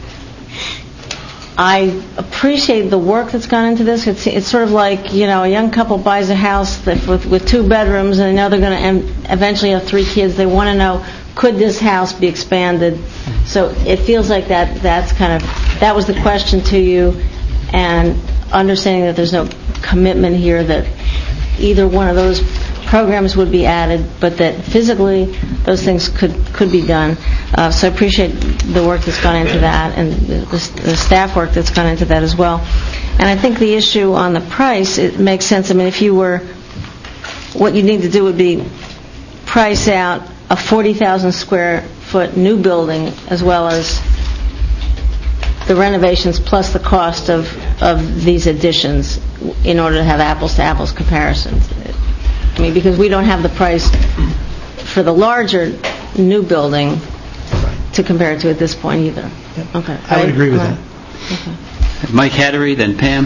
I appreciate the work that's gone into this. It's, it's sort of like, you know, a young couple buys a house that with, with two bedrooms, and they know they're going to eventually have three kids. They want to know, could this house be expanded? So it feels like that. That's kind of that was the question to you. And understanding that there's no commitment here that either one of those programs would be added, but that physically those things could, could be done. Uh, so I appreciate the work that's gone into that and the, the, the staff work that's gone into that as well. And I think the issue on the price, it makes sense. I mean, if you were, what you need to do would be price out a forty thousand square foot new building as well as the renovations plus the cost of, of these additions in order to have apples-to-apples comparisons. I mean, because we don't have the price for the larger new building to compare it to at this point either. Yep. Okay. I would right? agree with Right. that. Okay. Mike Hattery, then Pam.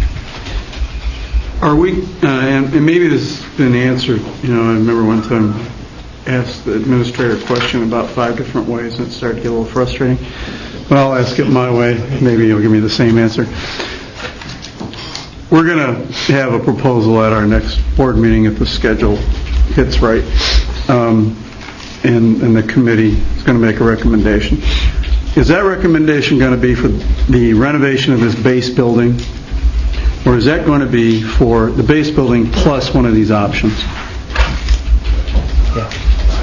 Are we, uh, and, and maybe this has been answered, you know, I remember one time I asked the administrator a question about five different ways and it started to get a little frustrating. But I'll ask it my way. Maybe you'll give me the same answer. We're going to have a proposal at our next board meeting if the schedule hits right. Um, and, and the committee is going to make a recommendation. Is that recommendation going to be for the renovation of this base building, or is that going to be for the base building plus one of these options? Yeah.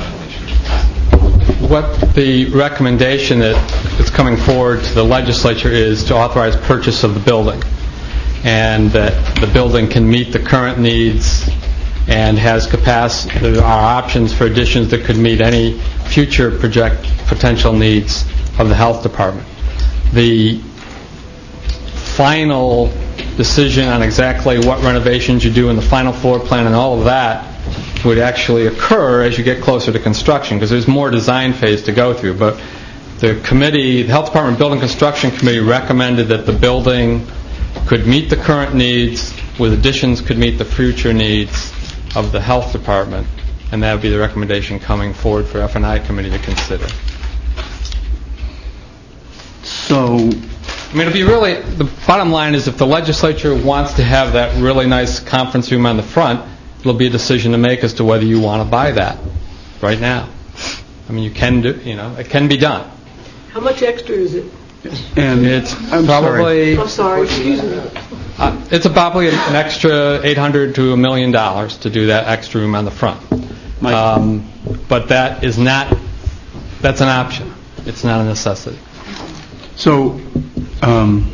What the recommendation that is coming forward to the legislature is to authorize purchase of the building, and that the building can meet the current needs and has capacity. There are options for additions that could meet any future project potential needs of the health department. The final decision on exactly what renovations you do in the final floor plan and all of that would actually occur as you get closer to construction, because there's more design phase to go through. But the committee, the Health Department Building Construction Committee recommended that the building could meet the current needs, with additions could meet the future needs of the Health Department, and that would be the recommendation coming forward for F and I Committee to consider. So, I mean, it'll be really, the bottom line is if the legislature wants to have that really nice conference room on the front, it'll be a decision to make as to whether you want to buy that right now. I mean, you can do, you know, it can be done. How much extra is it? and It's I'm probably, I'm sorry, excuse me. uh, it's probably an extra eight hundred to a million dollars to do that extra room on the front. Um, but that is not, that's an option. It's not a necessity. So, um,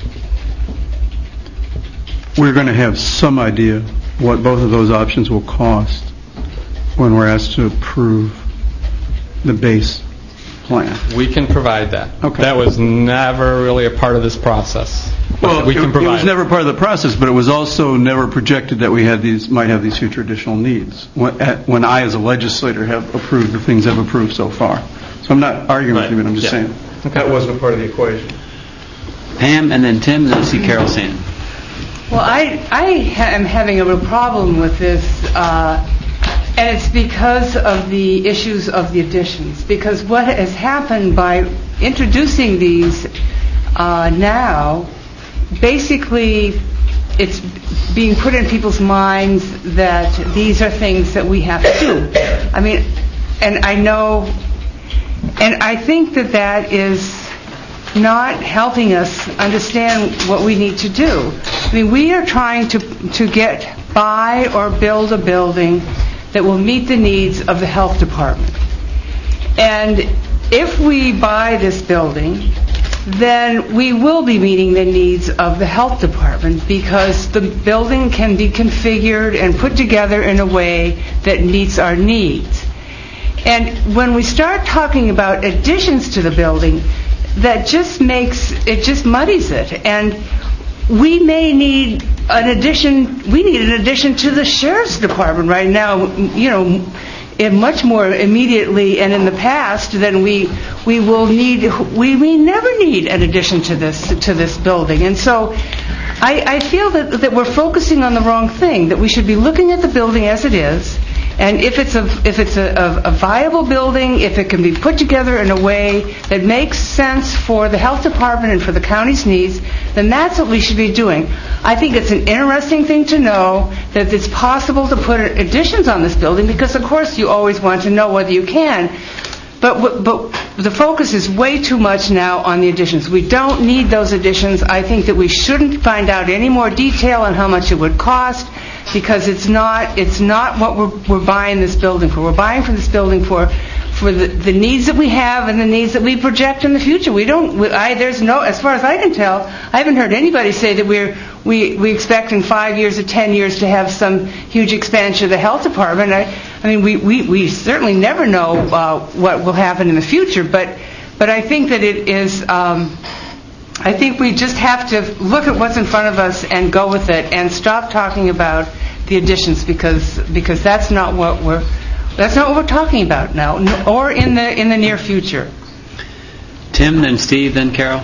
we're going to have some idea what both of those options will cost when we're asked to approve the base plan. We can provide that. Okay. That was never really a part of this process. Well, we can it, it provide was never part of the process, but it was also never projected that we had these might have these future additional needs. When, at, when I, as a legislator, have approved the things I've approved so far. So I'm not arguing Right. with you, but I'm just Yeah. saying that wasn't a part of the equation. Pam, and then Tim, and then I see Carol Sand. Well, I, I ha- am having a real problem with this, uh, and it's because of the issues of the additions. Because what has happened by introducing these uh, now, basically it's being put in people's minds that these are things that we have to do. I mean, and I know, and I think that that is not helping us understand what we need to do. I mean, we are trying to to get buy or build a building that will meet the needs of the health department. And if we buy this building, then we will be meeting the needs of the health department because the building can be configured and put together in a way that meets our needs. And when we start talking about additions to the building, that just makes, it just muddies it. And we may need an addition, we need an addition to the sheriff's department right now, you know, in much more immediately and in the past than we we will need, we we never need an addition to this to this building. And so I, I feel that, that we're focusing on the wrong thing, that we should be looking at the building as it is. And if it's a if it's a, a, a viable building, if it can be put together in a way that makes sense for the health department and for the county's needs, then that's what we should be doing. I think it's an interesting thing to know that it's possible to put additions on this building because, of course, you always want to know whether you can. But but the focus is way too much now on the additions. We don't need those additions. I think that we shouldn't find out any more detail on how much it would cost, because it's not it's not what we're we're buying this building for. We're buying for this building for for the, the needs that we have and the needs that we project in the future. We don't. We, I there's no, as far as I can tell, I haven't heard anybody say that we're we we expect in five years or ten years to have some huge expansion of the health department. I I mean we we, we certainly never know uh, what will happen in the future, but but I think that it is. Um, I think we just have to look at what's in front of us and go with it, and stop talking about the additions because because that's not what we're that's not what we're talking about now, or in the in the near future. Tim, then Steve, then Carol.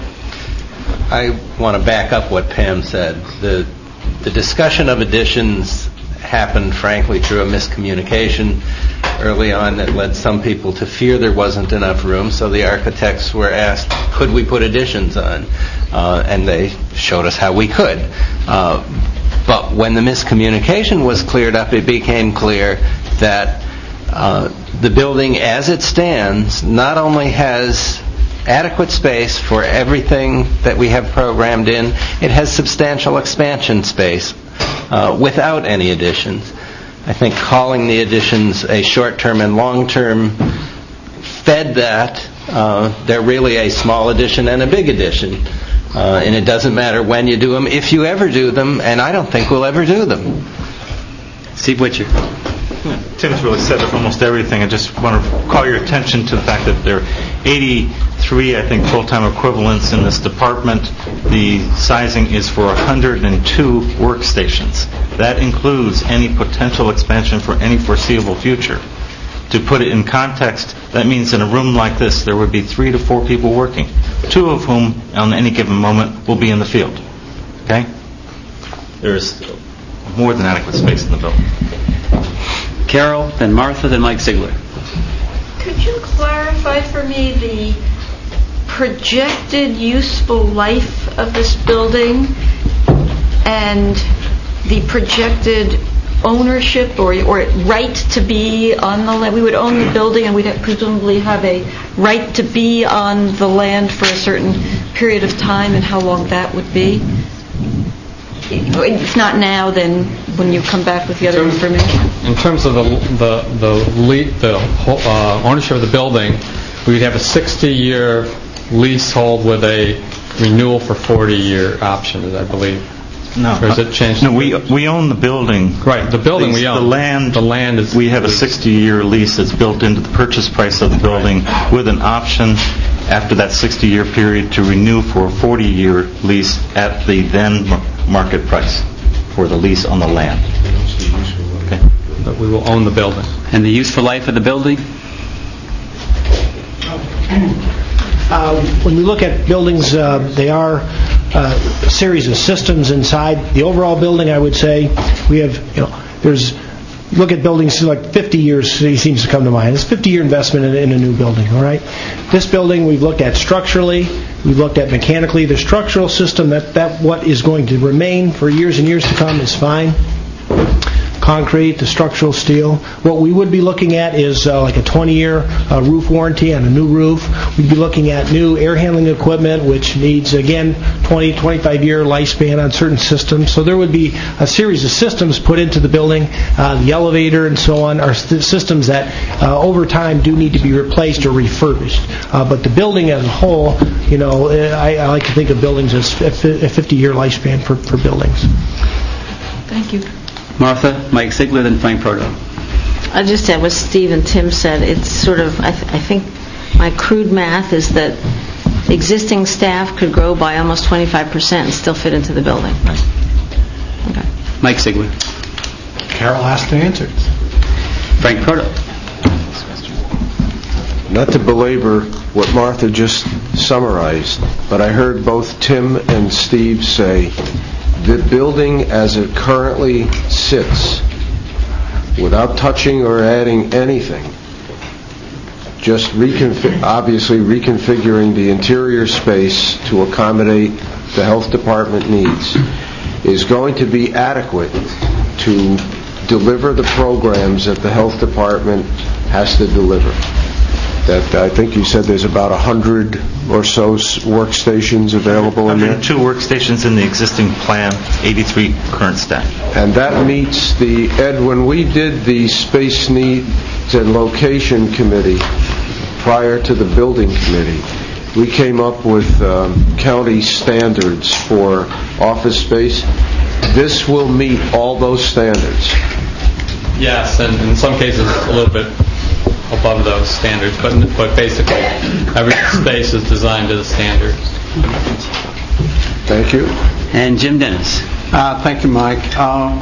I want to back up what Pam said. The the discussion of additions happened, frankly, through a miscommunication early on that led some people to fear there wasn't enough room, so the architects were asked, could we put additions on? Uh, and they showed us how we could. Uh, but when the miscommunication was cleared up, it became clear that uh, the building as it stands not only has adequate space for everything that we have programmed in, it has substantial expansion space uh, without any additions. I think calling the additions a short-term and long-term fed that. Uh, they're really a small addition and a big addition. Uh, and it doesn't matter when you do them, if you ever do them, and I don't think we'll ever do them. Steve Witcher. Yeah, Tim's really said almost everything. I just want to call your attention to the fact that there are eighty-three, I think, full-time equivalents in this department. The sizing is for one hundred two workstations. That includes any potential expansion for any foreseeable future. To put it in context, that means in a room like this, there would be three to four people working, two of whom on any given moment will be in the field. Okay? There's more than adequate space in the building. Carol, then Martha, then Mike Ziegler. Could you clarify for me the projected useful life of this building and the projected ownership or, or right to be on the land? We would own the building and we'd have, presumably have a right to be on the land for a certain period of time, and how long that would be. If not now, then when you come back with the other information. In terms of the the the, le- the uh, ownership of the building, we'd have a sixty-year leasehold with a renewal for forty-year option, I believe. No, or is it changed? No, we we own the building. Right, the building Lease, we own. The land. The land is. We have a sixty-year lease that's built into the purchase price of the building, with an option after that sixty-year period to renew for a forty-year lease at the then market price for the lease on the land. Okay. But we will own the building. And the useful life of the building? Uh, when we look at buildings, uh, they are uh, a series of systems inside the overall building. I would say we have, you know, there's look at buildings like fifty years seems to come to mind. It's a fifty-year investment in, in a new building. All right, this building we've looked at structurally, we've looked at mechanically. The structural system that that what is going to remain for years and years to come is fine. Concrete, the structural steel. What we would be looking at is uh, like a twenty-year uh, roof warranty on a new roof. We'd be looking at new air handling equipment, which needs, again, twenty, twenty-five year lifespan on certain systems. So there would be a series of systems put into the building. Uh, the elevator and so on are st- systems that uh, over time do need to be replaced or refurbished. Uh, but the building as a whole, you know, I, I like to think of buildings as a fifty-year lifespan for, for buildings. Thank you. Martha, Mike Ziegler, then Frank Proto. I just add what Steve and Tim said. It's sort of, I, th- I think my crude math is that existing staff could grow by almost twenty-five percent and still fit into the building. Right. Okay. Mike Ziegler. Carol asked and answered. Frank Proto. Not to belabor what Martha just summarized, but I heard both Tim and Steve say the building as it currently sits, without touching or adding anything, just reconfig- obviously reconfiguring the interior space to accommodate the health department needs, is going to be adequate to deliver the programs that the health department has to deliver. That I think you said there's about a hundred or so workstations available in there. Two workstations in the existing plan, eighty-three current staff. And that meets the, Ed, when we did the Space Needs and Location Committee prior to the Building Committee, we came up with um, county standards for office space. This will meet all those standards. Yes, and in some cases a little bit above those standards, but but basically every space is designed to the standards. Thank you. And Jim Dennis. Uh, thank you, Mike. Uh,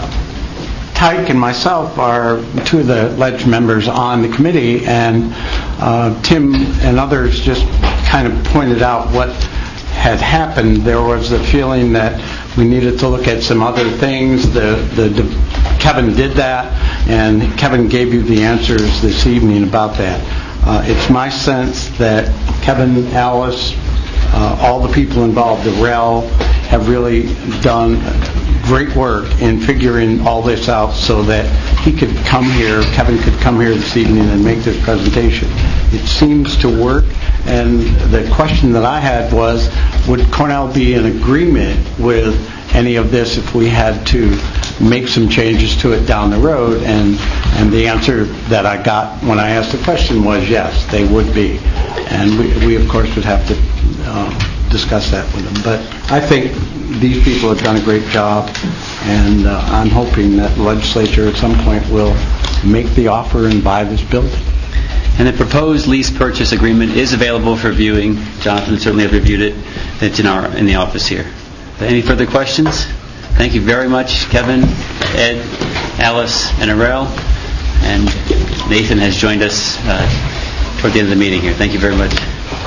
Tyke and myself are two of the ledge members on the committee, and uh, Tim and others just kind of pointed out what had happened. There was the feeling that we needed to look at some other things. The, the, the Kevin did that, and Kevin gave you the answers this evening about that. Uh, it's my sense that Kevin, Alice, uh, all the people involved, the R E L, have really done great work in figuring all this out so that he could come here, Kevin could come here this evening and make this presentation. It seems to work, and the question that I had was, would Cornell be in agreement with any of this if we had to make some changes to it down the road? And and the answer that I got when I asked the question was yes, they would be. And we, we of course would have to uh, discuss that with them. But I think these people have done a great job, and uh, I'm hoping that the legislature at some point will make the offer and buy this building. And the proposed lease purchase agreement is available for viewing. Jonathan certainly has reviewed it. It's in our in the office here. Any further questions? Thank you very much, Kevin, Ed, Alice, and Arel. and Nathan has joined us uh, toward the end of the meeting here. Thank you very much.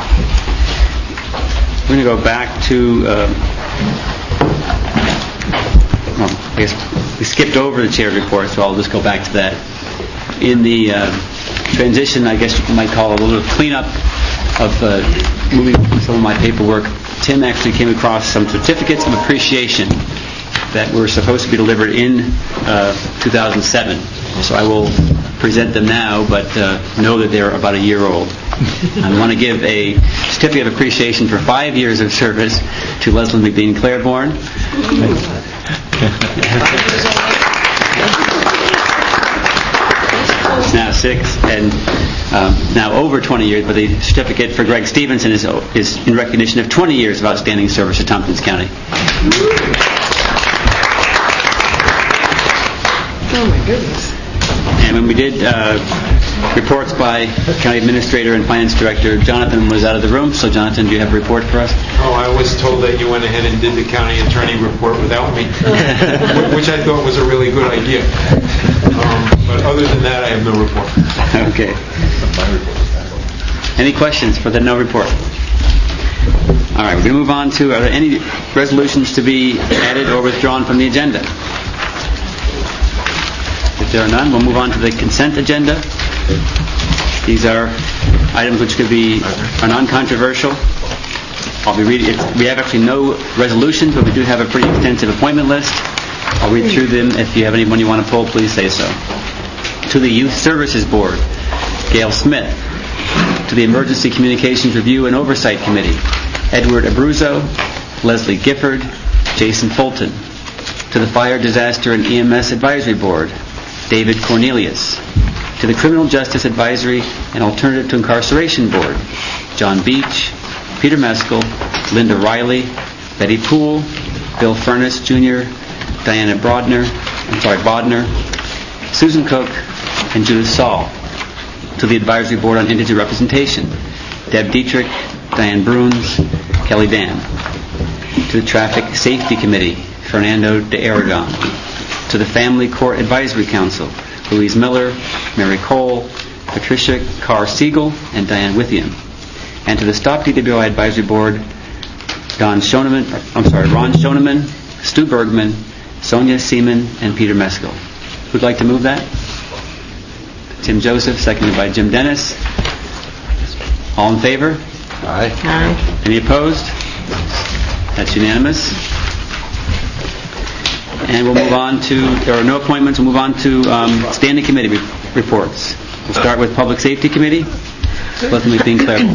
We're going to go back to, uh, well, I guess we skipped over the chair's report, so I'll just go back to that. In the uh, transition, I guess you might call it a little cleanup of uh, moving some of my paperwork, Tim actually came across some certificates of appreciation that were supposed to be delivered in uh, two thousand seven. So I will present them now, but uh, know that they're about a year old. I want to give a certificate of appreciation for five years of service to Leslyn McBean Claiborne. Now six, and um, now over twenty years, but the certificate for Greg Stevenson is, is in recognition of twenty years of outstanding service to Tompkins County. Oh my goodness. And when we did uh, reports by County Administrator and Finance Director, Jonathan was out of the room. So Jonathan, do you have a report for us? Oh, I was told that you went ahead and did the county attorney report without me, which I thought was a really good idea. Um, but other than that, I have no report. Okay. Any questions for the no report? All right, we're going to move on to, are there any resolutions to be added or withdrawn from the agenda? If there are none, we'll move on to the consent agenda. These are items which could be are non-controversial. I'll be reading. It's, we have actually no resolutions, but we do have a pretty extensive appointment list. I'll read through them. If you have anyone you want to pull, please say so. To the Youth Services Board, Gail Smith. To the Emergency Communications Review and Oversight Committee, Edward Abruzzo, Leslie Gifford, Jason Fulton. To the Fire, Disaster, and E M S Advisory Board, David Cornelius. To the Criminal Justice Advisory and Alternative to Incarceration Board, John Beach, Peter Meskel, Linda Riley, Betty Poole, Bill Furness Junior, Diana Brodner, I'm sorry, Bodner, Susan Cook, and Judith Saul. To the Advisory Board on Indigent Representation, Deb Dietrich, Diane Bruns, Kelly Van. To the Traffic Safety Committee, Fernando de Aragon. To the Family Court Advisory Council, Louise Miller, Mary Cole, Patricia Carr-Siegel, and Diane Withiam. And to the Stop D W I Advisory Board, Don Schoeneman, I'm sorry, Ron Schoeneman, Stu Bergman, Sonia Seaman, and Peter Meskel. Who'd like to move that? Tim Joseph, seconded by Jim Dennis. All in favor? Aye. Aye. Any opposed? That's unanimous. And we'll move on to, there are no appointments, we'll move on to um, standing committee re- reports. We'll start with Public Safety Committee. Leslie McBean Claiborne.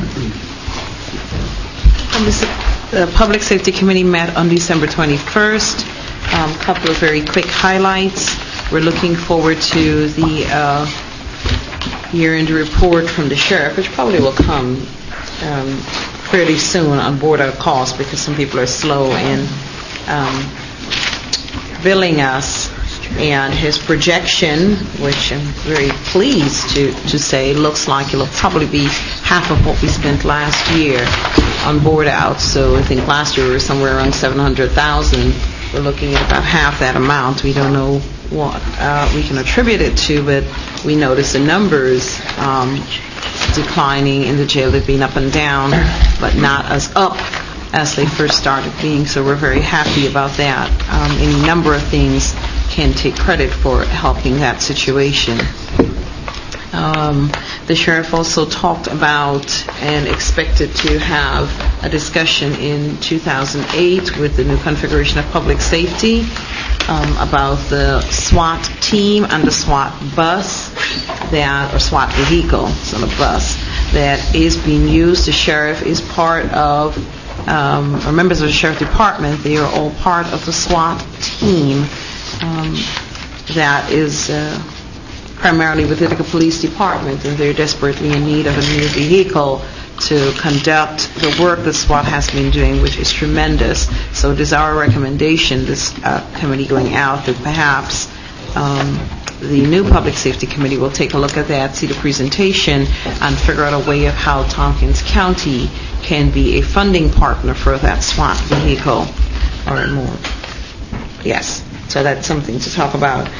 The Public Safety Committee met on December twenty-first. A um, couple of very quick highlights. We're looking forward to the uh, year-end report from the sheriff, which probably will come um, fairly soon on board our costs because some people are slow in um, billing us, and his projection, which I'm very pleased to, to say, looks like it'll probably be half of what we spent last year on board out. So I think last year we were somewhere around seven hundred thousand. We're looking at about half that amount. We don't know what uh, we can attribute it to, but we notice the numbers um, declining in the jail. They've been up and down, but not as up as they first started being, so we're very happy about that. Um, any number of things can take credit for helping that situation. Um, the sheriff also talked about and expected to have a discussion in two thousand eight with the new configuration of public safety um, about the SWAT team and the SWAT bus that, or SWAT vehicle, so the bus that is being used. The sheriff is part of Um, or members of the Sheriff Department. They are all part of the SWAT team um, that is uh, primarily with the Ithaca Police Department, and they're desperately in need of a new vehicle to conduct the work that SWAT has been doing, which is tremendous. So it is our recommendation, this uh, committee going out, that perhaps um, the new Public Safety Committee will take a look at that, see the presentation, and figure out a way of how Tompkins County can be a funding partner for that SWAT vehicle or more. Yes, so that's something to talk about.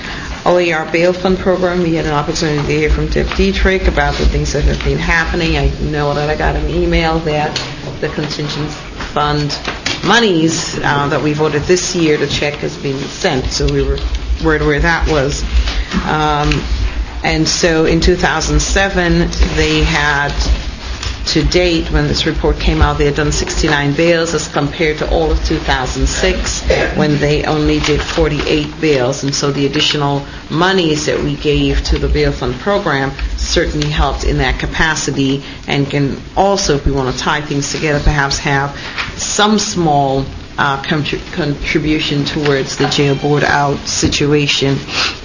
O A R bail fund program, we had an opportunity to hear from Deb Dietrich about the things that have been happening. I know that I got an email that the contingent fund monies uh, that we voted this year, the check has been sent, so we were worried where that was. Um, and so in two thousand seven, they had, to date, when this report came out, they had done sixty-nine bails as compared to all of two thousand six when they only did forty-eight bails. And so the additional monies that we gave to the bail fund program certainly helped in that capacity, and can also, if we want to tie things together, perhaps have some small uh, contri- contribution towards the jail board out situation.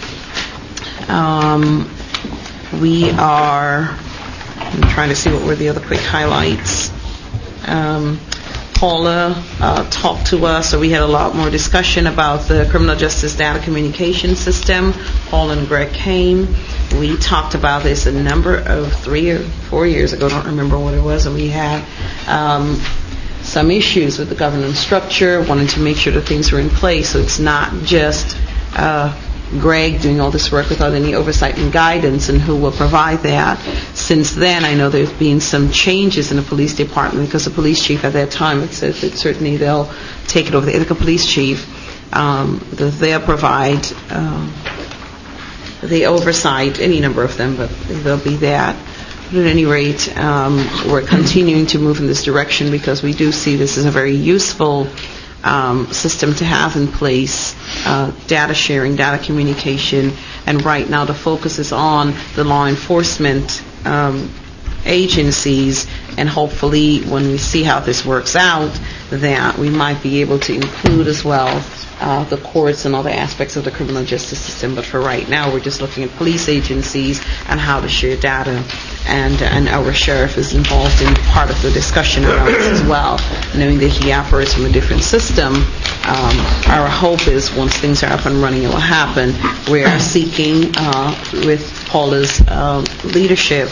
Um, we are... I'm trying to see what were the other quick highlights. Um, Paula uh, talked to us, so we had a lot more discussion about the criminal justice data communication system. Paul and Greg came. We talked about this a number of three or four years ago, I don't remember what it was, and we had um, some issues with the governance structure, wanting to make sure that things were in place, so it's not just uh, Greg doing all this work without any oversight and guidance, and who will provide that. Since then, I know there's been some changes in the police department, because the police chief at that time had said that certainly they'll take it over, the Ithaca police chief, um, that they'll provide um, the oversight, any number of them, but there'll be that. But at any rate, um, we're continuing to move in this direction, because we do see this as a very useful Um, system to have in place, uh, data sharing, data communication, and right now the focus is on the law enforcement um, agencies, and hopefully when we see how this works out, that we might be able to include as well uh, the courts and other aspects of the criminal justice system. But for right now, we're just looking at police agencies and how to share data, and and our sheriff is involved in part of the discussion around this as well, knowing that he operates from a different system. Um, our hope is once things are up and running, it will happen. We are seeking, uh, with Paula's uh, leadership,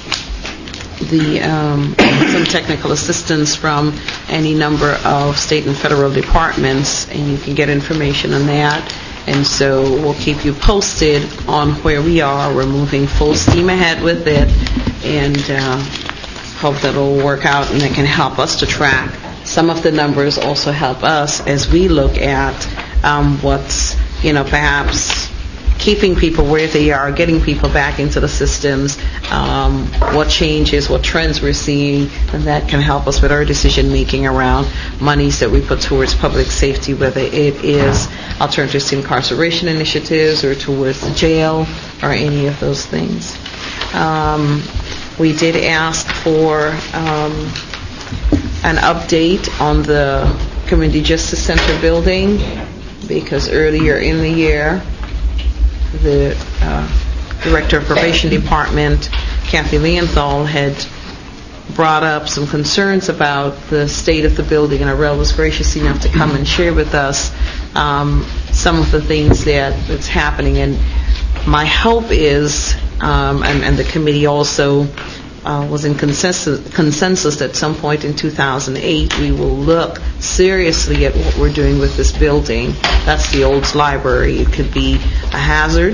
the um, some technical assistance from any number of state and federal departments, and you can get information on that. And so we'll keep you posted on where we are. We're moving full steam ahead with it, and uh, hope that it'll work out, and it can help us to track. Some of the numbers also help us as we look at um, what's, you know, perhaps keeping people where they are, getting people back into the systems, um, what changes, what trends we're seeing, and that can help us with our decision making around monies that we put towards public safety, whether it is alternatives to incarceration initiatives or towards the jail or any of those things. Um, we did ask for um, an update on the Community Justice Center building, because earlier in the year, the uh, Director of Probation Department, Kathy Leonthal, had brought up some concerns about the state of the building, and Arel was gracious enough to come and share with us um, some of the things that that's happening. And my hope is, um, and, and the committee also uh, was in consensus, consensus that at some point in two thousand eight we will look seriously at what we're doing with this building. That's the old library. It could be a hazard,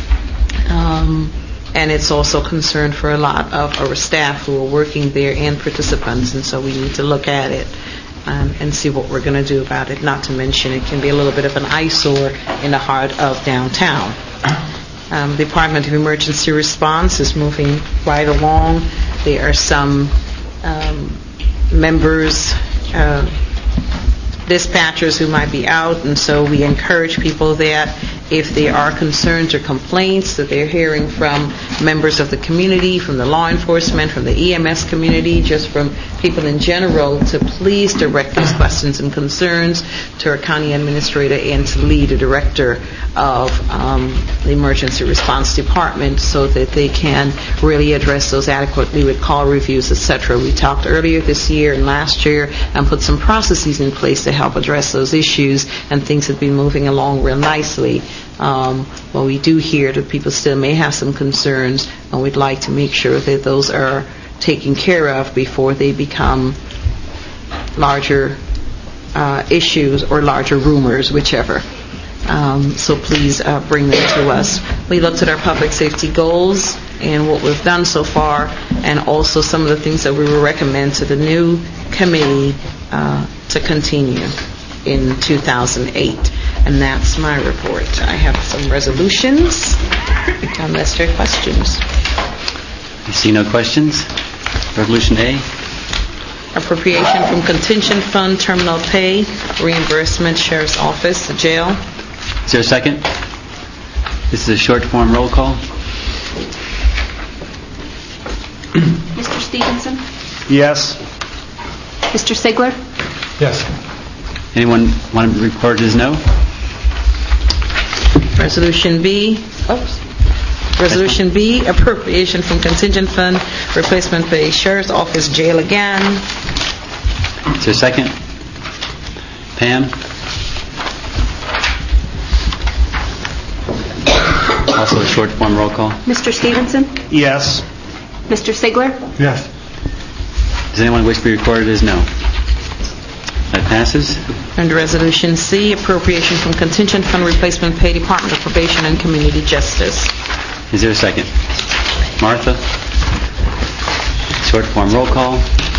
um, and it's also concern for a lot of our staff who are working there and participants, and so we need to look at it um, and see what we're going to do about it. Not to mention it can be a little bit of an eyesore in the heart of downtown. Um, the Department of Emergency Response is moving right along. There are some um, members, uh, dispatchers who might be out, and so we encourage people that if there are concerns or complaints that they're hearing from members of the community, from the law enforcement, from the E M S community, just from people in general, to please direct these questions and concerns to our county administrator and to Lee, the director of um, the Emergency Response Department, so that they can really address those adequately with call reviews, et cetera. We talked earlier this year and last year and put some processes in place to help address those issues, and things have been moving along real nicely. Um, well, we do hear that people still may have some concerns, and we'd like to make sure that those are taken care of before they become larger uh, issues or larger rumors, whichever. Um, so please uh, bring them to us. We looked at our public safety goals and what we've done so far, and also some of the things that we will recommend to the new committee uh, to continue in two thousand eight. And that's my report. I have some resolutions, unless there are questions. I see no questions. Resolution A. Appropriation from contingent fund, terminal pay, reimbursement, sheriff's office, the jail. Is there a second? This is a short form roll call. Mister Stevenson? Yes. Mister Sigler? Yes. Anyone want to record as no? Resolution B. Oops. Resolution B, appropriation from contingent fund, replacement pay, sheriff's office, jail again. Is there a second? Pam? Also a short form roll call. Mister Stevenson? Yes. Mister Sigler? Yes. Does anyone wish to be recorded as no? That passes. And Resolution C, appropriation from contingent fund, replacement pay, Department of Probation and Community Justice. Is there a second? Martha? Short form roll call.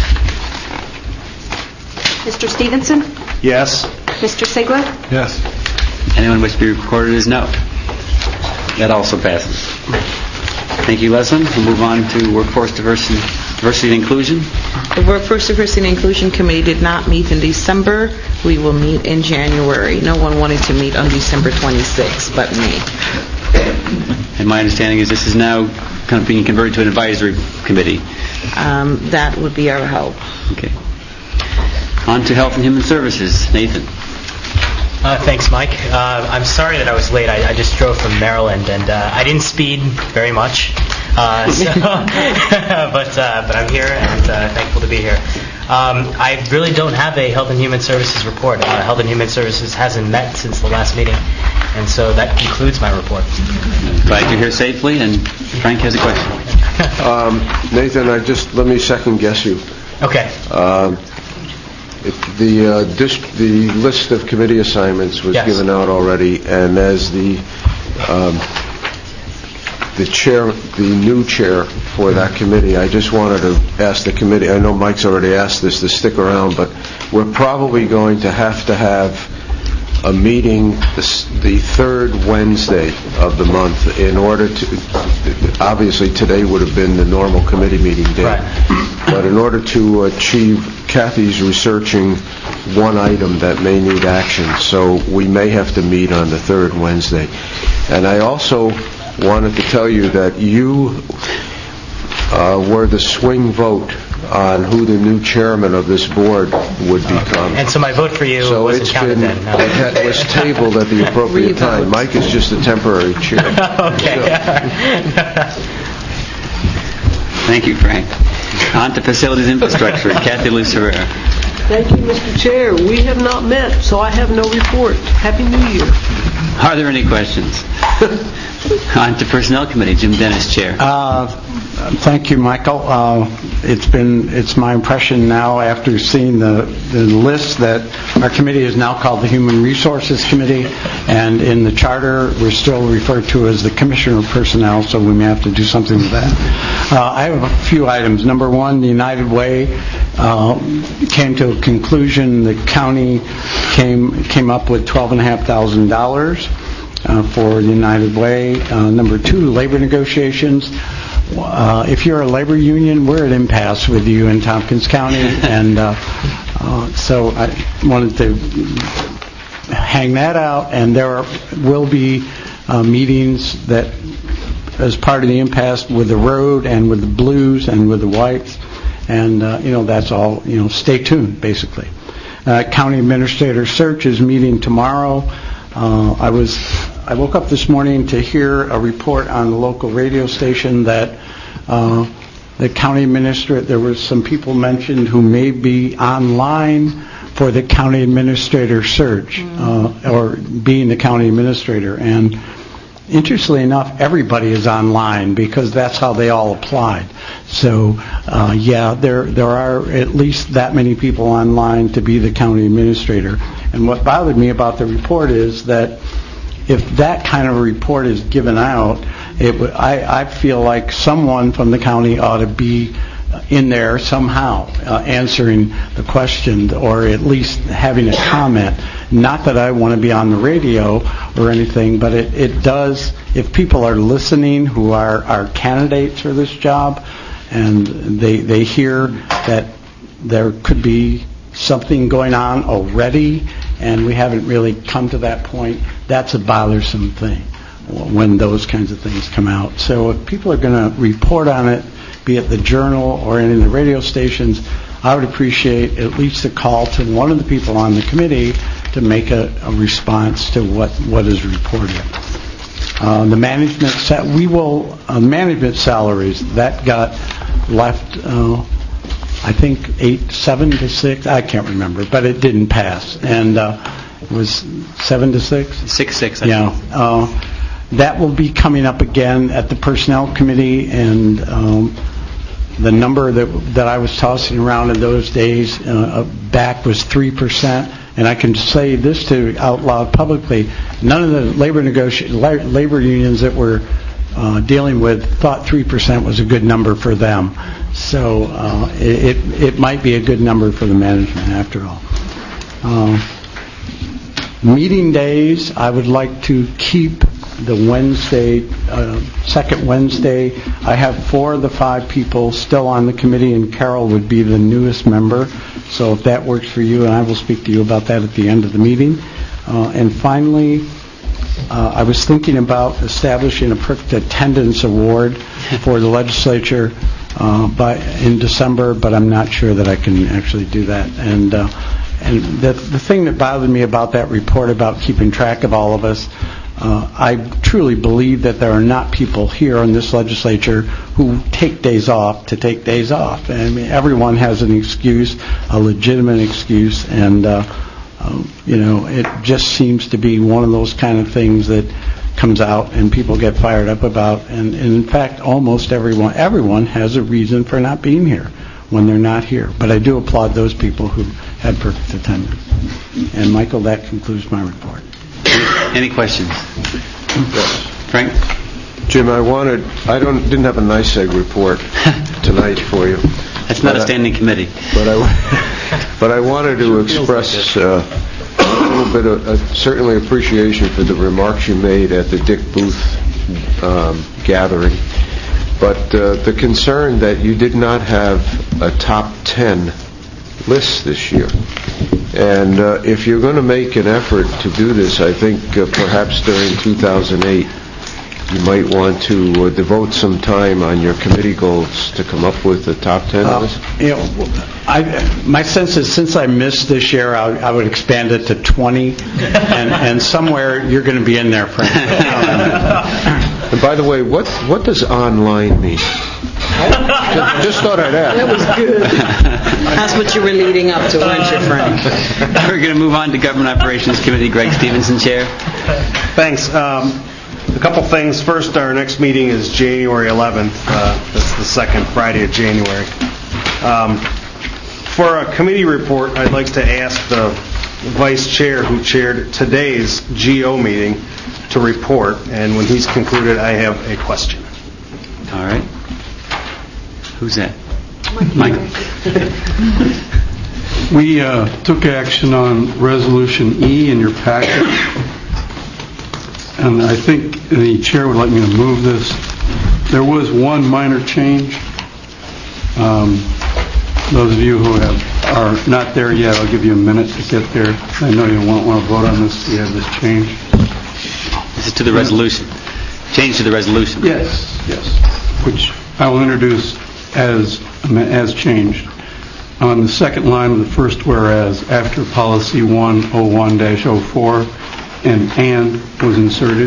Mister Stevenson? Yes. Mister Sigler? Yes. Anyone wish to be recorded as no? That also passes. Thank you, Leslie. We'll move on to Workforce Diversity, Diversity and Inclusion. The Workforce Diversity and Inclusion Committee did not meet in December. We will meet in January. No one wanted to meet on December twenty-sixth but me. And my understanding is this is now kind of being converted to an advisory committee. Um, that would be our help. Okay. On to Health and Human Services. Nathan. Uh, thanks, Mike. Uh, I'm sorry that I was late. I, I just drove from Maryland, and uh, I didn't speed very much. Uh, so but uh, but I'm here, and uh, thankful to be here. Um, I really don't have a Health and Human Services report. Uh, Health and Human Services hasn't met since the last meeting, and so that concludes my report. Glad you're here safely, and Frank has a question. um, Nathan, I just let me second guess you. Okay. Um, it, the uh, dis- the list of committee assignments was yes. given out already, and as the um, the chair, the new chair for that committee, I just wanted to ask the committee, I know Mike's already asked this, to stick around, but we're probably going to have to have a meeting the, the third Wednesday of the month in order to, obviously today would have been the normal committee meeting day, right. But in order to achieve, Kathy's researching one item that may need action, so we may have to meet on the third Wednesday. And I also wanted to tell you that you uh, were the swing vote on who the new chairman of this board would become. And so my vote for you so wasn't it's counted been, then. No. It had, was tabled at the appropriate time. Mike is just a temporary chair. Okay. Thank you, Frank. On to Facilities Infrastructure. Kathy Lucerera. Thank you, Mister Chair. We have not met, so I have no report. Happy New Year. Are there any questions? On to Personnel Committee. Jim Dennis, Chair. Uh, thank you, Michael. Uh, it's been it's my impression now, after seeing the, the list, that our committee is now called the Human Resources Committee, and in the charter we're still referred to as the Commissioner of Personnel, so we may have to do something with that. Uh, I have a few items. Number one, the United Way uh, came to a conclusion. The county came came up with twelve and a half thousand dollars. Uh, for the United Way. Uh, number two, labor negotiations. Uh, if you're a labor union, we're at impasse with you in Tompkins County, and uh, uh, so I wanted to hang that out. And there are, will be uh, meetings that, as part of the impasse, with the road and with the blues and with the whites, and uh, you know that's all. You know, stay tuned, basically. Uh, County Administrator Search is meeting tomorrow. Uh, I was. I woke up this morning to hear a report on the local radio station that uh, the county administrator, there were some people mentioned who may be online for the county administrator search, uh, or being the county administrator. And interestingly enough, everybody is online because that's how they all applied. So, uh, yeah, there there are at least that many people online to be the county administrator. And what bothered me about the report is that if that kind of a report is given out, it w- I, I feel like someone from the county ought to be in there somehow uh, answering the question, or at least having a comment. Not that I want to be on the radio or anything, but it, it does, if people are listening who are, are candidates for this job, and they they hear that there could be something going on already, and we haven't really come to that point, that's a bothersome thing when those kinds of things come out. So if people are going to report on it, be it the Journal or any of the radio stations, I would appreciate at least a call to one of the people on the committee to make a, a response to what, what is reported. Uh, the management, sa- we will, uh, management salaries, that got left, uh, I think, eight, seven to six, I can't remember, but it didn't pass. And uh, it was seven to six? Six, six, I yeah. think. Uh, that will be coming up again at the Personnel Committee, and um, the number that that I was tossing around in those days uh, back was three percent. And I can say this to out loud publicly: none of the labor negoti- la- labor unions that we're uh, dealing with thought three percent was a good number for them. So uh, it, it it might be a good number for the management after all. Uh, meeting days, I would like to keep the Wednesday, uh, second Wednesday. I have four of the five people still on the committee, and Carol would be the newest member. So if that works for you, and I will speak to you about that at the end of the meeting. Uh, and finally, uh, I was thinking about establishing a perfect attendance award for the legislature uh, by in December, but I'm not sure that I can actually do that. And uh, and the, the thing that bothered me about that report about keeping track of all of us, Uh, I truly believe that there are not people here in this legislature who take days off to take days off. I mean, everyone has an excuse, a legitimate excuse, and uh, uh, you know, it just seems to be one of those kind of things that comes out and people get fired up about. And, and in fact, almost everyone, everyone has a reason for not being here when they're not here. But I do applaud those people who had perfect attendance. And Michael, that concludes my report. Any questions? Yes. Frank? Jim, I wanted, I don't, didn't have a NYSEG report tonight for you. That's not but a standing I, committee. But I, but I wanted to express uh, a little bit of, uh, certainly appreciation for the remarks you made at the Dick Booth um, gathering. But uh, the concern that you did not have a top ten list this year. And uh, if you're going to make an effort to do this, I think uh, perhaps during two thousand eight, you might want to uh, devote some time on your committee goals to come up with the top ten uh, list. You know, I, my sense is since I missed this year, I, I would expand it to twenty, and, and somewhere you're going to be in there, Frank. And by the way, what what does online mean? just, just thought I'd ask. That was good. That's what you were leading up to, weren't you, Frank? We're going to move on to Government Operations Committee. Greg Stevenson, Chair. Thanks. Um, a couple things. First, our next meeting is January eleventh. Uh, that's the second Friday of January. Um, for a committee report, I'd like to ask the Vice Chair who chaired today's G O meeting to report, and when he's concluded, I have a question. All right. Who's that? Michael. We uh, took action on Resolution E in your packet, and I think the chair would like me to move this. There was one minor change. Um, those of you who have, are not there yet, I'll give you a minute to get there. I know you won't want to vote on this. We have this change. This is to the resolution. Change to the resolution. Yes, yes. Which I will introduce as as changed. On the second line of the first whereas, after policy one oh one dash oh four, an and was inserted.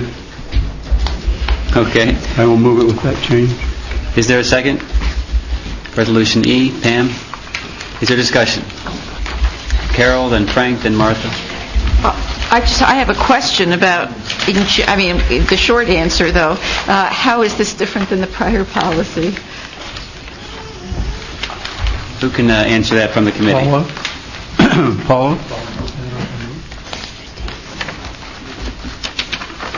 Okay. I will move it with that change. Is there a second? Resolution E. Pam? Is there discussion? Carol, then Frank, then Martha. Uh, I just I have a question about, I mean, the short answer, though. Uh, how is this different than the prior policy? Who can uh, answer that from the committee? Paula? Paula?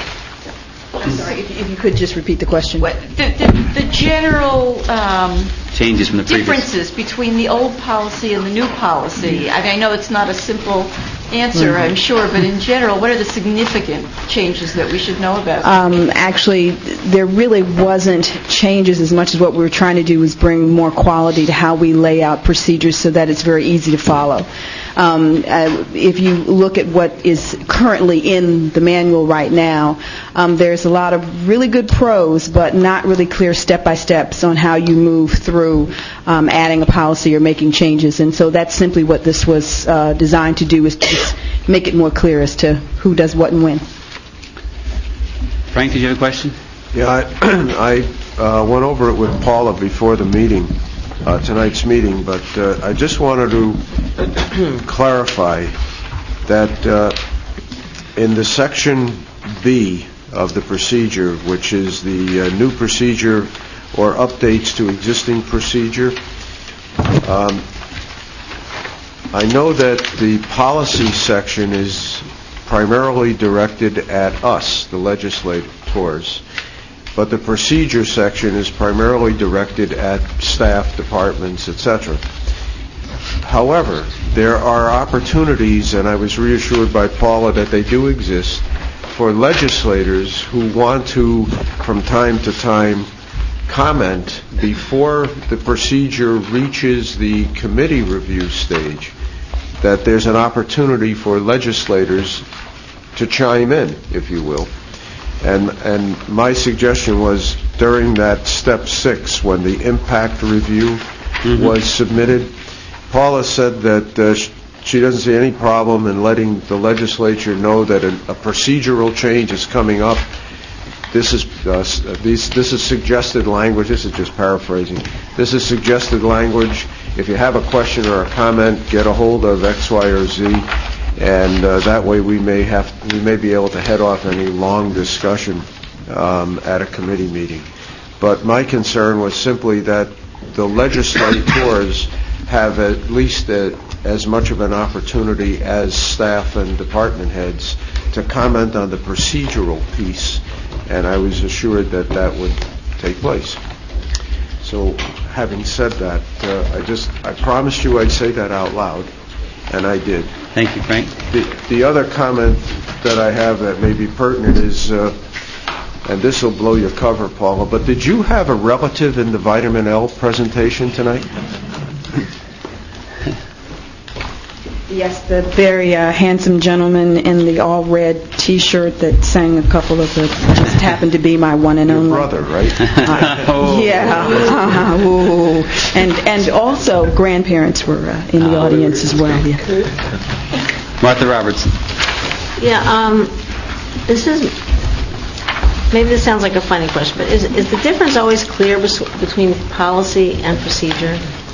if if you could just repeat the question. What, the, the, the general um, Changes from the previous. differences between the old policy and the new policy. I mean, I know it's not a simple answer, I'm sure, but in general, what are the significant changes that we should know about? Um, actually, there really wasn't changes as much as what we were trying to do was bring more quality to how we lay out procedures so that it's very easy to follow. Um, uh, if you look at what is currently in the manual right now, um, there's a lot of really good prose, but not really clear step-by-steps on how you move through um, adding a policy or making changes. And so that's simply what this was uh, designed to do, is to just make it more clear as to who does what and when. Frank, did you have a question? Yeah, I, I uh, went over it with Paula before the meeting, uh, tonight's meeting, but uh, I just wanted to clarify that uh, in the section B of the procedure, which is the uh, new procedure or updates to existing procedure, um, I know that the policy section is primarily directed at us, the legislators, but the procedure section is primarily directed at staff, departments, et cetera. However, there are opportunities, and I was reassured by Paula that they do exist, for legislators who want to, from time to time, comment before the procedure reaches the committee review stage, that there's an opportunity for legislators to chime in, if you will. And and my suggestion was during that step six, when the impact review mm-hmm. was submitted, Paula said that uh, sh- she doesn't see any problem in letting the legislature know that a, a procedural change is coming up. This is uh, these, this is suggested language. This is just paraphrasing. This is suggested language. If you have a question or a comment, get a hold of X, Y, or Z, and uh, that way we may have we may be able to head off any long discussion um, at a committee meeting. But my concern was simply that the legislators have at least a, as much of an opportunity as staff and department heads to comment on the procedural piece, and I was assured that that would take place. So, having said that, uh, I just I promised you I'd say that out loud, and I did. Thank you, Frank. The, the other comment that I have that may be pertinent is, uh, and this will blow your cover, Paula, but did you have a relative in the Vitamin L presentation tonight? Yes, the very uh, handsome gentleman in the all-red T-shirt that sang a couple of the, just happened to be my one and Your only. brother, right? Uh, oh. Yeah, uh, ooh. and and also grandparents were uh, in the oh, audience as well. Yeah. Martha Robertson. Yeah, um, this is, maybe this sounds like a funny question, but is, is the difference always clear bes- between policy and procedure?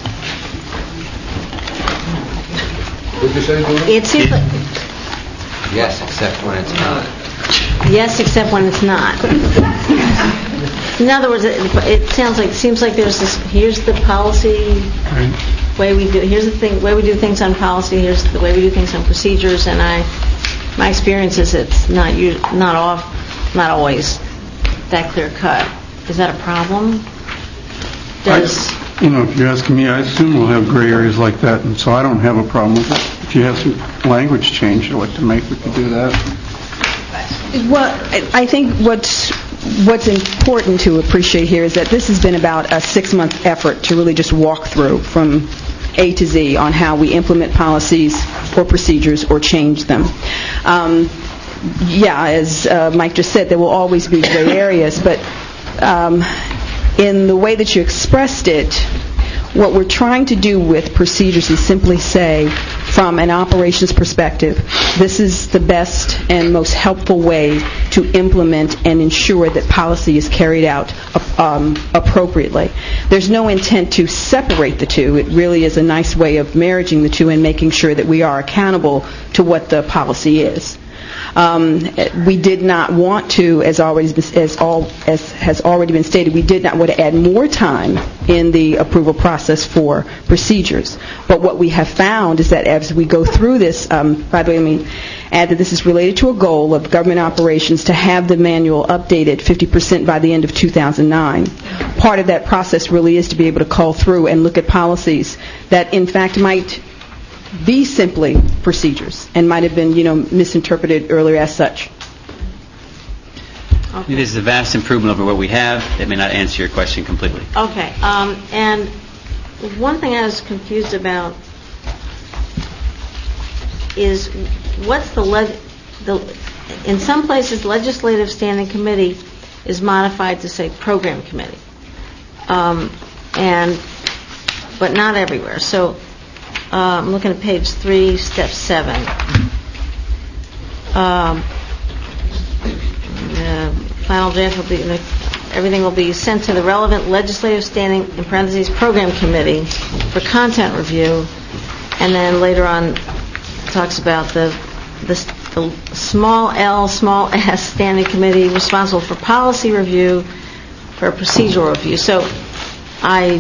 What did you say, Bruno? It seems like, Yes, except when it's not. yes, except when it's not. In other words, it, it sounds like, seems like there's this, here's the policy way we do, here's the thing, way we do things on policy, here's the way we do things on procedures, and I, my experience is it's not, u- not off, not always that clear cut. Is that a problem? Does... I, you know, if you're asking me, I assume we'll have gray areas like that, and so I don't have a problem with it. If you have some language change or what to make, we can do that. Well, I I think what's what's important to appreciate here is that this has been about a six-month effort to really just walk through from A to Z on how we implement policies or procedures or change them. Um, yeah, as uh, Mike just said, there will always be gray areas, but um, in the way that you expressed it, what we're trying to do with procedures is simply say, from an operations perspective, this is the best and most helpful way to implement and ensure that policy is carried out um, appropriately. There's no intent to separate the two. It really is a nice way of marrying the two and making sure that we are accountable to what the policy is. Um, we did not want to, as always, as all as has already been stated, we did not want to add more time in the approval process for procedures. But what we have found is that as we go through this, um, by the way, I mean, add that this is related to a goal of government operations to have the manual updated fifty percent by the end of two thousand nine. Part of that process really is to be able to cull through and look at policies that, in fact, might be simply procedures and might have been, you know, misinterpreted earlier as such. Okay. This is a vast improvement over what we have. That may not answer your question completely. Okay. Um, and one thing I was confused about is what's the, leg- the in some places legislative standing committee is modified to say program committee, um, and but not everywhere. So uh, I'm looking at page three, step seven. Um, the final draft will be everything will be sent to the relevant legislative standing in parentheses program committee for content review, and then later on it talks about the the, the small L, small s standing committee responsible for policy review, for procedural review. So I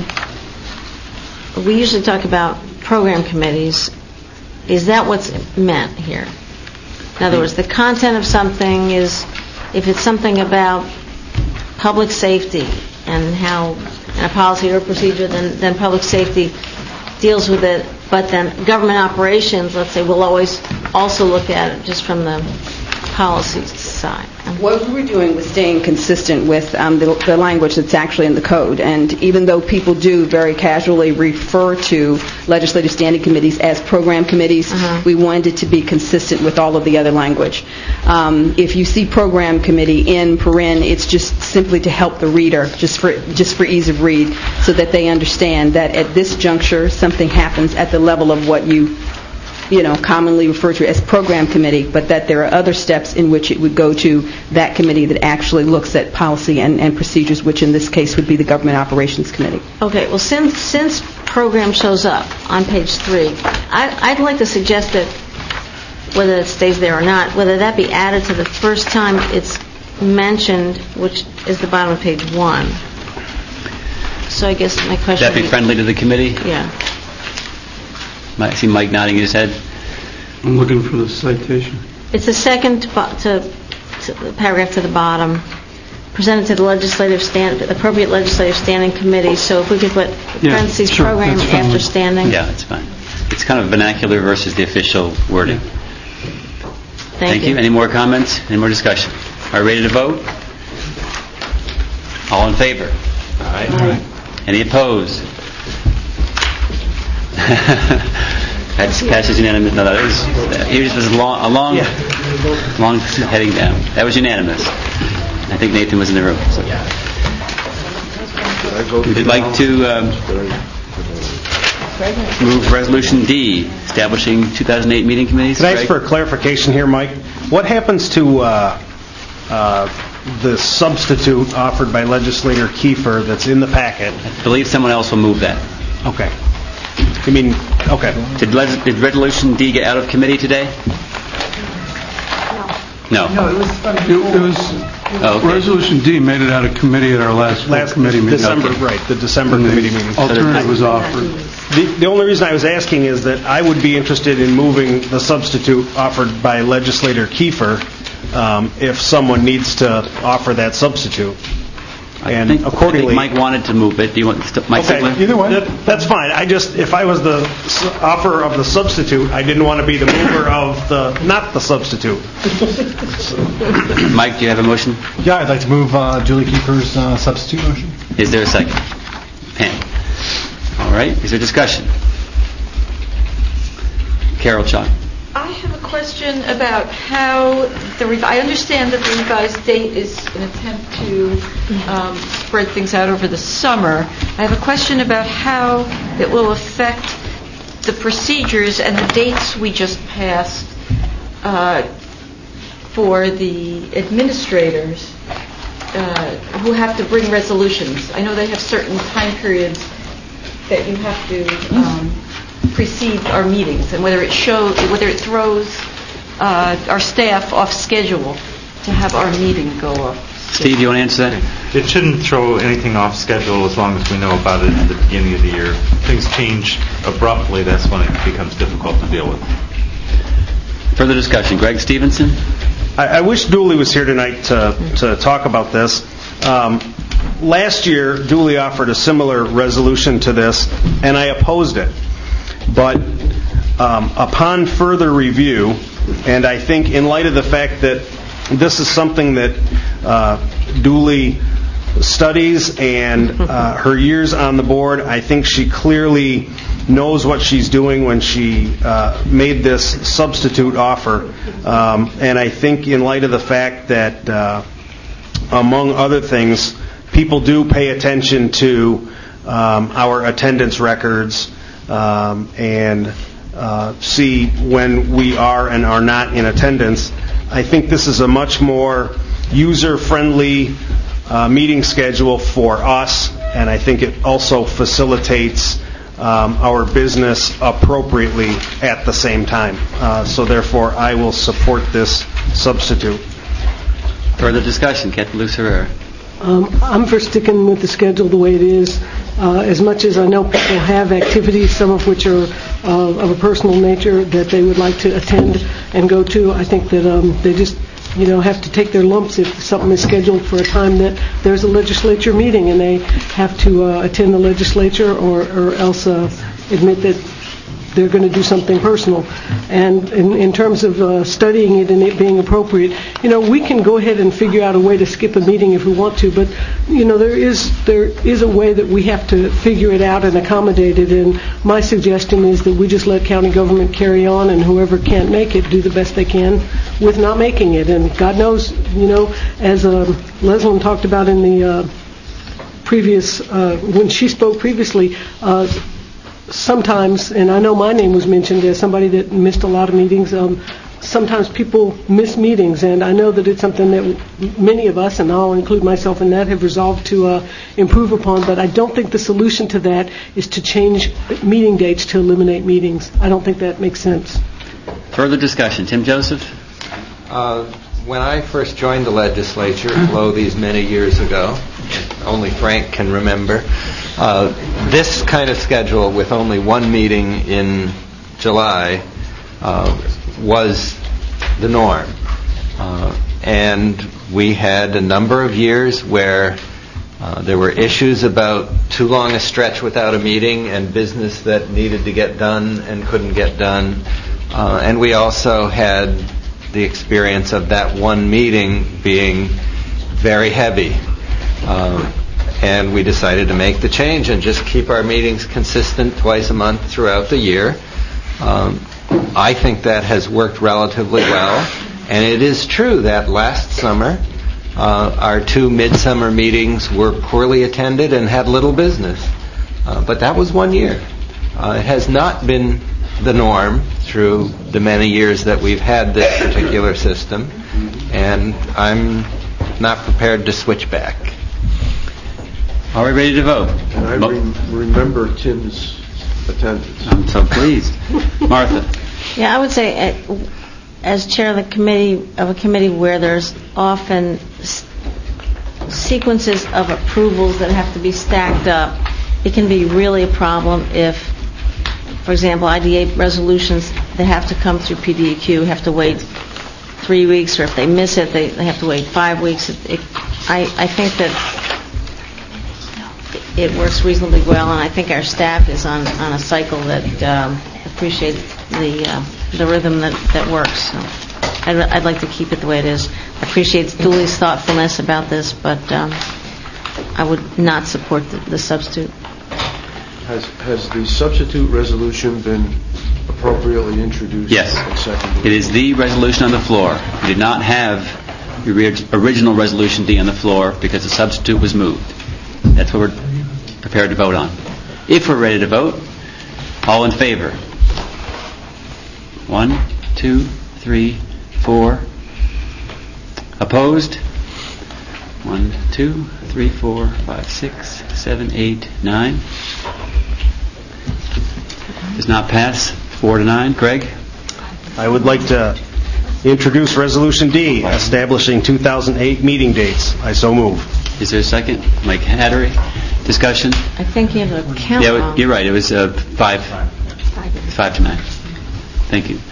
we usually talk about program committees. Is that what's meant here? In other words, the content of something is, if it's something about public safety and how, and a policy or a procedure, then, then public safety deals with it. But then government operations, let's say, will always also look at it just from the policy side. What we were doing was staying consistent with um, the, the language that's actually in the code. And even though people do very casually refer to legislative standing committees as program committees, uh-huh. we wanted it to be consistent with all of the other language. Um, if you see program committee in paren, it's just simply to help the reader, just for just for ease of read, so that they understand that at this juncture something happens at the level of what you you know, commonly referred to as program committee, but that there are other steps in which it would go to that committee that actually looks at policy and, and procedures, which in this case would be the Government Operations Committee. Okay, well, since since program shows up on page three, I, I'd like to suggest that whether it stays there or not, whether that be added to the first time it's mentioned, which is the bottom of page one. So I guess my question... Would that be friendly to the committee? Yeah. I see Mike nodding his head. I'm looking for the citation. It's the second to, to, to the paragraph to the bottom. Presented to the legislative stand, appropriate legislative standing committee. So if we could put Yeah, parentheses sure, program that's fine. after standing. Yeah, that's fine. It's kind of vernacular versus the official wording. Thank, Thank you. you. Any more comments? Any more discussion? Are we ready to vote? All in favor? Aye. Aye. Any opposed? That passes unanimous. No, that was here's this long, a long, yeah. long heading down. That was unanimous. I think Nathan was in the room. So. We'd like to um, move Resolution D, establishing two thousand eight meeting committees. Can I ask for a clarification here, Mike? What happens to uh, uh, the substitute offered by Legislator Kiefer that's in the packet? I believe someone else will move that. Okay. I mean, okay. Did, les- did Resolution D get out of committee today? No. No, it was from it, it was oh, okay. Resolution D made it out of committee at our last, last committee meeting. December, okay. Right, the December and committee the meeting. Alternative was offered. The, the only reason I was asking is that I would be interested in moving the substitute offered by Legislator Kiefer um, if someone needs to offer that substitute. And I think, accordingly, I think Mike wanted to move it. Do you want to, Mike? Okay, Sigler? either way, that, that's fine. I just, if I was the s- offer of the substitute, I didn't want to be the mover of the not the substitute. Mike, do you have a motion? Yeah, I'd like to move uh, Julie Kiefer's uh, substitute motion. Is there a second? Pam. All right. Is there discussion? Carol Chalk. I have a question about how the rev- I understand that the revised date is an attempt to um, spread things out over the summer. I have a question about how it will affect the procedures and the dates we just passed uh, for the administrators uh, who have to bring resolutions. I know they have certain time periods that you have to um, precede our meetings, and whether it shows, whether it throws uh, our staff off schedule to have our meeting go off. Steve, you want to answer that? It shouldn't throw anything off schedule as long as we know about it at the beginning of the year. If things change abruptly, that's when it becomes difficult to deal with. Further discussion. Greg Stevenson? I, I wish Dooley was here tonight to, to talk about this. Um, last year, Dooley offered a similar resolution to this, and I opposed it. But um, upon further review, and I think in light of the fact that this is something that uh, Dooley studies and uh, her years on the board, I think she clearly knows what she's doing when she uh, made this substitute offer. Um, and I think in light of the fact that, uh, among other things, people do pay attention to um, our attendance records um, and uh, see when we are and are not in attendance, I think this is a much more user-friendly uh, meeting schedule for us, and I think it also facilitates um, our business appropriately at the same time. Uh, so therefore, I will support this substitute. Further discussion. Captain Luce Herrera. Um, I'm for sticking with the schedule the way it is. Uh, as much as I know people have activities, some of which are uh, of a personal nature that they would like to attend and go to, I think that um, they just, you know, have to take their lumps if something is scheduled for a time that there's a legislature meeting and they have to uh, attend the legislature or, or else uh, admit that they're going to do something personal. And in, in terms of uh, studying it and it being appropriate, you know, we can go ahead and figure out a way to skip a meeting if we want to, but, you know, there is there is a way that we have to figure it out and accommodate it. And my suggestion is that we just let county government carry on, and whoever can't make it do the best they can with not making it. And God knows, you know, as uh, Leslyn talked about in the uh, previous, uh, when she spoke previously, uh, sometimes, and I know my name was mentioned as somebody that missed a lot of meetings, um, sometimes people miss meetings, and I know that it's something that many of us, and I'll include myself in that, have resolved to uh, improve upon, but I don't think the solution to that is to change meeting dates to eliminate meetings. I don't think that makes sense. Further discussion. Tim Joseph? Uh, when I first joined the legislature, lo, these many years ago, only Frank can remember, Uh, this kind of schedule with only one meeting in July uh, was the norm. Uh, and we had a number of years where uh, there were issues about too long a stretch without a meeting and business that needed to get done and couldn't get done. Uh, and we also had the experience of that one meeting being very heavy. Uh, And we decided to make the change and just keep our meetings consistent twice a month throughout the year. Um, I think that has worked relatively well. And it is true that last summer, uh, our two midsummer meetings were poorly attended and had little business. Uh, but that was one year. Uh, it has not been the norm through the many years that we've had this particular system. And I'm not prepared to switch back. Are we ready to vote? And I re- remember Tim's attendance. I'm so pleased. Martha? Yeah, I would say, uh, as chair of the committee, of a committee where there's often s- sequences of approvals that have to be stacked up, it can be really a problem if, for example, I D A resolutions that have to come through P D E Q have to wait three weeks, or if they miss it, they, they have to wait five weeks. It, it, I, I think that it works reasonably well, and I think our staff is on, on a cycle that um, appreciates the uh, the rhythm that, that works. So I'd, I'd like to keep it the way it is. I appreciate Dooley's thoughtfulness about this, but um, I would not support the, the substitute. Has has the substitute resolution been appropriately introduced? Yes. And seconded? It is the resolution on the floor. We did not have the original resolution D on the floor because the substitute was moved. That's what we're prepared to vote on. If we're ready to vote, all in favor? One, two, three, four. Opposed? One, two, three, four, five, six, seven, eight, nine. Does not pass. Four to nine. Greg? I would like to Introduce Resolution D, establishing two thousand eight meeting dates. I so move. Is there a second? Mike Hattery. Discussion? I think you have a count Yeah, wrong. you're right. It was uh, five, five to nine. Thank you.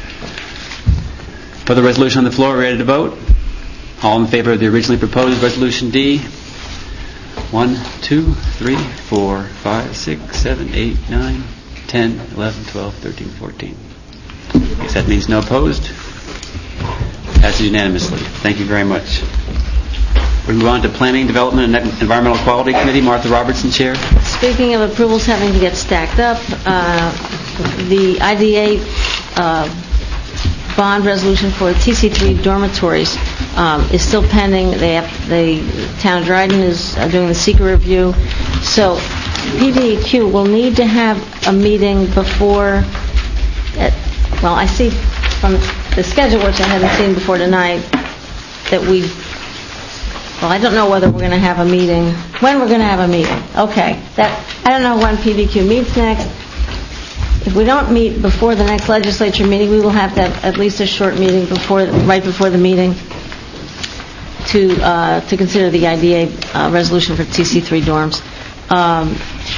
For the resolution on the floor, ready to vote? All in favor of the originally proposed Resolution D? One, two, three, four, five, six, seven, eight, nine, ten, eleven, twelve, thirteen, fourteen. I guess that means no opposed. Passes unanimously. Thank you very much. We move on to Planning, Development, and Environmental Quality Committee. Martha Robertson, Chair. Speaking of approvals having to get stacked up, uh, the I D A uh, bond resolution for T C three dormitories um, is still pending. They have, the town of Dryden is uh, doing the seeker review. So P D E Q will need to have a meeting before, at, well, I see from the schedule, which I haven't seen before tonight, that we Well, I don't know whether we're going to have a meeting, when we're going to have a meeting. Okay. That I don't know when P D Q meets next. If we don't meet before the next legislature meeting, we will have to have at least a short meeting before, right before the meeting to uh, to consider the I D A uh, resolution for T C three dorms. Um,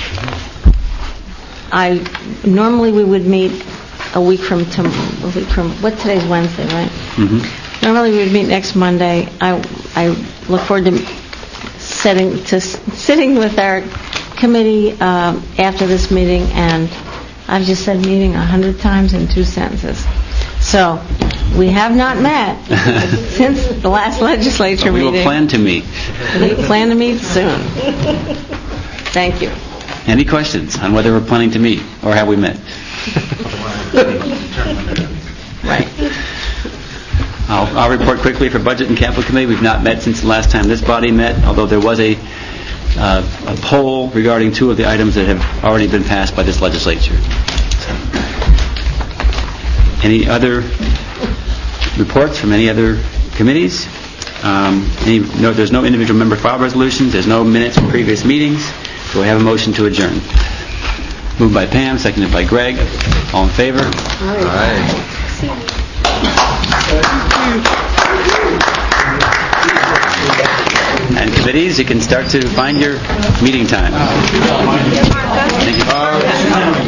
I normally we would meet a week from tom- a week from what today's Wednesday, right? Mm-hmm. Normally we would meet next Monday. I I look forward to setting to sitting with our committee um, after this meeting, and I've just said meeting a hundred times in two sentences. So we have not met since the last legislature But we meeting. will plan to meet. We plan to meet soon. Thank you. Any questions on whether we're planning to meet, or have we met? Right. I'll, I'll report quickly for Budget and Capital Committee. We've not met since the last time this body met, although there was a, uh, a poll regarding two of the items that have already been passed by this legislature. Any other reports from any other committees? Um, any, no, there's no individual member file resolutions. There's no minutes from previous meetings. So we have a motion to adjourn. Moved by Pam, seconded by Greg. All in favor? Aye. And committees, you can start to find your meeting time. Thank you.